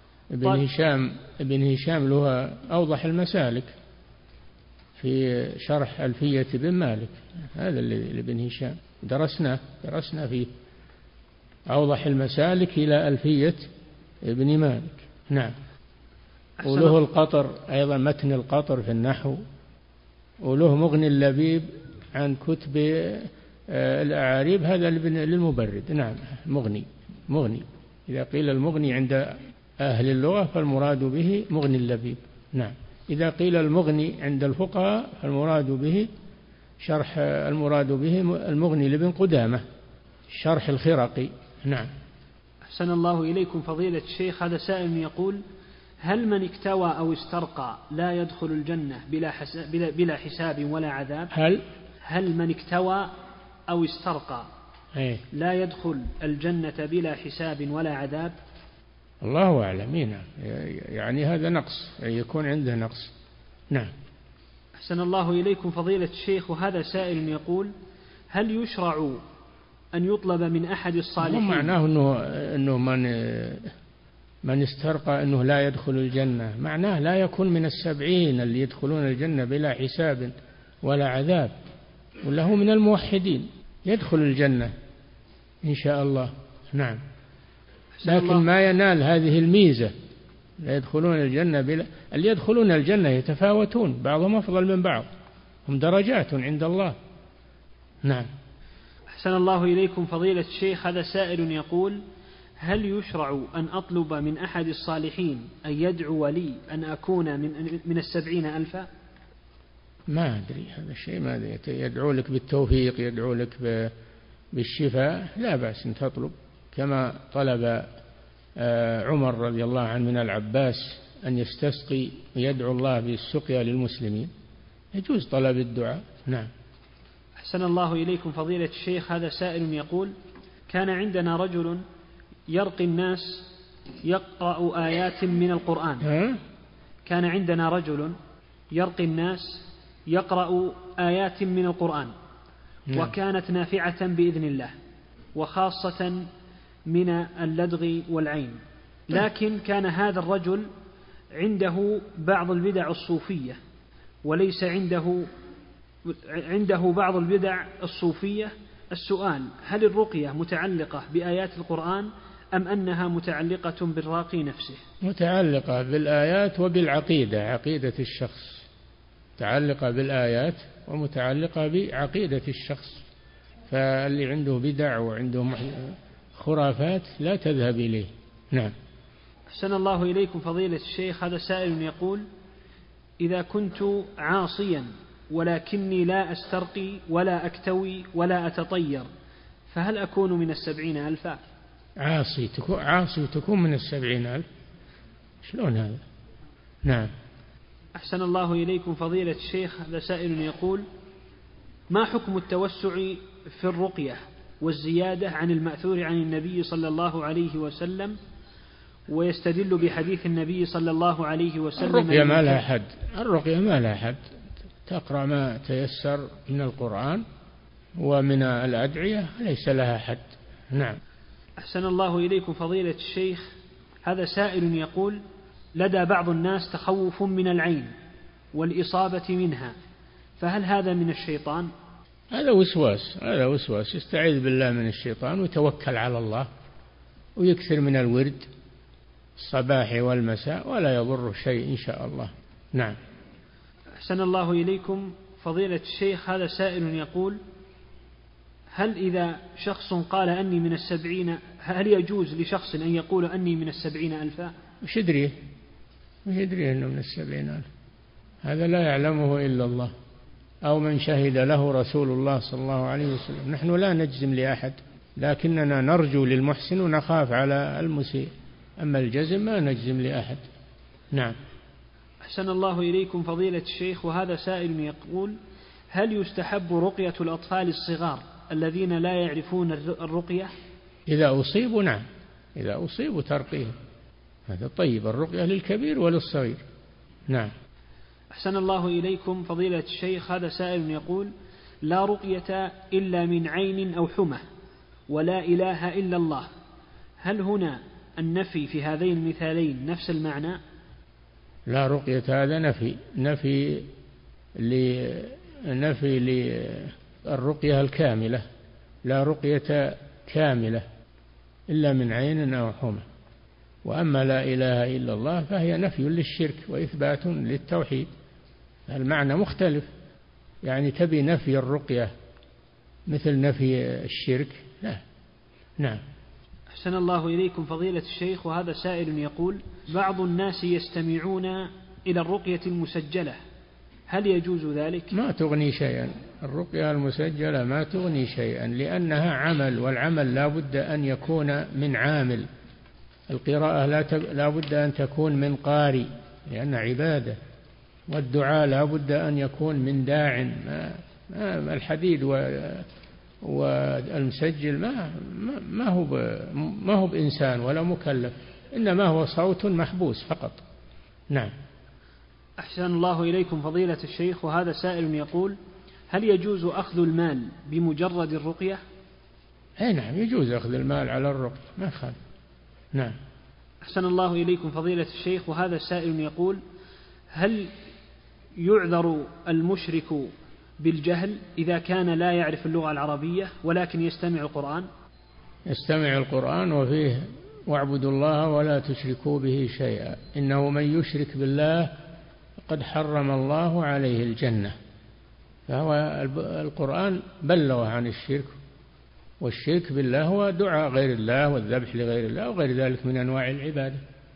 ابن هشام له أوضح المسالك في شرح ألفية بن مالك، هذا اللي ابن هشام درسنا فيه أوضح المسالك إلى ألفية ابن مالك. نعم. وله القطر أيضا، متن القطر في النحو، وله مغني اللبيب عن كتب الأعاريب، هذا للمبرد. نعم. مغني إذا قيل المغني عند أهل اللغة فالمراد به مغني اللبيب. نعم. إذا قيل المغني عند الفقهاء فالمراد به المغني لابن قدامة، شرح الخرقي. نعم. أحسن الله إليكم فضيلة الشيخ، هذا سائل يقول: هل من اكتوى أو استرقى لا يدخل الجنة بلا حساب ولا عذاب؟ هل من اكتوى أو استرقى لا يدخل الجنة بلا حساب ولا عذاب؟ الله أعلم. يعني هذا نقص، يكون عنده نقص. نعم. أحسن الله إليكم فضيلة الشيخ، وهذا سائل يقول: هل يشرع أن يطلب من أحد الصالحين؟ معناه أنه من استرقى أنه لا يدخل الجنة، معناه لا يكون من 70 اللي يدخلون الجنة بلا حساب ولا عذاب، وله من الموحدين يدخل الجنة إن شاء الله. نعم. لكن ما ينال هذه الميزة، لا يدخلون الجنة اللي يدخلون الجنة يتفاوتون، بعضهم أفضل من بعض، هم درجات عند الله. نعم. أحسن الله إليكم فضيلة الشيخ، هذا سائل يقول: هل يشرع أن أطلب من أحد الصالحين أن يدعو لي أن أكون من 70,000؟ ما أدري هذا الشيء، ما أدري. يدعو لك بالتوفيق، يدعو لك بالشفاء، لا بأس أن تطلب، كما طلب عمر رضي الله عنه من العباس أن يستسقي ويدعو الله بالسقيا للمسلمين، يجوز طلب الدعاء. نعم. أحسن الله إليكم فضيلة الشيخ، هذا سائل يقول: كان عندنا رجل يرقي الناس يقرأ آيات من القرآن. كان عندنا رجل يرقي الناس يقرأ آيات من القرآن، وكانت نافعة بإذن الله، وخاصة من اللدغ والعين. لكن كان هذا الرجل عنده بعض البدع الصوفية، وليس عنده بعض البدع الصوفية. السؤال: هل الرقية متعلقة بآيات القرآن أم أنها متعلقة بالراقي نفسه؟ متعلقة بالآيات وبالعقيدة، عقيدة الشخص، متعلقة بالآيات ومتعلقة بعقيدة الشخص. فاللي عنده بدع وعنده خرافات لا تذهب إليه. نعم. أحسن الله إليكم فضيلة الشيخ، هذا سائل يقول: إذا كنت عاصيا ولكني لا أسترقي ولا أكتوي ولا أتطير، فهل أكون من 70,000؟ عاصي تكون من 70,000؟ شلون هذا؟ نعم. أحسن الله إليكم فضيلة الشيخ، هذا سائل يقول: ما حكم التوسع في الرقية والزيادة عن المأثور عن النبي صلى الله عليه وسلم، ويستدل بحديث النبي صلى الله عليه وسلم: الرقية ما لها حد، تقرأ ما تيسر من القرآن ومن الأدعية، ليس لها حد. نعم. أحسن الله إليكم فضيلة الشيخ، هذا سائل يقول: لدى بعض الناس تخوف من العين والإصابة منها، فهل هذا من الشيطان؟ هذا وسواس، يستعيذ بالله من الشيطان ويتوكل على الله ويكثر من الورد الصباح والمساء ولا يضر شيء إن شاء الله. نعم. أحسن الله إليكم فضيلة الشيخ، هذا سائل يقول: هل إذا شخص قال أني من 70، هل يجوز لشخص أن يقول أني من 70,000؟ وش يدريه أنه من 70,000؟ هذا لا يعلمه إلا الله، أو من شهد له رسول الله صلى الله عليه وسلم. نحن لا نجزم لأحد، لكننا نرجو للمحسن ونخاف على المسيء. أما الجزم ما نجزم لأحد. نعم. أحسن الله إليكم فضيلة الشيخ، وهذا سائل يقول: هل يستحب رقية الأطفال الصغار الذين لا يعرفون الرقية؟ إذا أصيبوا نعم، إذا أصيبوا ترقيهم، هذا طيب، الرقية للكبير وللصغير. نعم. أحسن الله إليكم فضيلة الشيخ، هذا سائل يقول: لا رقية إلا من عين أو حمى، ولا إله إلا الله، هل هنا النفي في هذين المثالين نفس المعنى؟ لا رقية هذا نفي للرقية الكاملة، لا رقية كاملة إلا من عين أو حمى. وأما لا إله إلا الله فهي نفي للشرك وإثبات للتوحيد، المعنى مختلف، يعني تبي نفي الرقية مثل نفي الشرك؟ لا. نعم. أحسن الله إليكم فضيلة الشيخ، وهذا سائل يقول: بعض الناس يستمعون إلى الرقية المسجلة، هل يجوز ذلك؟ ما تغني شيئا، الرقية المسجلة ما تغني شيئا، لأنها عمل، والعمل لا بد أن يكون من عامل، القراءة لا بد أن تكون من قارئ لأن عبادة، والدعاء لا بد أن يكون من داع. الحديد والمسجل ما هو بإنسان ولا مكلف، إنما هو صوت محبوس فقط. نعم. أحسن الله إليكم فضيلة الشيخ، وهذا سائل يقول: هل يجوز أخذ المال بمجرد الرقية؟ أي نعم، يجوز أخذ المال على الرقية، ما خالف. نعم. أحسن الله إليكم فضيلة الشيخ، وهذا سائل يقول: هل يعذر المشرك بالجهل إذا كان لا يعرف اللغة العربية ولكن يستمع القرآن؟ يستمع القرآن وفيه: واعبدوا الله ولا تشركوا به شيئا، إنه من يشرك بالله قد حرم الله عليه الجنة. فهو القرآن بلغ عن الشرك، والشرك بالله هو دعاء غير الله والذبح لغير الله وغير ذلك من أنواع العبادة،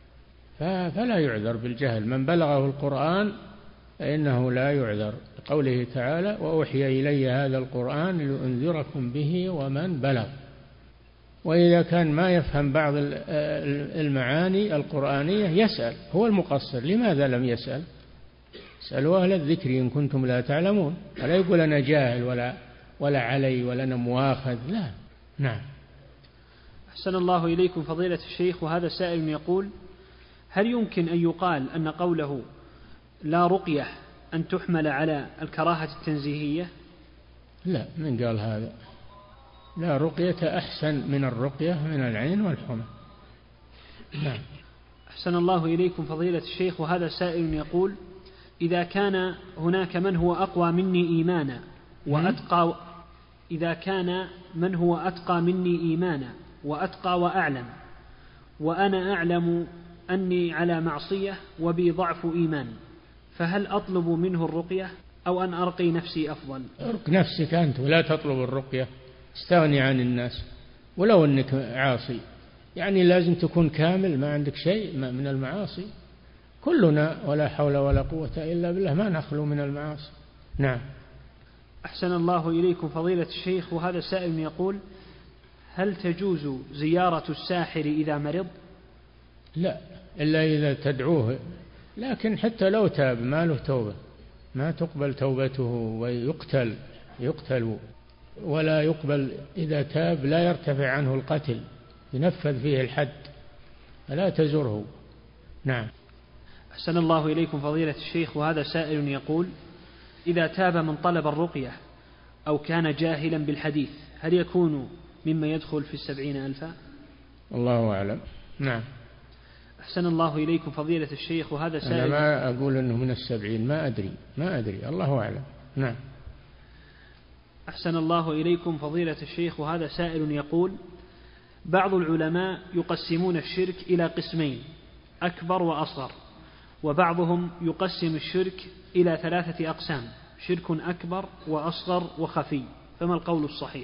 فلا يعذر بالجهل، من بلغه القرآن فإنه لا يعذر، قوله تعالى: وأوحي إلي هذا القرآن لأنذركم به ومن بلغ. وإذا كان ما يفهم بعض المعاني القرآنية يسأل، هو المقصر، لماذا لم يسأل؟ اسألوا أهل الذكر إن كنتم لا تعلمون، ولا يقول أنا جاهل ولا علي ولا أنا مواخذ، لا. نعم. أحسن الله إليكم فضيلة الشيخ، وهذا سائل يقول: هل يمكن أن يقال أن قوله لا رقية أن تحمل على الكراهة التنزيهية؟ لا، من قال هذا؟ لا رقية أحسن من الرقية من العين والحمى. نعم. أحسن الله إليكم فضيلة الشيخ، وهذا سائل يقول: إذا كان هناك من هو أقوى مني إيمانا وأتقى، إذا كان من هو أتقى مني إيمانا وأتقى وأعلم، وأنا أعلم أني على معصية وبي ضعف إيمان، فهل أطلب منه الرقية أو أن أرقي نفسي أفضل؟ ارق نفسك أنت ولا تطلب الرقية، استغني عن الناس ولو أنك عاصي، يعني لازم تكون كامل، ما عندك شيء من المعاصي، كلنا ولا حول ولا قوة إلا بالله ما نخلو من المعاصي. نعم. أحسن الله إليكم فضيلة الشيخ، وهذا سائل يقول: هل تجوز زيارة الساحر إذا مرض؟ لا، إلا إذا تدعوه، لكن حتى لو تاب ما له توبة، ما تقبل توبته ويقتل ولا يقبل، إذا تاب لا يرتفع عنه القتل، ينفذ فيه الحد، فلا تزره. نعم. أحسن الله إليكم فضيلة الشيخ، وهذا سائل يقول: إذا تاب من طلب الرقية أو كان جاهلا بالحديث هل يكون مما يدخل في 70,000؟ الله أعلم. نعم. أحسن الله إليكم فضيلة الشيخ، وهذا سائل. أنا ما أقول أنه من 70، ما أدري، الله أعلم. نعم. أحسن الله إليكم فضيلة الشيخ، وهذا سائل يقول: بعض العلماء يقسمون الشرك إلى قسمين، أكبر وأصغر، وبعضهم يقسم الشرك إلى 3 أقسام: شرك أكبر وأصغر وخفي، فما القول الصحيح؟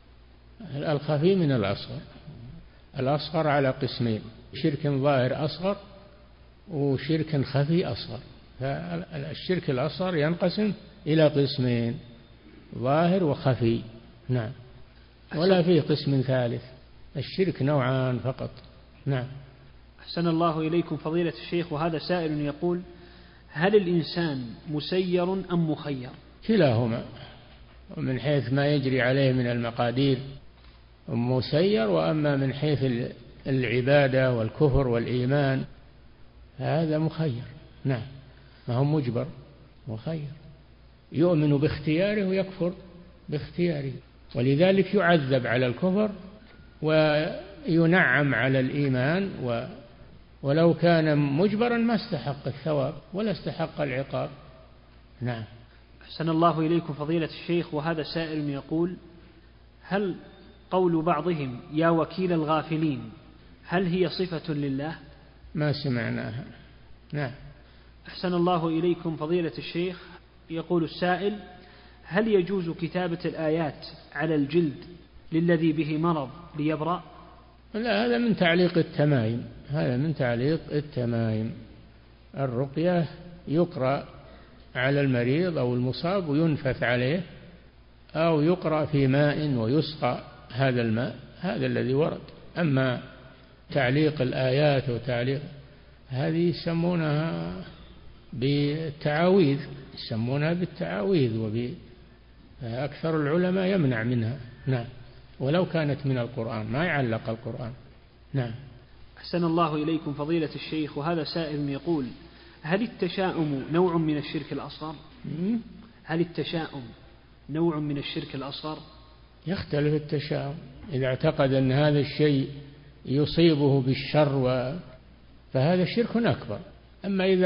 الخفي من الأصغر، الأصغر على قسمين: شرك ظاهر أصغر وشرك خفي أصغر. فالشرك الأصغر ينقسم إلى قسمين: ظاهر وخفي. نعم. ولا فيه قسم ثالث، الشرك نوعان فقط. نعم. أحسن الله إليكم فضيلة الشيخ، وهذا سائل يقول: هل الإنسان مسير أم مخير؟ كلاهما، من حيث ما يجري عليه من المقادير مسير، وأما من حيث العبادة والكفر والإيمان هذا مخير. نعم، ما هو مجبر، مخير، يؤمن باختياره ويكفر باختياره، ولذلك يعذب على الكفر وينعم على الإيمان، ولو كان مجبرا ما استحق الثواب ولا استحق العقاب. نعم. أحسن الله إليكم فضيلة الشيخ، وهذا سائل يقول: هل قول بعضهم يا وكيل الغافلين هل هي صفة لله؟ ما سمعناها. نعم. أحسن الله إليكم فضيلة الشيخ، يقول السائل: هل يجوز كتابة الآيات على الجلد للذي به مرض ليبرأ؟ لا، هذا من تعليق التمائم، هذا من تعليق التمائم. الرقية يقرأ على المريض أو المصاب وينفث عليه، أو يقرأ في ماء ويسقى هذا الماء، هذا الذي ورد. أما تعليق الآيات وتعليق هذه يسمونها بالتعاويذ، أكثر العلماء يمنع منها. نعم، ولو كانت من القرآن ما يعلق القرآن. نعم. أحسن الله إليكم فضيلة الشيخ، وهذا سائل يقول: هل التشاؤم نوع من الشرك الأصغر؟ هل التشاؤم نوع من الشرك الأصغر؟ يختلف التشاؤم، إذا اعتقد أن هذا الشيء يصيبه بالشر فهذا شرك أكبر. أما إذا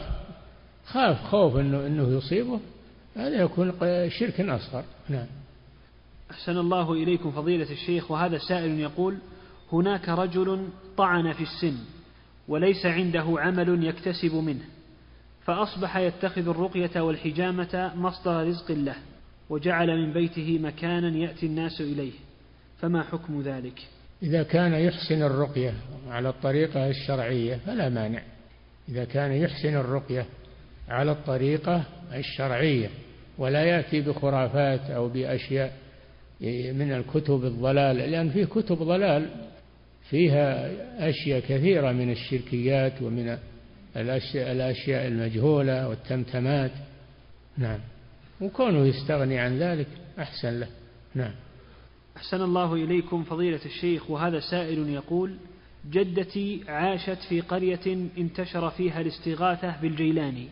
خاف خوف أنه يصيبه، هذا يكون شرك أصغر. نعم. أحسن الله إليكم فضيلة الشيخ، وهذا سائل يقول: هناك رجل طعن في السن وليس عنده عمل يكتسب منه، فأصبح يتخذ الرقية والحجامة مصدر رزق له، وجعل من بيته مكانا يأتي الناس إليه، فما حكم ذلك؟ إذا كان يحسن الرقية على الطريقة الشرعية فلا مانع. إذا كان يحسن الرقية على الطريقة الشرعية ولا يأتي بخرافات أو بأشياء من الكتب الضلال، لأن فيه كتب ضلال فيها أشياء كثيرة من الشركيات ومن الأشياء المجهولة والتمتمات. نعم، وكونه يستغني عن ذلك أحسن له. نعم. أحسن الله إليكم فضيلة الشيخ، وهذا سائل يقول: جدتي عاشت في قرية انتشر فيها الاستغاثة بالجيلاني.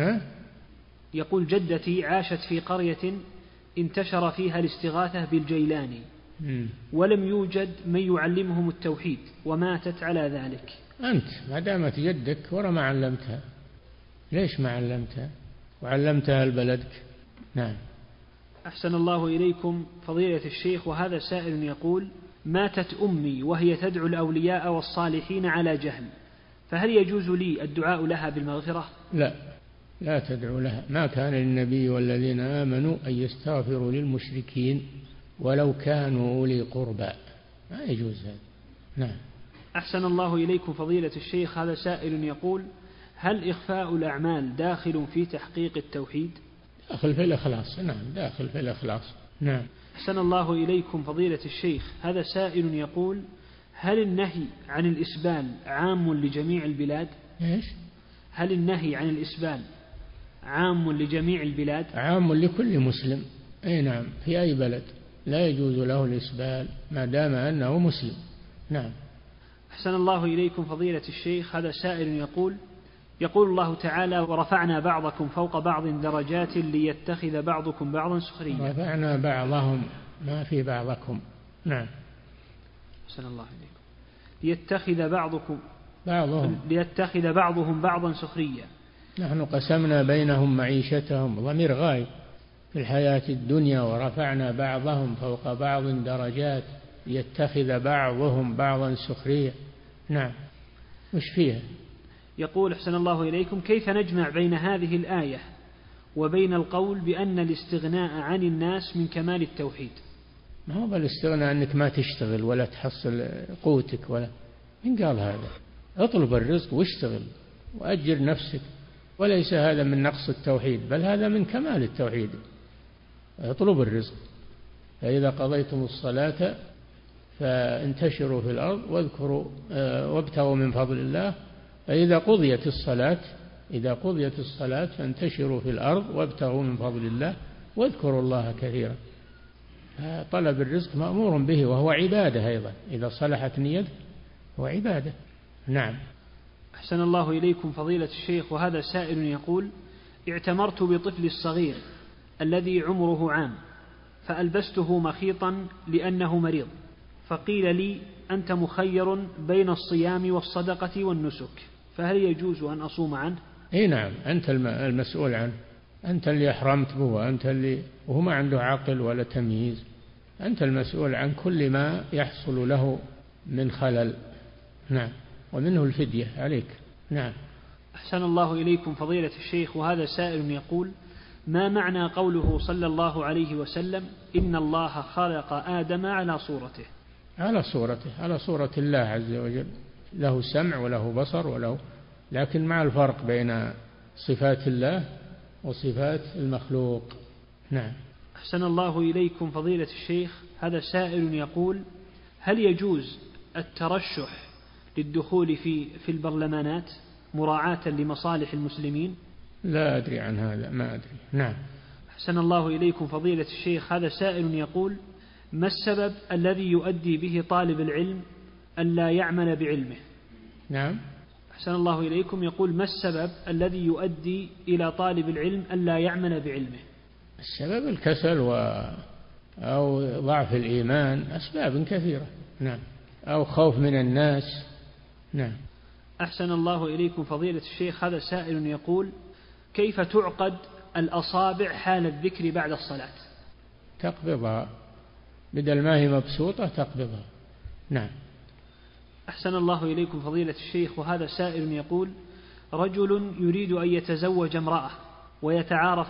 يقول: جدتي عاشت في قرية انتشر فيها الاستغاثة بالجيلاني، ولم يوجد من يعلمهم التوحيد، وماتت على ذلك. أنت ما دامت جدك ورا ما علمتها، ليش ما علمتها وعلمتها لبلدك؟ نعم. أحسن الله إليكم فضيلة الشيخ، وهذا سائل يقول: ماتت أمي وهي تدعو الأولياء والصالحين على جهل، فهل يجوز لي الدعاء لها بالمغفرة؟ لا تدعو لها. ما كان للنبي والذين آمنوا أن يستغفروا للمشركين ولو كانوا أولي قربى، ما يجوز هذا. نعم. أحسن الله إليكم فضيلة الشيخ، هذا سائل يقول: هل إخفاء الأعمال داخل في تحقيق التوحيد؟ داخل في الإخلاص. نعم، داخل في الإخلاص. نعم. أحسن الله إليكم فضيلة الشيخ، هذا سائل يقول: هل النهي عن الإسبال عام لجميع البلاد؟ إيش؟ هل النهي عن الإسبال عام لجميع البلاد؟ عام لكل مسلم. أي نعم، في أي بلد لا يجوز له الإسبال ما دام أنه مسلم. نعم. أحسن الله إليكم فضيلة الشيخ، هذا سائل يقول الله تعالى: ورفعنا بعضكم فوق بعض درجات ليتخذ بعضكم بعضا سخريا. رفعنا بعضهم، ما في بعضكم. نعم. أحسن الله إليكم. ليتخذ بعضهم بعضا سخريا. نحن قسمنا بينهم معيشتهم، ضمير غايب، في الحياة الدنيا، ورفعنا بعضهم فوق بعض درجات ليتخذ بعضهم بعضا سخريا. نعم. وش فيها؟ يقول: أحسن الله إليكم، كيف نجمع بين هذه الآية وبين القول بأن الاستغناء عن الناس من كمال التوحيد؟ ما هو بالاستغناء أنك ما تشتغل ولا تحصل قوتك، ولا من قال هذا؟ اطلب الرزق واشتغل وأجر نفسك، وليس هذا من نقص التوحيد، بل هذا من كمال التوحيد. اطلب الرزق. فإذا قضيتم الصلاة فانتشروا في الأرض واذكروا وابتغوا من فضل الله. فإذا قضيت الصلاة فانتشروا في الأرض وابتغوا من فضل الله واذكروا الله كثيرا. طلب الرزق مأمور به وهو عبادة أيضا، إذا صلحت نيته هو عبادة. نعم. أحسن الله إليكم فضيلة الشيخ، وهذا سائل يقول: اعتمرت بطفلي الصغير الذي عمره عام، فألبسته مخيطا لأنه مريض، فقيل لي: أنت مخير بين الصيام والصدقة والنسك، فهل يجوز أن أصوم عنه؟ اي نعم، أنت المسؤول عنه، أنت اللي أحرمت به، وهو ما عنده عقل ولا تمييز. أنت المسؤول عن كل ما يحصل له من خلل. نعم، ومنه الفدية عليك. نعم. أحسن الله إليكم فضيلة الشيخ، وهذا سائل يقول: ما معنى قوله صلى الله عليه وسلم: إن الله خلق آدم على صورته؟ على صورة الله عز وجل، له سمع وله بصر لكن مع الفرق بين صفات الله وصفات المخلوق. نعم. أحسن الله إليكم فضيلة الشيخ، هذا سائل يقول: هل يجوز الترشح للدخول في البرلمانات مراعاة لمصالح المسلمين؟ لا أدري عن هذا، ما أدري. نعم. أحسن الله إليكم فضيلة الشيخ، هذا سائل يقول: ما السبب الذي يؤدي به طالب العلم ألا يعمل بعلمه؟ نعم. أحسن الله إليكم، يقول: ما السبب الذي يؤدي إلى طالب العلم ألا يعمل بعلمه؟ السبب الكسل أو ضعف الإيمان، أسباب كثيرة. نعم. أو خوف من الناس. نعم. أحسن الله إليكم فضيلة الشيخ، هذا سائل يقول: كيف تعقد الأصابع حال الذكر بعد الصلاة؟ تقبضها، بدل ما هي مبسوطة تقبضها. نعم. أحسن الله إليكم فضيلة الشيخ، وهذا سائل يقول: رجل يريد أن يتزوج امرأة ويتعرف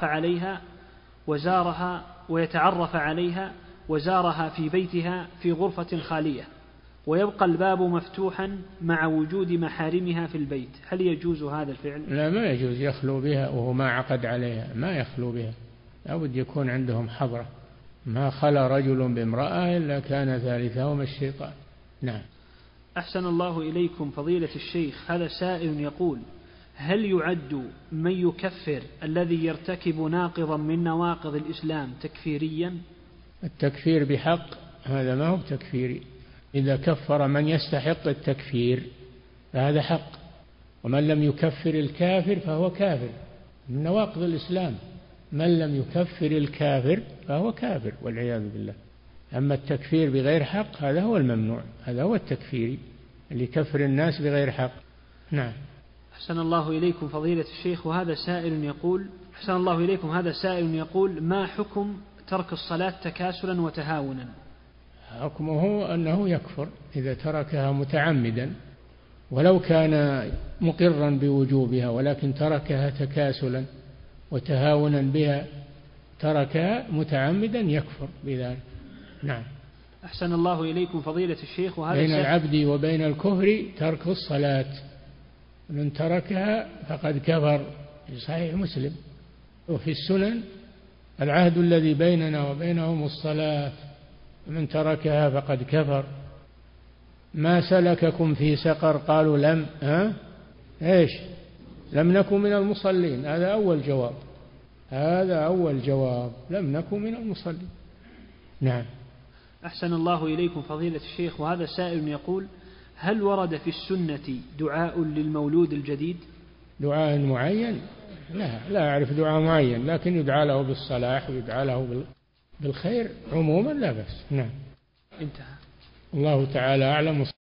عليها وزارها في بيتها في غرفة خالية، ويبقى الباب مفتوحا مع وجود محارمها في البيت، هل يجوز هذا الفعل؟ لا، ما يجوز يخلو بها وهو ما عقد عليها، ما يخلو بها، لابد يكون عندهم حضرة. ما خلا رجل بامرأة إلا كان ثالثهما الشيطان. نعم. أحسن الله إليكم فضيلة الشيخ، هذا سائل يقول: هل يعد من يكفر الذي يرتكب ناقضا من نواقض الإسلام تكفيريا؟ التكفير بحق هذا ما هو تكفيري. إذا كفر من يستحق التكفير فهذا حق، ومن لم يكفر الكافر فهو كافر. من نواقض الإسلام من لم يكفر الكافر فهو كافر والعياذ بالله. أما التكفير بغير حق هذا هو الممنوع، هذا هو التكفيري اللي يكفر الناس بغير حق. نعم. أحسن الله إليكم فضيلة الشيخ، وهذا سائل يقول: أحسن الله إليكم، هذا سائل يقول: ما حكم ترك الصلاة تكاسلا وتهاونا؟ حكمه أنه يكفر إذا تركها متعمدا، ولو كان مقرا بوجوبها، ولكن تركها تكاسلا وتهاونا بها، تركها متعمدا يكفر بذلك. نعم. أحسن الله إليكم فضيلة الشيخ، وهذا بين العبد وبين الكفر ترك الصلاة، من تركها فقد كفر، في صحيح مسلم وفي السنن: العهد الذي بيننا وبينهم الصلاة، من تركها فقد كفر. ما سلككم في سقر؟ قالوا لم لم نكن من المصلين. هذا أول جواب، لم نكن من المصلين. نعم. أحسن الله إليكم فضيلة الشيخ، وهذا سائل يقول: هل ورد في السنة دعاء للمولود الجديد؟ دعاء معين؟ لا أعرف دعاء معين، لكن يدعى له بالصلاح ويدعى له بالخير عموما، لا بأس. نعم. انتهى. الله تعالى أعلم.